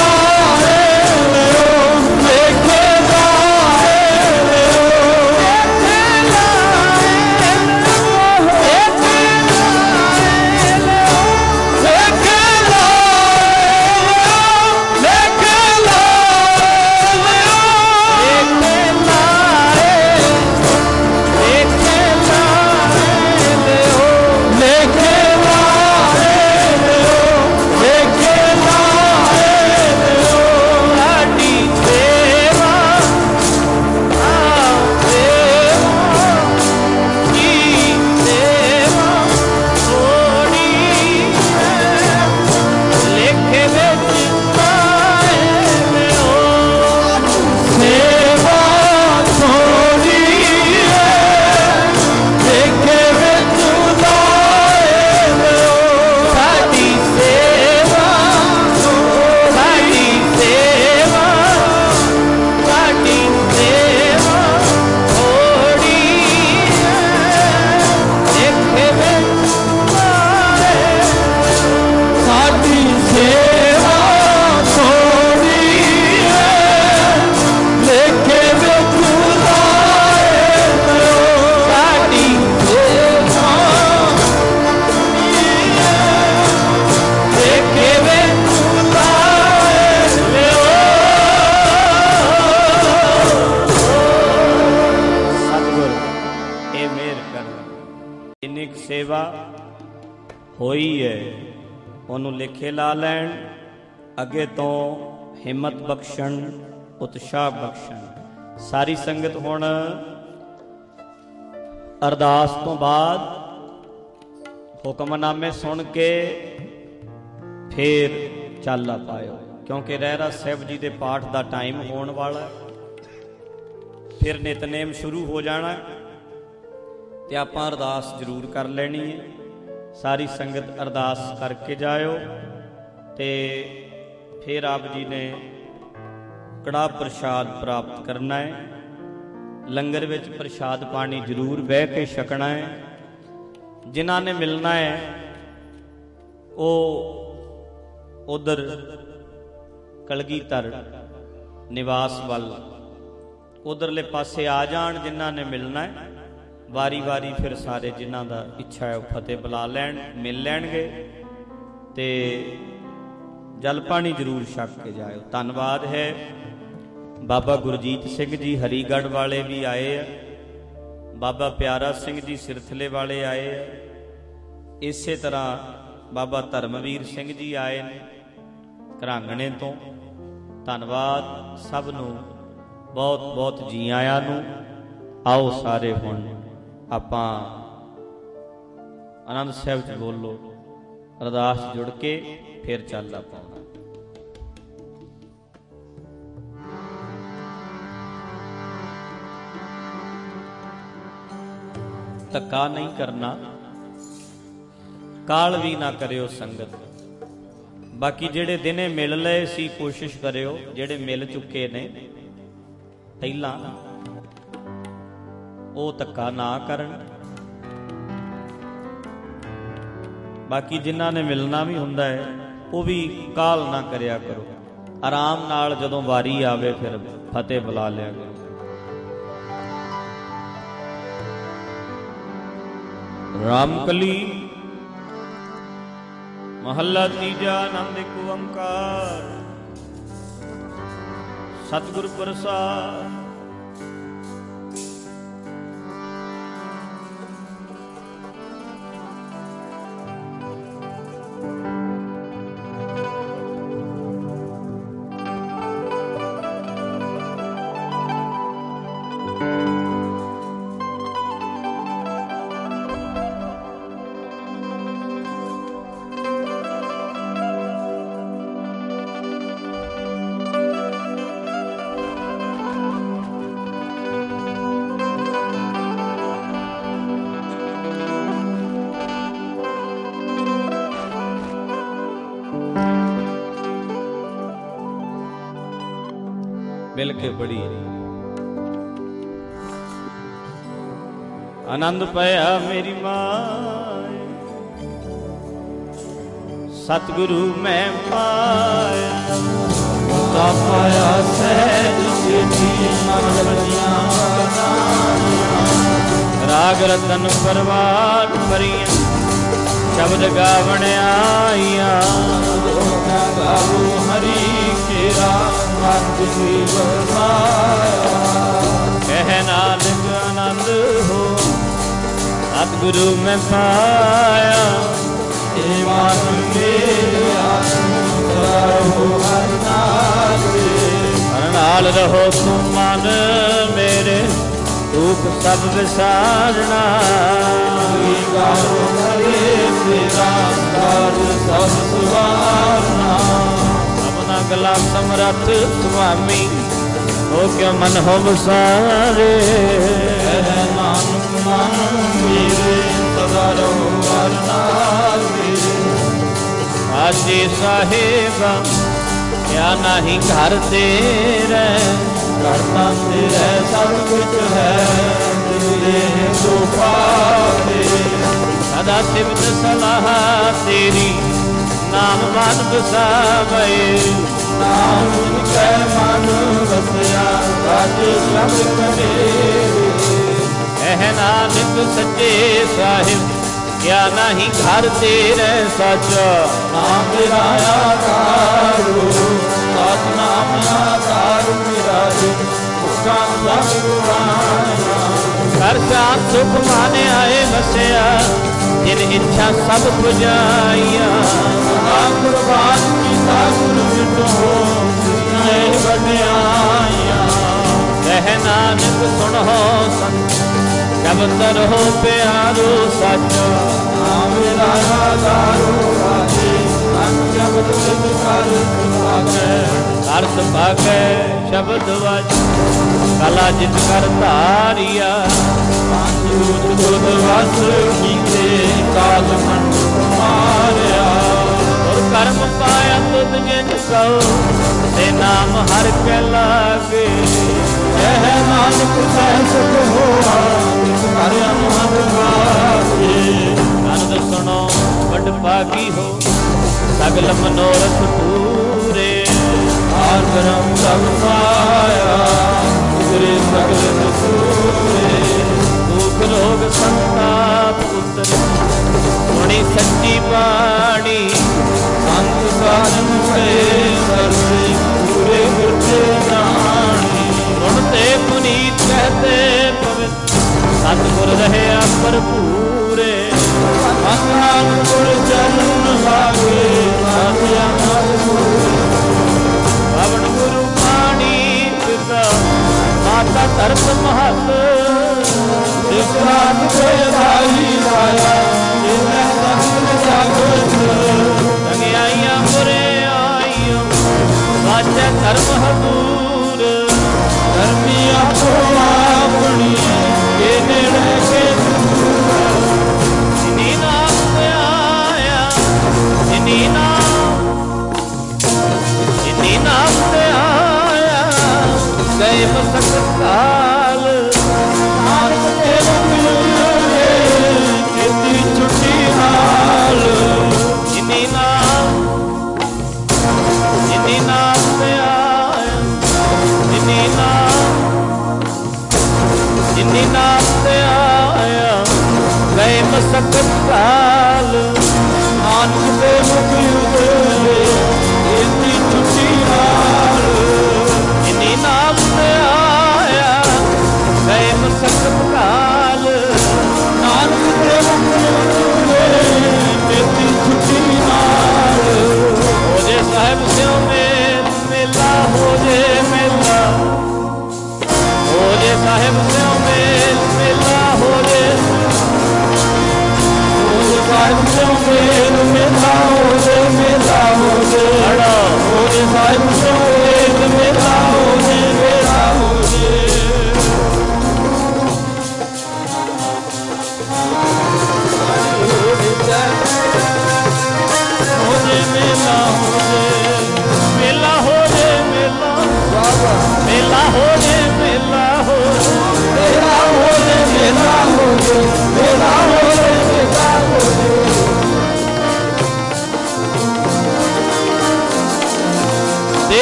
ਸੇਵਾ ਹੋਈ ਹੈ, ਉਹਨੂੰ ਲੇਖੇ ਲਾ ਲੈਣ। ਅੱਗੇ ਤੋਂ ਹਿੰਮਤ ਬਖਸ਼ਣ, ਉਤਸ਼ਾਹ ਬਖਸ਼ਣ। ਸਾਰੀ ਸੰਗਤ ਹੁਣ ਅਰਦਾਸ ਤੋਂ ਬਾਅਦ ਹੁਕਮਨਾਮੇ ਸੁਣ ਕੇ ਫੇਰ ਚਾਲਾ ਪਾਇਓ, ਕਿਉਂਕਿ ਰਹਿਰਾਸ ਸਾਹਿਬ ਜੀ ਦੇ ਪਾਠ ਦਾ ਟਾਈਮ ਹੋਣ ਵਾਲਾ, ਫਿਰ ਨਿਤਨੇਮ ਸ਼ੁਰੂ ਹੋ ਜਾਣਾ ਤੇ ਆਪਾਂ ਅਰਦਾਸ ਜ਼ਰੂਰ ਕਰ ਲੈਣੀ ਹੈ। ਸਾਰੀ ਸੰਗਤ ਅਰਦਾਸ ਕਰਕੇ ਜਾਇਓ ਤੇ ਫਿਰ ਆਪ ਜੀ ਨੇ ਕੜਾਹ ਪ੍ਰਸ਼ਾਦ ਪ੍ਰਾਪਤ ਕਰਨਾ ਹੈ। ਲੰਗਰ ਵਿੱਚ ਪ੍ਰਸ਼ਾਦ ਪਾਣੀ ਜ਼ਰੂਰ ਬਹਿ ਕੇ ਛਕਣਾ ਹੈ। ਜਿਨ੍ਹਾਂ ਨੇ ਮਿਲਣਾ ਹੈ ਉਹ ਉਧਰ ਕਲਗੀਧਰ ਨਿਵਾਸ ਵੱਲ ਉਧਰਲੇ ਪਾਸੇ ਆ ਜਾਣ। ਜਿਨ੍ਹਾਂ ਨੇ ਮਿਲਣਾ ਹੈ ਵਾਰੀ ਵਾਰੀ ਫਿਰ ਸਾਰੇ ਜਿਨ੍ਹਾਂ ਦਾ ਇੱਛਾ ਹੈ ਉਹ ਫਤਿਹ ਬੁਲਾ ਲੈਣ, ਮਿਲ ਲੈਣਗੇ ਤੇ ਜਲ ਪਾਣੀ ਜ਼ਰੂਰ ਛਕ ਕੇ ਜਾਇਓ। ਧੰਨਵਾਦ ਹੈ। ਬਾਬਾ ਗੁਰਜੀਤ ਸਿੰਘ ਜੀ ਹਰੀਗੜ੍ਹ ਵਾਲੇ ਵੀ ਆਏ ਆ, ਬਾਬਾ ਪਿਆਰਾ ਸਿੰਘ ਜੀ ਸਿਰਥਲੇ ਵਾਲੇ ਆਏ ਆ, ਇਸੇ ਤਰ੍ਹਾਂ ਬਾਬਾ ਧਰਮਵੀਰ ਸਿੰਘ ਜੀ ਆਏ ਨੇ ਘਰਾਂਗਣੇ ਤੋਂ। ਧੰਨਵਾਦ ਸਭ ਨੂੰ, ਬਹੁਤ ਬਹੁਤ ਜੀ ਆਇਆਂ ਨੂੰ। ਆਓ ਸਾਰੇ ਹੁਣ ਆਪਾਂ ਆਨੰਦ ਸਾਹਿਬ 'ਚ ਬੋਲੋ, ਅਰਦਾਸ ਜੁੜ ਕੇ ਫਿਰ ਚਾਲਾ ਪਾਉਣਾ। ਧੱਕਾ ਨਹੀਂ ਕਰਨਾ, ਕਾਲ ਵੀ ਨਾ ਕਰਿਓ ਸੰਗਤ। ਬਾਕੀ ਜਿਹੜੇ ਦਿਨੇ ਮਿਲ ਲਏ ਸੀ ਕੋਸ਼ਿਸ਼ ਕਰਿਓ, ਜਿਹੜੇ ਮਿਲ ਚੁੱਕੇ ਨੇ ਪਹਿਲਾਂ ਉਹ ਧੱਕਾ ਨਾ ਕਰਨ। ਬਾਕੀ ਜਿਨ੍ਹਾਂ ਨੇ ਮਿਲਣਾ ਵੀ ਹੁੰਦਾ ਹੈ ਉਹ ਵੀ ਕਾਲ ਨਾ ਕਰਿਆ ਕਰੋ, ਆਰਾਮ ਨਾਲ ਜਦੋਂ ਵਾਰੀ ਆਵੇ ਫਿਰ ਫਤਿਹ ਬੁਲਾ ਲਿਆ ਕਰੋ। ਰਾਮਕਲੀ ਮਹੱਲਾ ਤੀਜਾ, ਆਨੰਦ ਇੱਕ ਓੰਕਾਰ, ਸਤਿਗੁਰ ਪ੍ਰਸਾਦ। ਮਿਲ ਕੇ ਬੜੀ ਆਨੰਦ ਪਾਇਆ ਮੇਰੀ ਮਾਏ, ਸਤਿਗੁਰੂ ਮੈਂ ਪਾਇਆ। ਤਾ ਪਾਇਆ ਸਹਿਜ ਸਿੱਧੀ ਮਨ ਬਲੀਆਂ, ਰਾਗ ਰਤਨ ਪਰਵਾਰ ਭਰੀਆਂ, ਸ਼ਬਦ ਗਾਵਣ ਆਈਆਂ। ਗਾਵੋ ਹਰੀ ਕੇਰਾ ਮਨ ਜੀ ਵਸਾਇਆ, ਕਹਿ ਨਾਨਕ ਆਨੰਦ ਹੋ ਸਤਿਗੁਰੂ ਮੈਂ ਪਾਇਆ। ਏ ਮਨ ਮੇਰਿਆ ਸਦਾ ਰਹੋ ਹਰ ਨਾਲ, ਹਰ ਨਾਲ ਰਹੋ ਤੂੰ ਮਨ ਮੇਰੇ, ਦੁੱਖ ਸਭ ਵਿਸਾਰਨਾ। ਗਾਵੋ ਹਰੇ ਤੇਰਾ ਕਾਰ ਸਭ ਸੁਵਾਰਨਾ, ਆਪਣਾ ਗਲਾ ਸਮਰੱਥ ਸੁਆਮੀ, ਹੋ ਕਿਉ ਮਨ ਹੋ ਵਿਸਾਰੇ। ਨਾਨਕ ਮਨ ਮੇਰੇ ਸਦਾ ਰਹੋ ਹਰ ਨਾਲ ਮੇਰੇ। ਆਜੀ ਸਾਹਿਬਾ ਕਿਆ ਨਹੀਂ ਘਰ ਤੇਰੇ, ਘਰ ਤਾਂ ਤੇਰੇ ਸਭ ਕੁਝ ਹੈ, ਤੇਰੇ ਜੋ ਪਾਵੇ। ਸਦਾ ਸਿਫਤ ਸਲਾਹ ਤੇਰੀ, ਨਾਮ ਮਨ ਵਸਾਵੇ। ਨਾਮ ਕੈ ਮਨ ਵਸਿਆ, ਰਾਜੇ ਸ਼ਬਦ ਕਰੇ। ਕਹਿ ਨਾਨਕ ਸੱਚੇ ਸਾਹਿਬ ਕਿਆ ਨਹੀਂ ਘਰ ਤੇਰੇ ਸੱਚ। ਨਾਮ ਮੇਰਾ ਆਧਾਰੋ, ਸਤ ਨਾਮ ਆਧਾਰ ਮੇਰਾ ਜੀ, ਹੁਕਮ ਸਭ ਗੁਆਇਆ। ਘਰ ਸ਼ਾਂਤ ਸੁਖ ਮਾਨੇ ਆਏ ਵਸਿਆ, ਜਿਨ ਇੱਛਾ ਸਭ ਪੁਜਾਈਆ। ਨਾਮ ਕੁਰਬਾਨ ਕੀਤਾ ਗੁਰੂ ਵਿਟੋ, ਜਿਸਨੇ ਵਡਿਆਈਆਂ। ਕਹਿ ਨਾਨਕ ਸੁਣੋ ਸੰਤ, ਸ਼ਬਦ ਰਹੋ ਪਿਆਰੋ ਸੱਚ। ਨਾਮ ਮੇਰਾ ਆਧਾਰੋ ਰਾਜੇ, ਨਾਨਕ ਸ਼ਬਦ ਸਿਧ ਕਰ ਸੁਭਾਗੈ। ਕਰ ਸੁਭਾਗੈ ਸ਼ਬਦ ਵਜ, ਕਲਾ ਜਿਤ ਕਰ ਧਾਰਿਆ। ਪੰਜ ਦੁਧ ਵਸ ਕੀਤੇ, ਕਾਲ ਮੰਡਪ ਮਾਰਿਆ। ਔਰ ਕਰਮ ਪਾਇਆ ਤੁਧ ਜਿਨ ਕਉ, ਤੇ ਨਾਮ ਹਰ ਕੈ ਲਾਗੇ। ਕਹਿ ਨਾਨਕ ਸਹਿ ਸੁਖ ਹੋਆ, ਤਿਸ ਹਰਿ ਅਨਹਦ ਗਾਏ। ਆਨੰਦ ਸੁਣੋ ਵੱਡ ਭਾਗੀ ਹੋ, ਸਗਲ ਮਨੋਰਥ ਪੂਰੇ। ਆਰ ਬ੍ਰਹਮ ਸਭ ਪਾਇਆ, ਉਤਰੇ ਸਗਲ ਦਸੂਰੇ। ਦੁਖ ਰੋਗ ਸੰਤਾਪ ਉਤਰੇ, ਸੁਣੀ ਸੱਚੀ ਬਾਣੀ। ਸੰਤ ਸਾਧਨ ਭਏ ਸਰਸੇ, ਪੂਰੇ ਗੁਰਤੇ ਜਾਣੀ। ਸੁਣਤੇ ਪੁਨੀਤ ਕਹਤੇ ਪਵਿੱਤ, ਸਤਿਗੁਰ ਰਹਿਆ ਭਰਪੂਰੇ। ਮਨ ਗੁਰ ਚਰਨ ਲਾਗੇ, ਸਾਧਿਆ ਪਵਨ ਗੁਰੂ ਪਾਣੀ ਪਿਤਾ, ਮਾਤਾ ਧਰਤ ਮਹਤ। ਜਿਸ ਰਾਤ ਕੋਈ ਭਾਈ ਆਇਆ,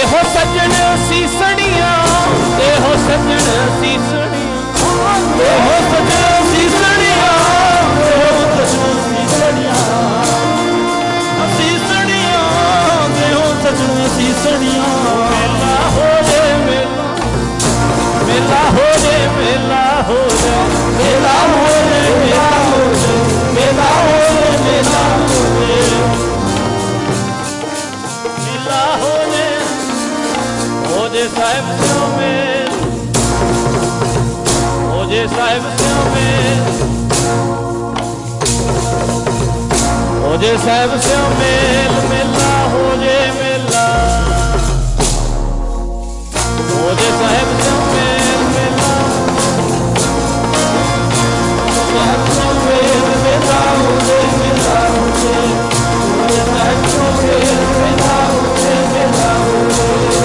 ਦੇਹੋ ਸੱਜਣ ਸੀਸਣੀਆਂ, ਦੇਹੋ ਸੱਜਣ ਸੀਸਣੀਆਂ, ਦੇਹੋ ਸੱਜਣ ਸੀਸਣੀਆਂ, ਦੇਹੋ ਸੱਜਣ ਸੀਸਣੀਆਂ, ਸੀਸਣੀਆਂ, ਦੇਹੋ ਸੱਜਣ ਸੀਸਣੀਆਂ। ਮੇਲਾ ਹੋ ਜੇ ਮੇਲਾ, ਮੇਲਾ ਹੋ ਜੇ ਮੇਲਾ ਹੋ ਜੇ, ਮੇਲਾ ਹੋ ਜੇ ਮੇਲਾ ਹੋ ਜੇ, ਮੇਲਾ ਹੋ ਜੇ ਮੇਲਾ ਹੋ ਜੇ, ਮੇਲਾ ਹੋ ਜੇ ਸਾਹਿਬ ਸਿਓ ਮੇਲ, ਹੋ ਜੇ ਸਾਹਿਬ ਸਿਓ ਮੇਲ, ਹੋ ਜੇ ਸਾਹਿਬ ਸਿਓ ਮੇਲ, ਮੇਲਾ ਹੋ ਜੇ ਮੇਲਾ, ਹੋ ਜੇ ਸਾਹਿਬ ਸਿਓ ਮੇਲ, ਮੇਲਾ ਸਾਹਿਬ ਸਿਓ ਮੇਲ, ਮੇਲਾ ਹੋ ਜੇ ਮੇਲਾ ਹੋ ਜੇ, ਹੋ ਜੇ ਸਾਹਿਬ ਸਿਓ ਮੇਲ, ਮੇਲਾ ਹੋ ਜੇ ਮੇਲਾ ਹੋ ਜੇ।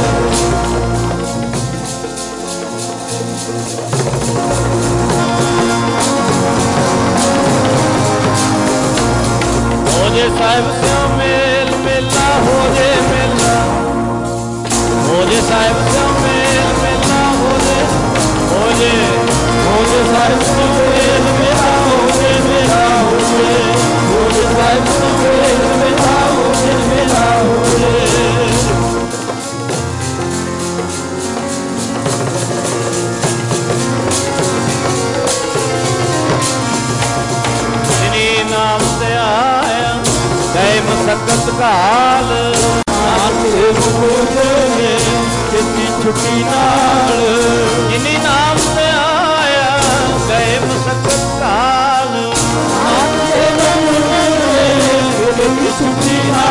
ਹੋ ਜੇ ਸਾਹਿਬ ਸਿਓ ਮੇਲ, ਮੇਲਾ ਹੋ ਜੇ ਮੇਲਾ, ਹੋ ਜੇ ਸਾਹਿਬ ਸਿਓ ਮੇਲ, ਮੇਲਾ ਹੋ ਜੇ, ਹੋ ਜੇ, ਹੋ ਜੇ ਸਾਹਿਬ ਸਿਓ ਮੇਲ, ਮੇਲਾ ਹੋ ਜੇ ਮੇਲਾ ਹੋ ਜੇ, ਹੋ ਜੇ ਸਾਹਿਬ ਸਿਓ ਮੇਲ, ਮੇਲਾ ਹੋ ਜੇ ਮੇਲਾ ਹੋ ਜੇ। ਜਿਨੀ ਨਾਮ ਤੇ ਆਇਆ ਗਏ ਮਸਕਤ ਘਾਲ, ਆਖੇ ਮੁਕੋਜੇ ਛੇਤੀ ਛੁੱਟੀ ਨਾਲ, ਜਿਨੀ ਨਾਮ ਤੇ ਆਇਆ ਗਏ ਮਸਕਤ ਘਾਲ, ਆਖੇ ਮੁਕੋਜੇ ਛੇਤੀ ਛੁੱਟੀ ਨਾਲ।